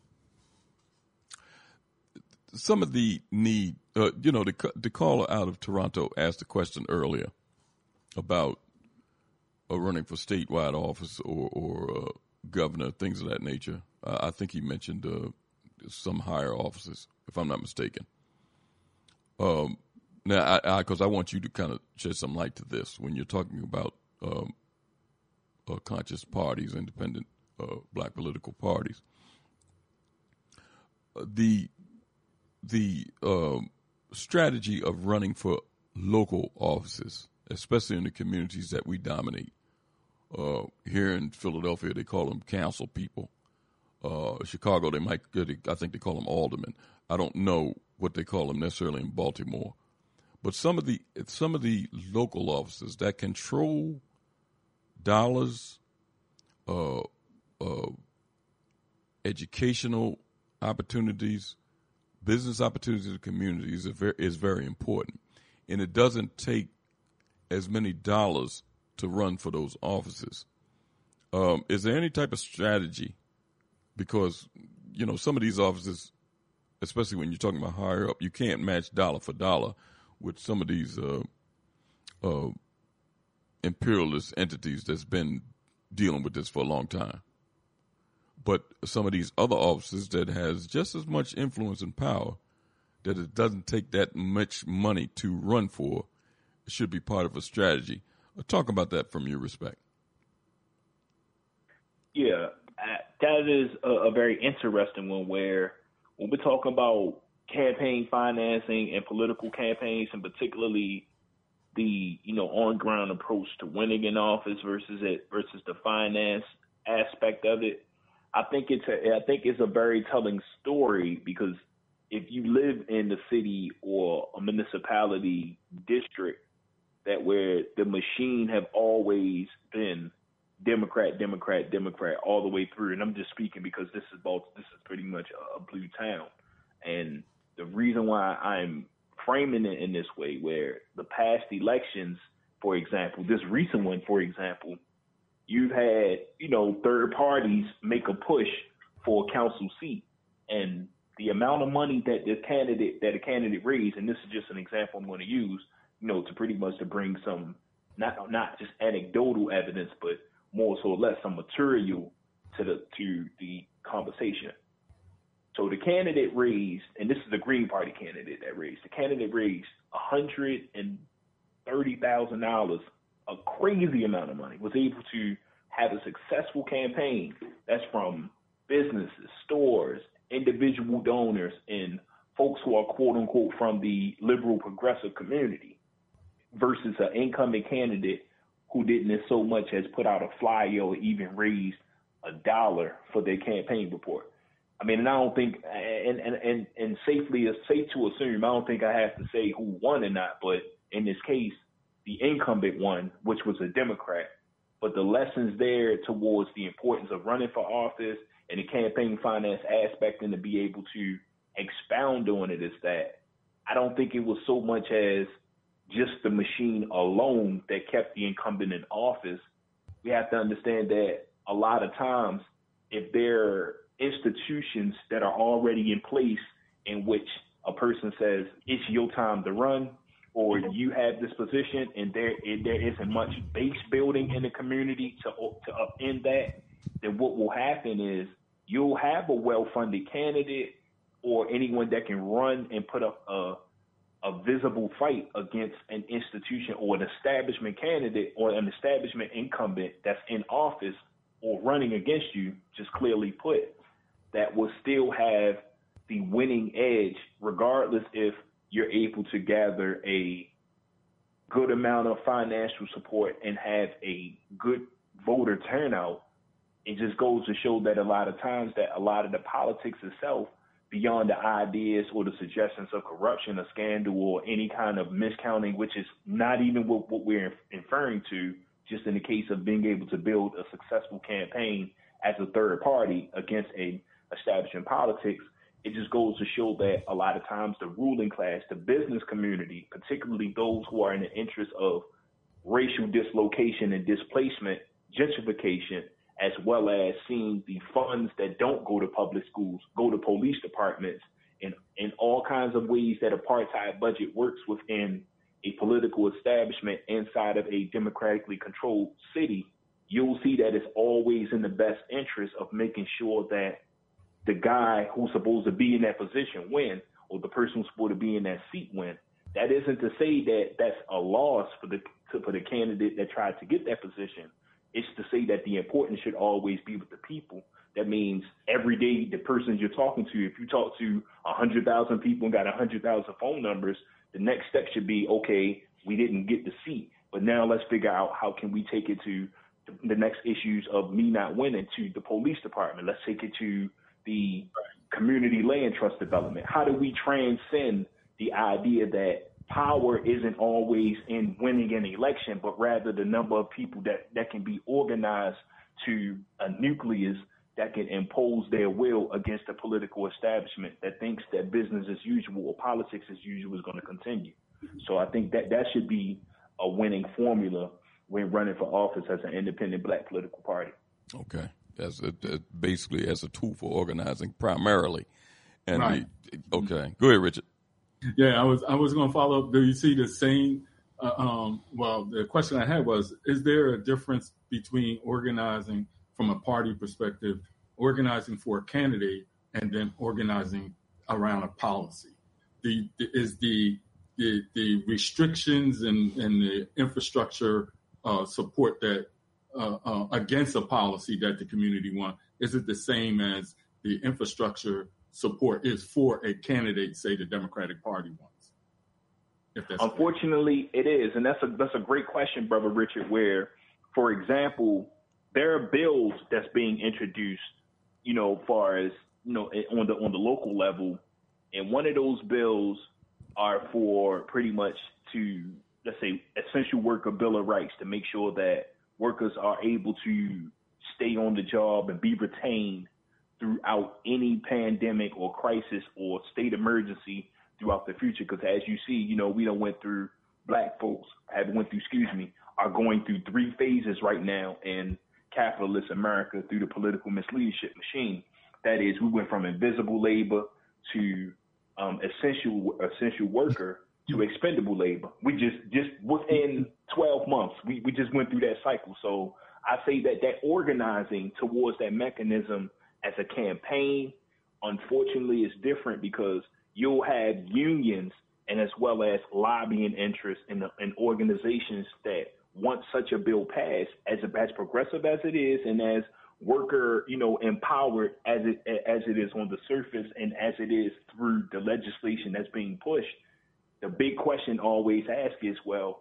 some of the need, uh, you know, the, the caller out of Toronto asked a question earlier about uh, running for statewide office or, or uh, governor, things of that nature. Uh, I think he mentioned uh, some higher offices, if I'm not mistaken. Um, now, I, because I, I want you to kind of shed some light to this when you're talking about um, uh, conscious parties, independent uh, black political parties. Uh, the the um, strategy of running for local offices, especially in the communities that we dominate. Uh, here in Philadelphia, they call them council people. Uh, Chicago, they might, I think they call them aldermen. I don't know what they call them necessarily in Baltimore, but some of the some of the local offices that control dollars, uh, uh, educational opportunities, business opportunities in the communities is very, is very important, and it doesn't take as many dollars to run for those offices. Um, is there any type of strategy? Because, you know, some of these offices, especially when you're talking about higher up, you can't match dollar for dollar with some of these uh, uh, imperialist entities that's been dealing with this for a long time. But some of these other offices that has just as much influence and power, that it doesn't take that much money to run for, should be part of a strategy. Talk about that from your respect. Yeah, that is a, a very interesting one, where when we're talking about campaign financing and political campaigns, and particularly the, you know, on-ground approach to winning in office versus it versus the finance aspect of it, I think it's a, I think it's a very telling story, because if you live in the city or a municipality district that where the machine have always been Democrat, Democrat, Democrat all the way through, and I'm just speaking because this is both, this is pretty much a, a blue town, and the reason why I'm framing it in this way, where the past elections, for example, this recent one, for example, you've had, you know, third parties make a push for a council seat, and the amount of money that the candidate that a candidate raised, and this is just an example I'm going to use, you know, to pretty much to bring some not not just anecdotal evidence, but more so or less some material to the to the conversation. So the candidate raised, and this is the Green Party candidate that raised, the candidate raised one hundred thirty thousand dollars, a crazy amount of money, was able to have a successful campaign that's from businesses, stores, individual donors, and folks who are quote unquote from the liberal progressive community, versus an incumbent candidate who didn't so much as put out a flyer or even raised a dollar for their campaign report. I mean, and I don't think, and and and, and safely, it's safe to assume, I don't think I have to say who won or not, but in this case, the incumbent won, which was a Democrat. But the lessons there towards the importance of running for office and the campaign finance aspect, and to be able to expound on it, is that I don't think it was so much as just the machine alone that kept the incumbent in office. We have to understand that a lot of times, if there are institutions that are already in place in which a person says, it's your time to run, or you have this position, and there there isn't much base building in the community to to upend that, then what will happen is you'll have a well-funded candidate or anyone that can run and put up a a visible fight against an institution or an establishment candidate or an establishment incumbent that's in office or running against you, just clearly put, that will still have the winning edge, regardless if you're able to gather a good amount of financial support and have a good voter turnout. It just goes to show that a lot of times that a lot of the politics itself, beyond the ideas or the suggestions of corruption or scandal or any kind of miscounting, which is not even what, what we're inferring to, just in the case of being able to build a successful campaign as a third party against a establishment politics, it just goes to show that a lot of times the ruling class, the business community, particularly those who are in the interest of racial dislocation and displacement, gentrification, as well as seeing the funds that don't go to public schools, go to police departments, and in all kinds of ways that apartheid budget works within a political establishment inside of a democratically controlled city, you'll see that it's always in the best interest of making sure that the guy who's supposed to be in that position win, or the person who's supposed to be in that seat win. That isn't to say that that's a loss for the for the candidate that tried to get that position. It's to say that the importance should always be with the people. That means every day the person you're talking to, if you talk to one hundred thousand people and got one hundred thousand phone numbers, the next step should be, okay, we didn't get the seat, but now let's figure out how can we take it to the next issues of me not winning, to the police department. Let's take it to the community land trust development. How do we transcend the idea that power isn't always in winning an election, but rather the number of people that, that can be organized to a nucleus that can impose their will against the political establishment that thinks that business as usual or politics as usual is going to continue. So I think that that should be a winning formula when running for office as an independent black political party. Okay. As a, uh, basically as a tool for organizing primarily. And right. the, okay. Go ahead, Richard. Yeah, I was I was going to follow up. Do you see the same? Uh, um, well, the question I had was: is there a difference between organizing from a party perspective, organizing for a candidate, and then organizing around a policy? The, the is the the the restrictions and, and the infrastructure uh, support that uh, uh, against a policy that the community wants, is it the same as the infrastructure support is for a candidate, say the Democratic Party wants? If that's Unfortunately, it is, and that's a that's a great question, Brother Richard. Where, for example, there are bills that's being introduced, you know, as far as you know, on the on the local level, and one of those bills are for pretty much to, let's say, essential worker bill of rights, to make sure that workers are able to stay on the job and be retained throughout any pandemic or crisis or state emergency throughout the future. Because as you see, you know, we done went through, black folks have went through, excuse me, are going through three phases right now in capitalist America through the political misleadership machine. That is, we went from invisible labor to um, essential essential worker to expendable labor. We just, just within twelve months, we, we just went through that cycle. So I say that that organizing towards that mechanism as a campaign, unfortunately, is different, because you'll have unions and as well as lobbying interests in, the, in organizations that want such a bill passed, as as progressive as it is and as worker, you know, empowered as it as it is on the surface and as it is through the legislation that's being pushed. The big question always asked is, well,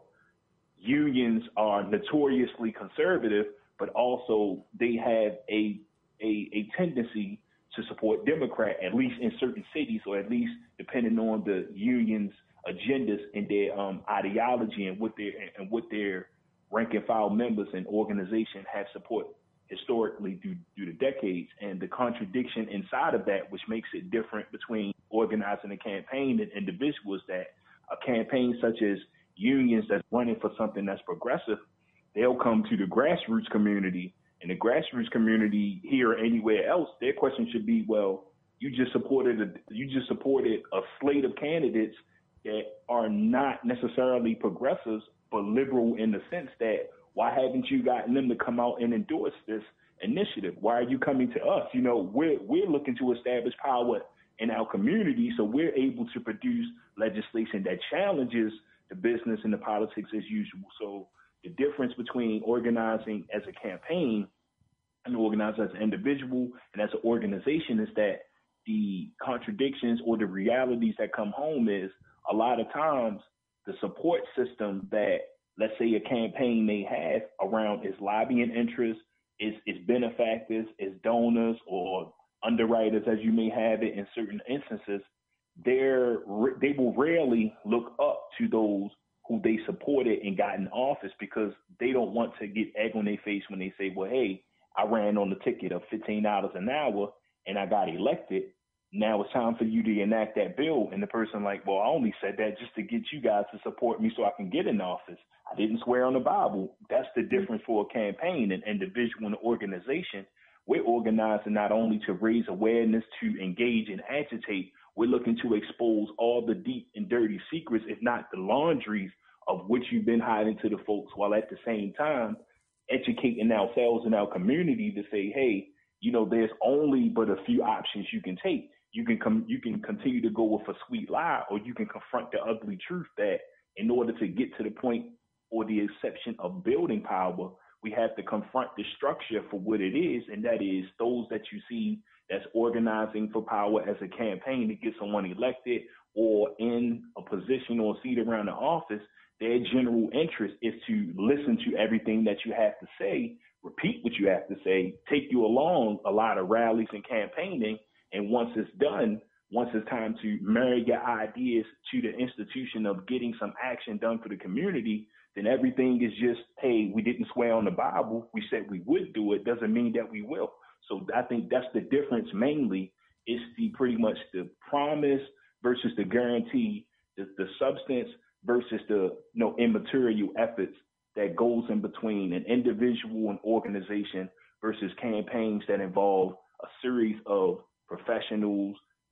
unions are notoriously conservative, but also they have a A, a tendency to support Democrat, at least in certain cities, or at least depending on the union's agendas and their um, ideology and what their and what their rank and file members and organization have support historically through, through the decades. And the contradiction inside of that, which makes it different between organizing a campaign and individuals, that a campaign such as unions that's running for something that's progressive, they'll come to the grassroots community. In the grassroots community here or anywhere else, their question should be, well, you just supported a, you just supported a slate of candidates that are not necessarily progressives, but liberal in the sense that, why haven't you gotten them to come out and endorse this initiative? Why are you coming to us? You know, we're we're looking to establish power in our community, so we're able to produce legislation that challenges the business and the politics as usual. So the difference between organizing as a campaign and organizing as an individual and as an organization is that the contradictions or the realities that come home is, a lot of times the support system that, let's say, a campaign may have around its lobbying interests, its, its benefactors, its donors, or underwriters, as you may have it in certain instances, they're, they will rarely look up to those who they supported and got in office, because they don't want to get egg on their face when they say, well, hey, I ran on the ticket of fifteen dollars an hour and I got elected. Now it's time for you to enact that bill. And the person like, well, I only said that just to get you guys to support me so I can get in office. I didn't swear on the Bible. That's the difference for a campaign, an individual, and an organization. We're organizing not only to raise awareness, to engage and agitate. We're looking to expose all the deep and dirty secrets, if not the laundries, of which you've been hiding to the folks, while at the same time educating ourselves and our community to say, hey, you know, there's only but a few options you can take. You can come, you can continue to go with a sweet lie, or you can confront the ugly truth that in order to get to the point or the exception of building power, we have to confront the structure for what it is, and that is those that you see that's organizing for power as a campaign to get someone elected or in a position or seat around the office. Their general interest is to listen to everything that you have to say, repeat what you have to say, take you along a lot of rallies and campaigning. And once it's done, once it's time to marry your ideas to the institution of getting some action done for the community, then everything is just, hey, we didn't swear on the Bible. We said we would do it. Doesn't mean that we will. So I think that's the difference mainly. It's the pretty much the promise versus the guarantee, the, the substance versus the you know, immaterial efforts that goes in between an individual and organization versus campaigns that involve a series of professionals,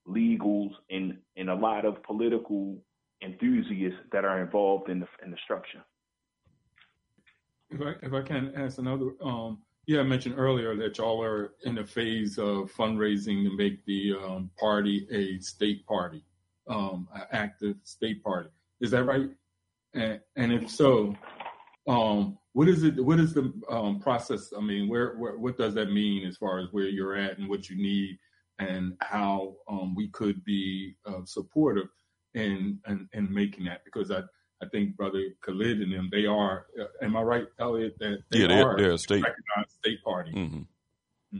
legals, and, and a lot of political enthusiasts that are involved in the in the structure. If I if I can ask another, um, yeah, I mentioned earlier that y'all are in the phase of fundraising to make the um, party a state party, um, an active state party. Is that right? And, and if so, um, what is it? What is the um, process? I mean, where, where what does that mean as far as where you're at and what you need, and how um, we could be uh, supportive in, in in making that? Because I. I think Brother Khalid and them, they are, uh, am I right, Elliot, that they yeah, they're, are they're a state. recognized state party? Mm-hmm. Mm-hmm.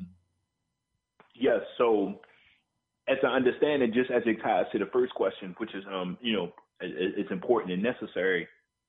Yes, so as I understand it, just as it ties to the first question, which is, um, you know, it, it's important and necessary,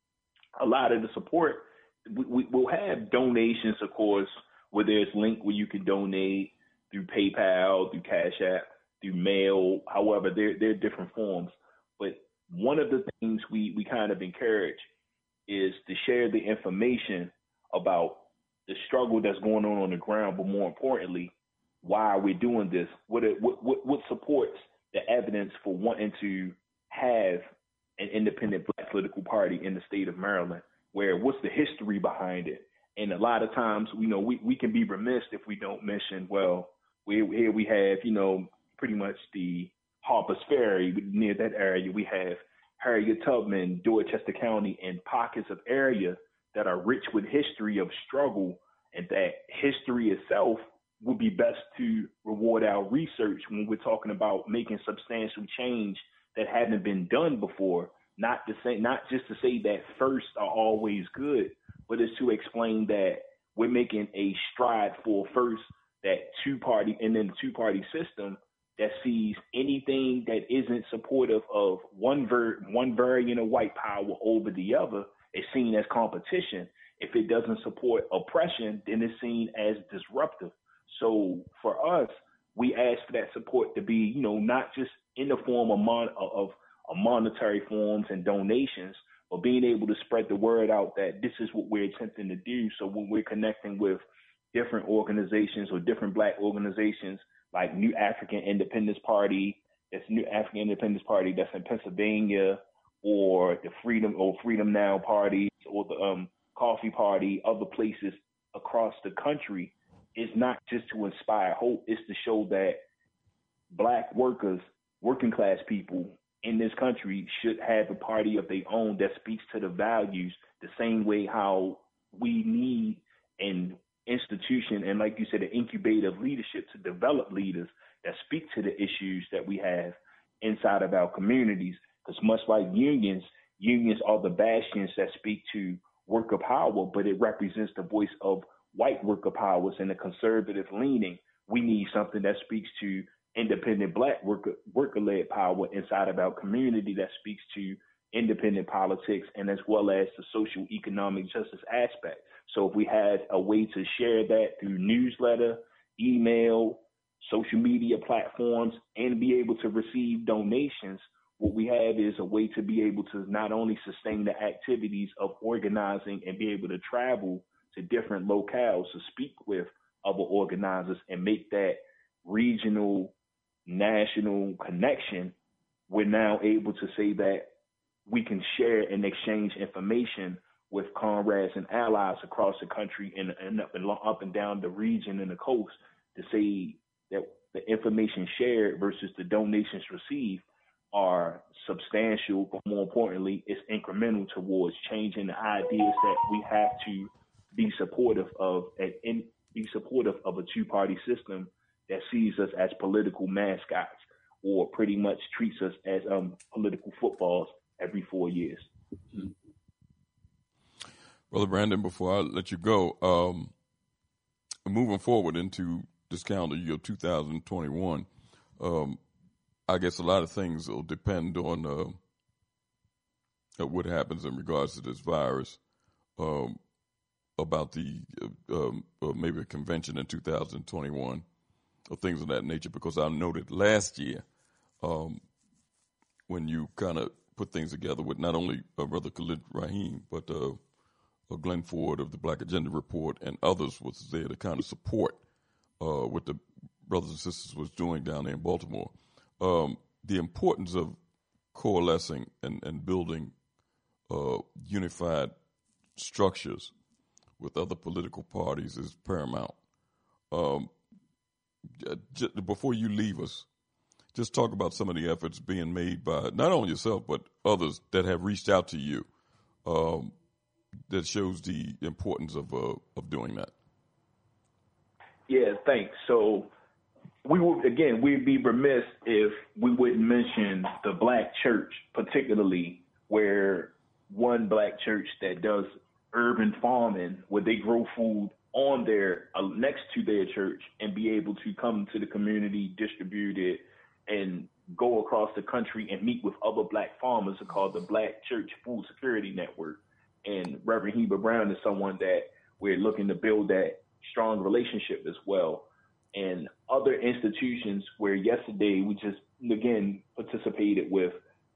a lot of the support, we, we, we'll have donations, of course, where there's a link where you can donate through PayPal, through Cash App, through mail, however, there, there are different forms. But one of the things we, we kind of encourage is to share the information about the struggle that's going on on the ground, but more importantly, why we're doing this, what, it, what, what, what supports the evidence for wanting to have an independent Black political party in the state of Maryland, where what's the history behind it? And a lot of times, you know, we, we can be remiss if we don't mention, well, we, here we have, you know, pretty much the Harper's Ferry, near that area, we have Harriet Tubman, Dorchester County, and pockets of area that are rich with history of struggle, and that history itself would be best to reward our research when we're talking about making substantial change that hadn't been done before. Not to say, not just to say that firsts are always good, but it's to explain that we're making a stride for first that two party, and then the two party system that sees anything that isn't supportive of one ver- one variant of white power over the other is seen as competition. If it doesn't support oppression, then it's seen as disruptive. So for us, we ask for that support to be, you know, not just in the form of, mon- of, of monetary forms and donations, but being able to spread the word out that this is what we're attempting to do. So when we're connecting with different organizations or different Black organizations, like New African Independence Party, that's New African Independence Party that's in Pennsylvania, or the Freedom or Freedom Now Party, or the um, Coffee Party, other places across the country, is not just to inspire hope, it's to show that Black workers, working class people in this country should have a party of their own that speaks to the values the same way how we need and institution and, like you said, an incubator of leadership to develop leaders that speak to the issues that we have inside of our communities. Because much like unions, unions are the bastions that speak to worker power, but it represents the voice of white worker powers and the conservative leaning. We need something that speaks to independent Black worker worker-led power inside of our community that speaks to independent politics and as well as the social economic justice aspect. So if we had a way to share that through newsletter, email, social media platforms, and be able to receive donations, what we have is a way to be able to not only sustain the activities of organizing and be able to travel to different locales to speak with other organizers and make that regional, national connection, we're now able to say that we can share and exchange information with comrades and allies across the country and, and up, and up and down the region and the coast to say that the information shared versus the donations received are substantial, but more importantly, it's incremental towards changing the ideas that we have to be supportive of and, and be supportive of a two-party system that sees us as political mascots or pretty much treats us as um, political footballs every four years. Mm-hmm. Brother Brandon, before I let you go, um, moving forward into this calendar year two thousand twenty-one, um, I guess a lot of things will depend on uh, what happens in regards to this virus, um, about the uh, um, uh, maybe a convention in two thousand twenty-one or things of that nature, because I noted last year um, when you kind of put things together with not only uh, Brother Khalid Rahim, but uh, uh, Glenn Ford of the Black Agenda Report and others was there to kind of support uh, what the brothers and sisters was doing down there in Baltimore. um, the importance of coalescing and, and building uh, unified structures with other political parties is paramount. Um, j- before you leave us, just talk about some of the efforts being made by not only yourself, but others that have reached out to you um, that shows the importance of uh, of doing that. Yeah, thanks. So we would, again, we'd be remiss if we wouldn't mention the black church, particularly where one black church that does urban farming, where they grow food on their, uh, next to their church and be able to come to the community, distribute it, and go across the country and meet with other black farmers, are called the Black Church Food Security Network. And Reverend Heber Brown is someone that we're looking to build that strong relationship as well. And other institutions where yesterday we just, again, participated with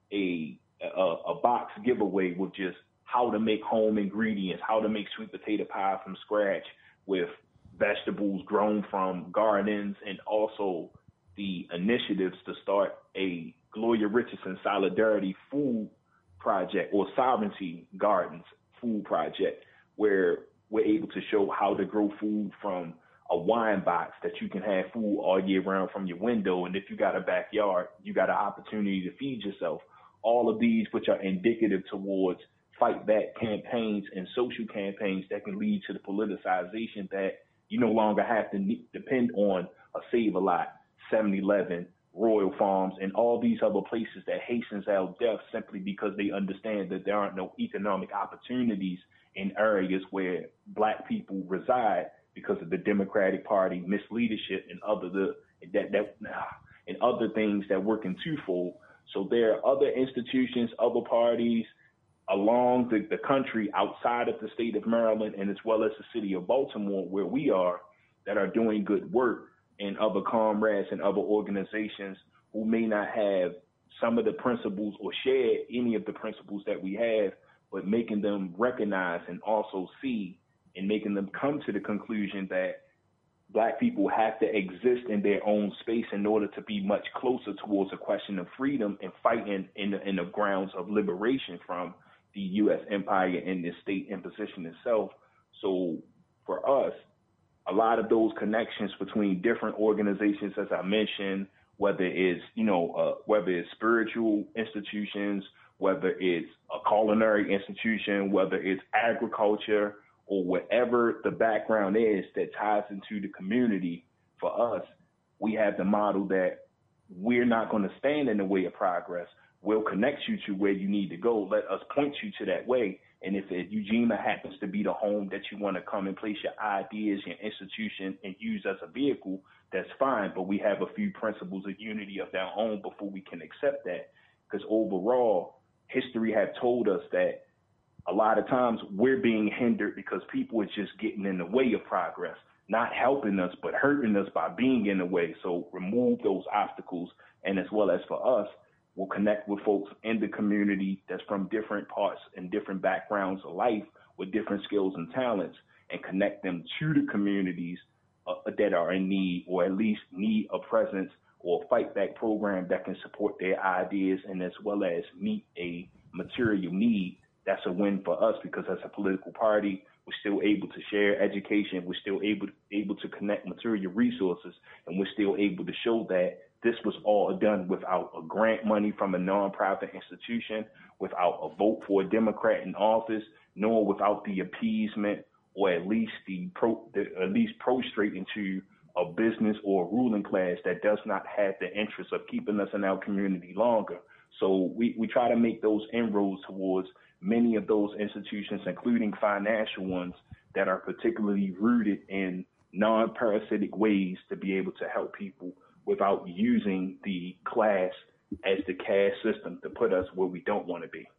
a, a, a box giveaway with just how to make home ingredients, how to make sweet potato pie from scratch with vegetables grown from gardens, and also the initiatives to start a Gloria Richardson Solidarity Food Project or Sovereignty Gardens Food Project, where we're able to show how to grow food from a wine box that you can have food all year round from your window. And if you got a backyard, you got an opportunity to feed yourself. All of these, which are indicative towards fight back campaigns and social campaigns that can lead to the politicization that you no longer have to ne- depend on a Save-A-Lot, seven eleven, Royal Farms, and all these other places that hastens our death simply because they understand that there aren't no economic opportunities in areas where black people reside because of the Democratic Party misleadership and other the that that and other things that work in twofold. So there are other institutions, other parties along the, the country outside of the state of Maryland and as well as the city of Baltimore where we are that are doing good work, and other comrades and other organizations who may not have some of the principles or share any of the principles that we have, but making them recognize and also see and making them come to the conclusion that black people have to exist in their own space in order to be much closer towards a question of freedom and fighting in the, in the grounds of liberation from the U S empire and the state imposition itself. So for us, a lot of those connections between different organizations, as I mentioned, whether it's, you know, uh, whether it's spiritual institutions, whether it's a culinary institution, whether it's agriculture, or whatever the background is that ties into the community, for us, we have the model that we're not going to stand in the way of progress. We'll connect you to where you need to go. Let us point you to that way. And if it, Eugenia happens to be the home that you want to come and place your ideas, your institution, and use as a vehicle, that's fine. But we have a few principles of unity of our own before we can accept that. Because overall, history have told us that a lot of times we're being hindered because people are just getting in the way of progress, not helping us, but hurting us by being in the way. So remove those obstacles. And as well as for us, we'll connect with folks in the community that's from different parts and different backgrounds of life with different skills and talents, and connect them to the communities uh, that are in need, or at least need a presence or a fight back program that can support their ideas, and as well as meet a material need. That's a win for us, because as a political party, we're still able to share education, we're still able able to connect material resources, and we're still able to show that this was all done without a grant money from a nonprofit institution, without a vote for a Democrat in office, nor without the appeasement or at least the, pro, the at least prostrating to a business or a ruling class that does not have the interest of keeping us in our community longer. So we, we try to make those inroads towards many of those institutions, including financial ones, that are particularly rooted in non-parasitic ways to be able to help people without using the class as the caste system to put us where we don't want to be.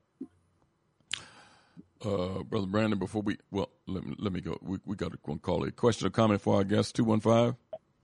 Uh, Brother Brandon, before we, well, let me, let me go. We, we got to call it a question or comment for our guest, two one five.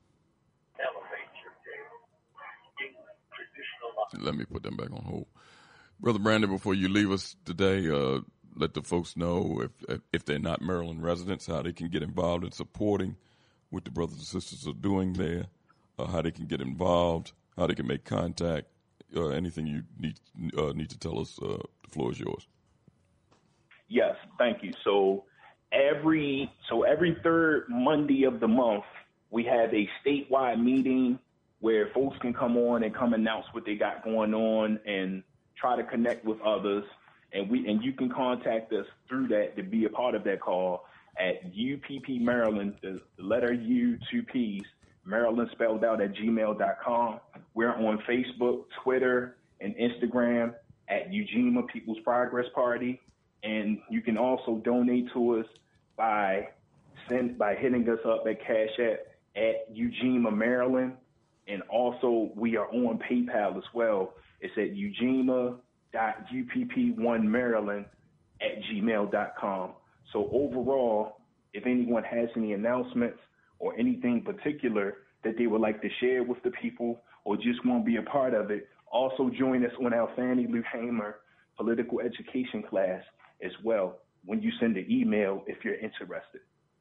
Let me put them back on hold. Brother Brandon, before you leave us today, uh, let the folks know if if they're not Maryland residents, how they can get involved in supporting what the brothers and sisters are doing there, uh, how they can get involved, how they can make contact, uh, anything you need uh, need to tell us, uh, the floor is yours. Yes, thank you. So every so every third Monday of the month, we have a statewide meeting where folks can come on and come announce what they got going on and try to connect with others. And we and you can contact us through that to be a part of that call at U P P Maryland, the letter U, two P's, Maryland spelled out at gmail dot com. We're on Facebook, Twitter, and Instagram at Ujima People's Progress Party. And you can also donate to us by send by hitting us up at Cash App at Ujima, Maryland. And also we are on PayPal as well. It's at ujima dot U P P one Maryland at gmail dot com. So overall, if anyone has any announcements or anything particular that they would like to share with the people or just want to be a part of it, also join us on our Fannie Lou Hamer political education class as well when you send an email if you're interested.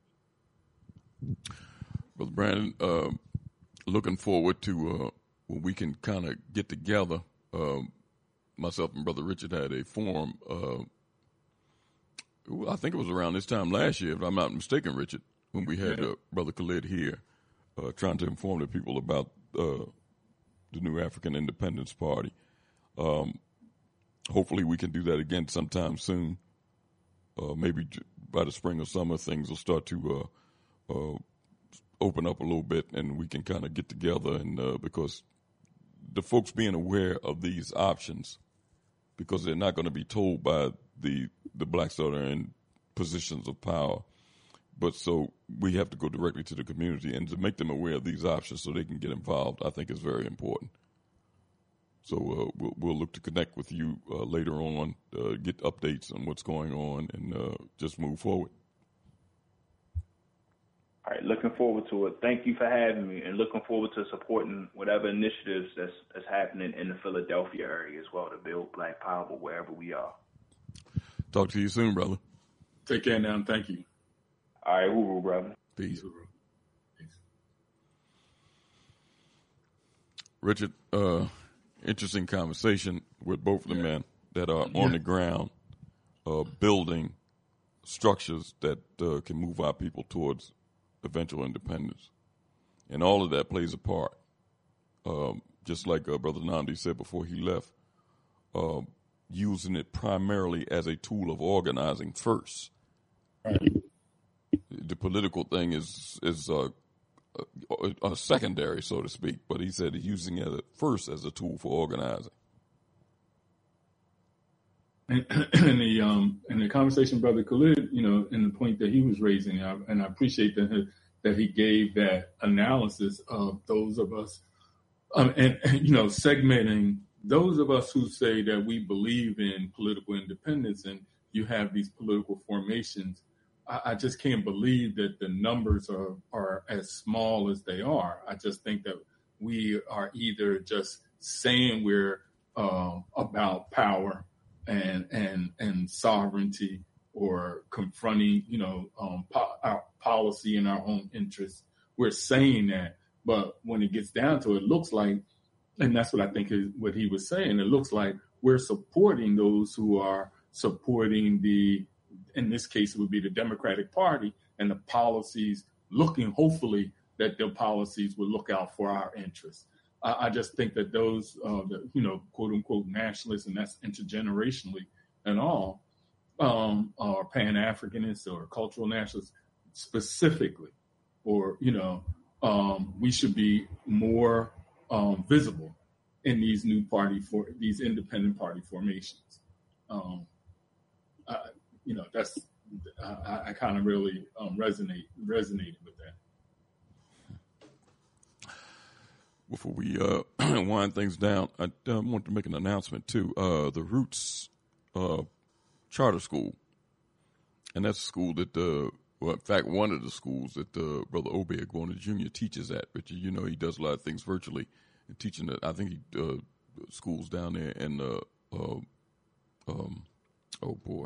Brother Brandon, uh, looking forward to uh, when we can kind of get together. Uh, myself and Brother Richard had a forum, uh, I think it was around this time last year, if I'm not mistaken, Richard, when we had uh, Brother Khalid here uh, trying to inform the people about uh, the new African Independence Party. Um, hopefully we can do that again sometime soon. Uh, maybe by the spring or summer, things will start to uh, uh, open up a little bit, and we can kind of get together. And uh, because the folks being aware of these options, because they're not going to be told by the the blacks that are in positions of power, but so we have to go directly to the community and to make them aware of these options so they can get involved. I think is very important. So uh, we'll, we'll look to connect with you uh, later on, uh, get updates on what's going on, and uh, just move forward. All right, looking forward to it. Thank you for having me, and looking forward to supporting whatever initiatives that's, that's happening in the Philadelphia area as well to build Black Power wherever we are. Talk to you soon, brother. Take care now, and thank you. All right, hooroo, brother. Peace. Richard, uh, interesting conversation with both of the men that are Yeah. on the ground uh, building structures that uh, can move our people towards eventual independence. And all of that plays a part. Um, just like uh, Brother Nnamdi said before he left, uh, using it primarily as a tool of organizing first. Right. The political thing is is uh, a, a secondary, so to speak, but he said he's using it first as a tool for organizing. And, and the um and the conversation, Brother Khalid, you know, and the point that he was raising, and I appreciate that that he gave that analysis of those of us, um, and, and you know, segmenting those of us who say that we believe in political independence, and you have these political formations. I, I just can't believe that the numbers are are as small as they are. I just think that we are either just saying we're uh, about power and and and sovereignty, or confronting, you know, um, po- our policy in our own interests. We're saying that, but when it gets down to it, it looks like, and that's what I think is what he was saying, it looks like we're supporting those who are supporting the, in this case, it would be the Democratic Party and the policies, looking hopefully that their policies will look out for our interests. I just think that those, uh, the, you know, quote unquote nationalists, and that's intergenerationally and all, um, are Pan-Africanists or cultural nationalists specifically, or, you know, um, we should be more um, visible in these new party for these independent party formations. Um, I, you know, that's I, I kind of really um, resonate resonated with that. Before we uh, wind things down, I uh, want to make an announcement too. Uh, the Roots uh, Charter School, and that's a school that, uh, well, in fact, one of the schools that uh, Brother Obey Agbona Junior teaches at. Richard, you know, he does a lot of things virtually, and teaching at, I think he uh, schools down there in, uh, uh, um, oh boy,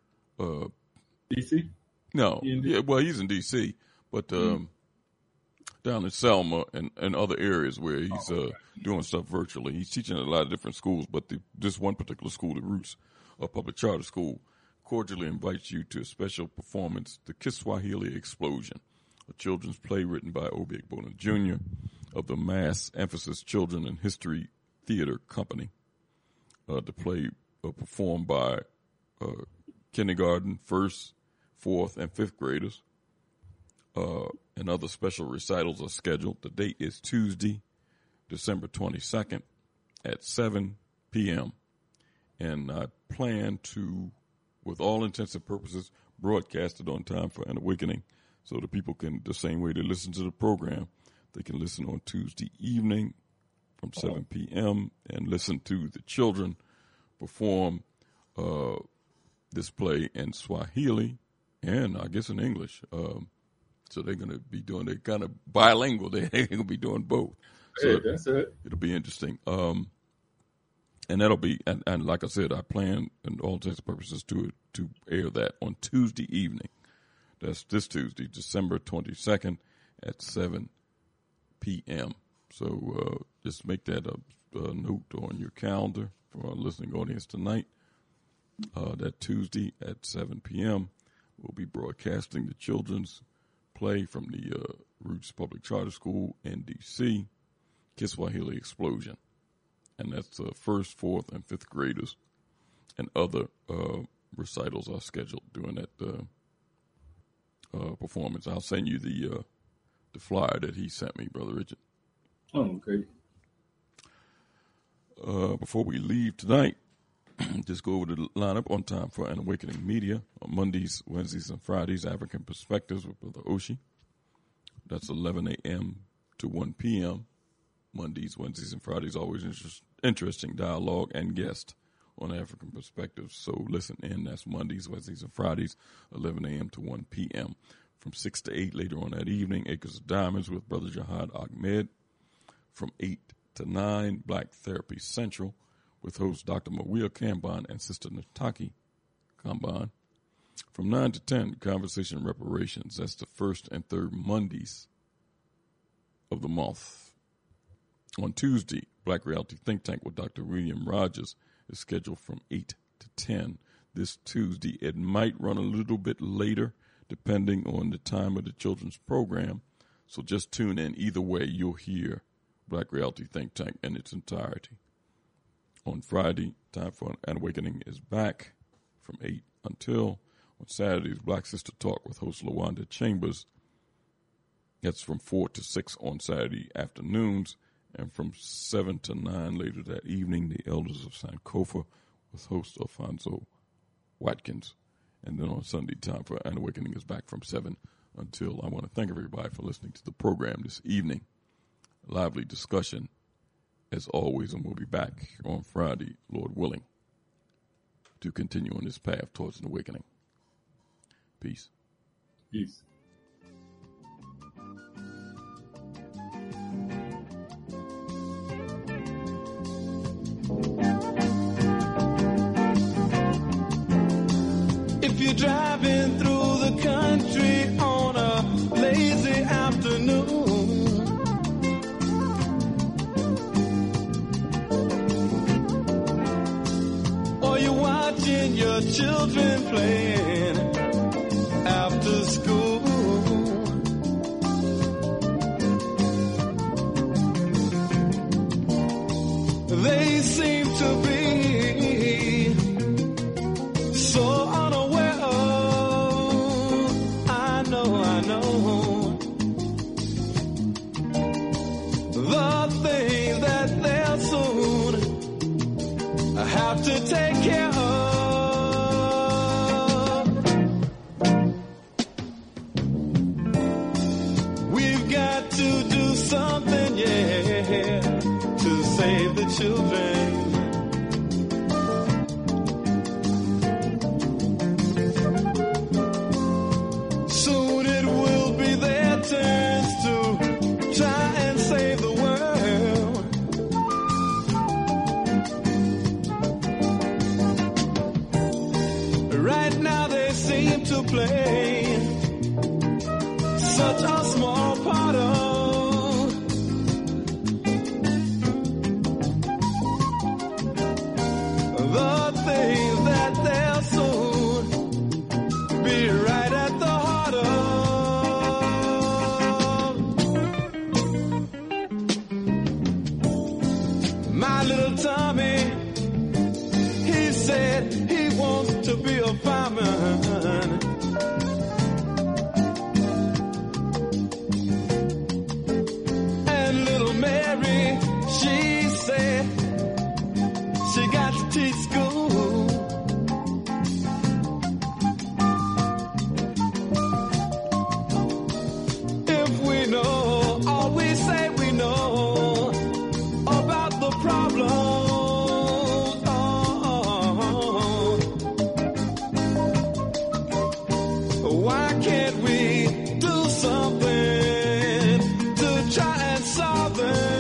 uh, D C. No, in yeah, well, he's in D C, but um, down in Selma and, and other areas where he's uh, doing stuff virtually. He's teaching at a lot of different schools, but the, this one particular school, the Roots, a public charter school, cordially invites you to a special performance, The Kiswahili Explosion, a children's play written by Obi Bona Junior of the Mass Emphasis Children and History Theater Company. Uh, the play uh, performed by uh, kindergarten, first, fourth, and fifth graders. Uh, and other special recitals are scheduled. The date is Tuesday, December twenty-second at seven p.m. And I plan to, with all intents and purposes, broadcast it on Time for an Awakening so that people can, the same way they listen to the program, they can listen on Tuesday evening from seven p.m. and listen to the children perform uh, this play in Swahili and I guess in English. Um, so they're going to be doing, they're kind of bilingual. They're going to be doing both. So Hey, that's it. It'll be interesting. Um, and that'll be, and, and like I said, I plan, in all intents and purposes, to to air that on Tuesday evening. That's this Tuesday, December twenty-second at seven p.m. So uh, just make that a, a note on your calendar for our listening audience tonight. Uh, that Tuesday at seven p.m. we'll be broadcasting the children's play from the uh, Roots Public Charter School in D C, Kiswahili Explosion. And that's uh, first, fourth, and fifth graders. And other uh, recitals are scheduled during that uh, uh, performance. I'll send you the uh, the flyer that he sent me, Brother Richard. Oh, okay. Uh, before we leave tonight, just go over the lineup on Time for an Awakening Media on Mondays, Wednesdays, and Fridays, African Perspectives with Brother Oshi. That's eleven a.m. to one p.m. Mondays, Wednesdays, and Fridays, always interest, interesting dialogue and guest on African Perspectives. So listen in. That's Mondays, Wednesdays, and Fridays, eleven a.m. to one p.m. From six to eight later on that evening, Acres of Diamonds with Brother Jihad Ahmed. From eight to nine, Black Therapy Central with host Doctor Mawia Kamban and Sister Nataki Kamban. From nine to ten, Conversation Reparations. That's the first and third Mondays of the month. On Tuesday, Black Reality Think Tank with Doctor William Rogers is scheduled from eight to ten this Tuesday. It might run a little bit later depending on the time of the children's program, so just tune in. Either way, you'll hear Black Reality Think Tank in its entirety. On Friday, Time for an Awakening is back from eight until. On Saturdays, Black Sister Talk with host LaWanda Chambers. That's from four to six on Saturday afternoons. And from seven to nine later that evening, the Elders of Sankofa with host Alfonso Watkins. And then on Sunday, Time for an Awakening is back from seven until. I want to thank everybody for listening to the program this evening. Lively discussion, as always, and we'll be back on Friday, Lord willing, to continue on this path towards an awakening. Peace. Peace. If you're driving through the country on a lazy afternoon, or you're watching your children playing after school, they seem to be so unaware of, I know, I know, the things that they'll soon have to take care of. We've got to do something, yeah, to save the children. Soon it will be their turns to try and save the world. Right now they seem to play such a small part of to be a fireman. And little Mary, she said she got to teach school. If we know all we say we know about the problem, oh, why can't we do something to try and solve them?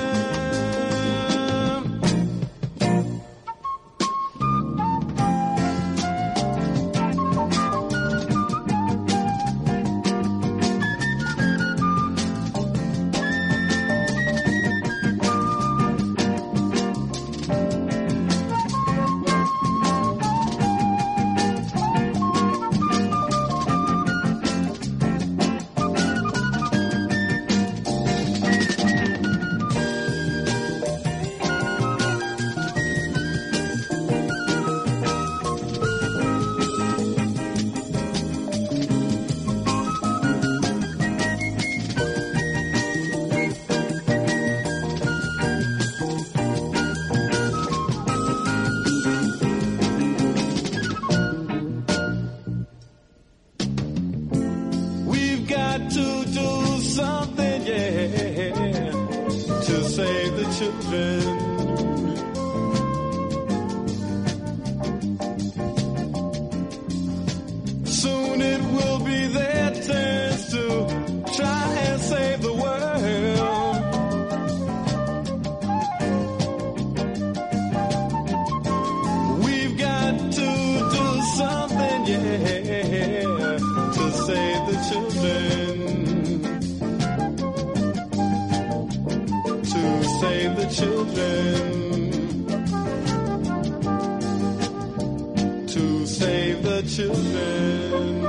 We've got to do something, yeah, to save the children. Soon it will be their turns to try and save the world. We've got to do something, yeah, to save the children. To save the children. To save the children.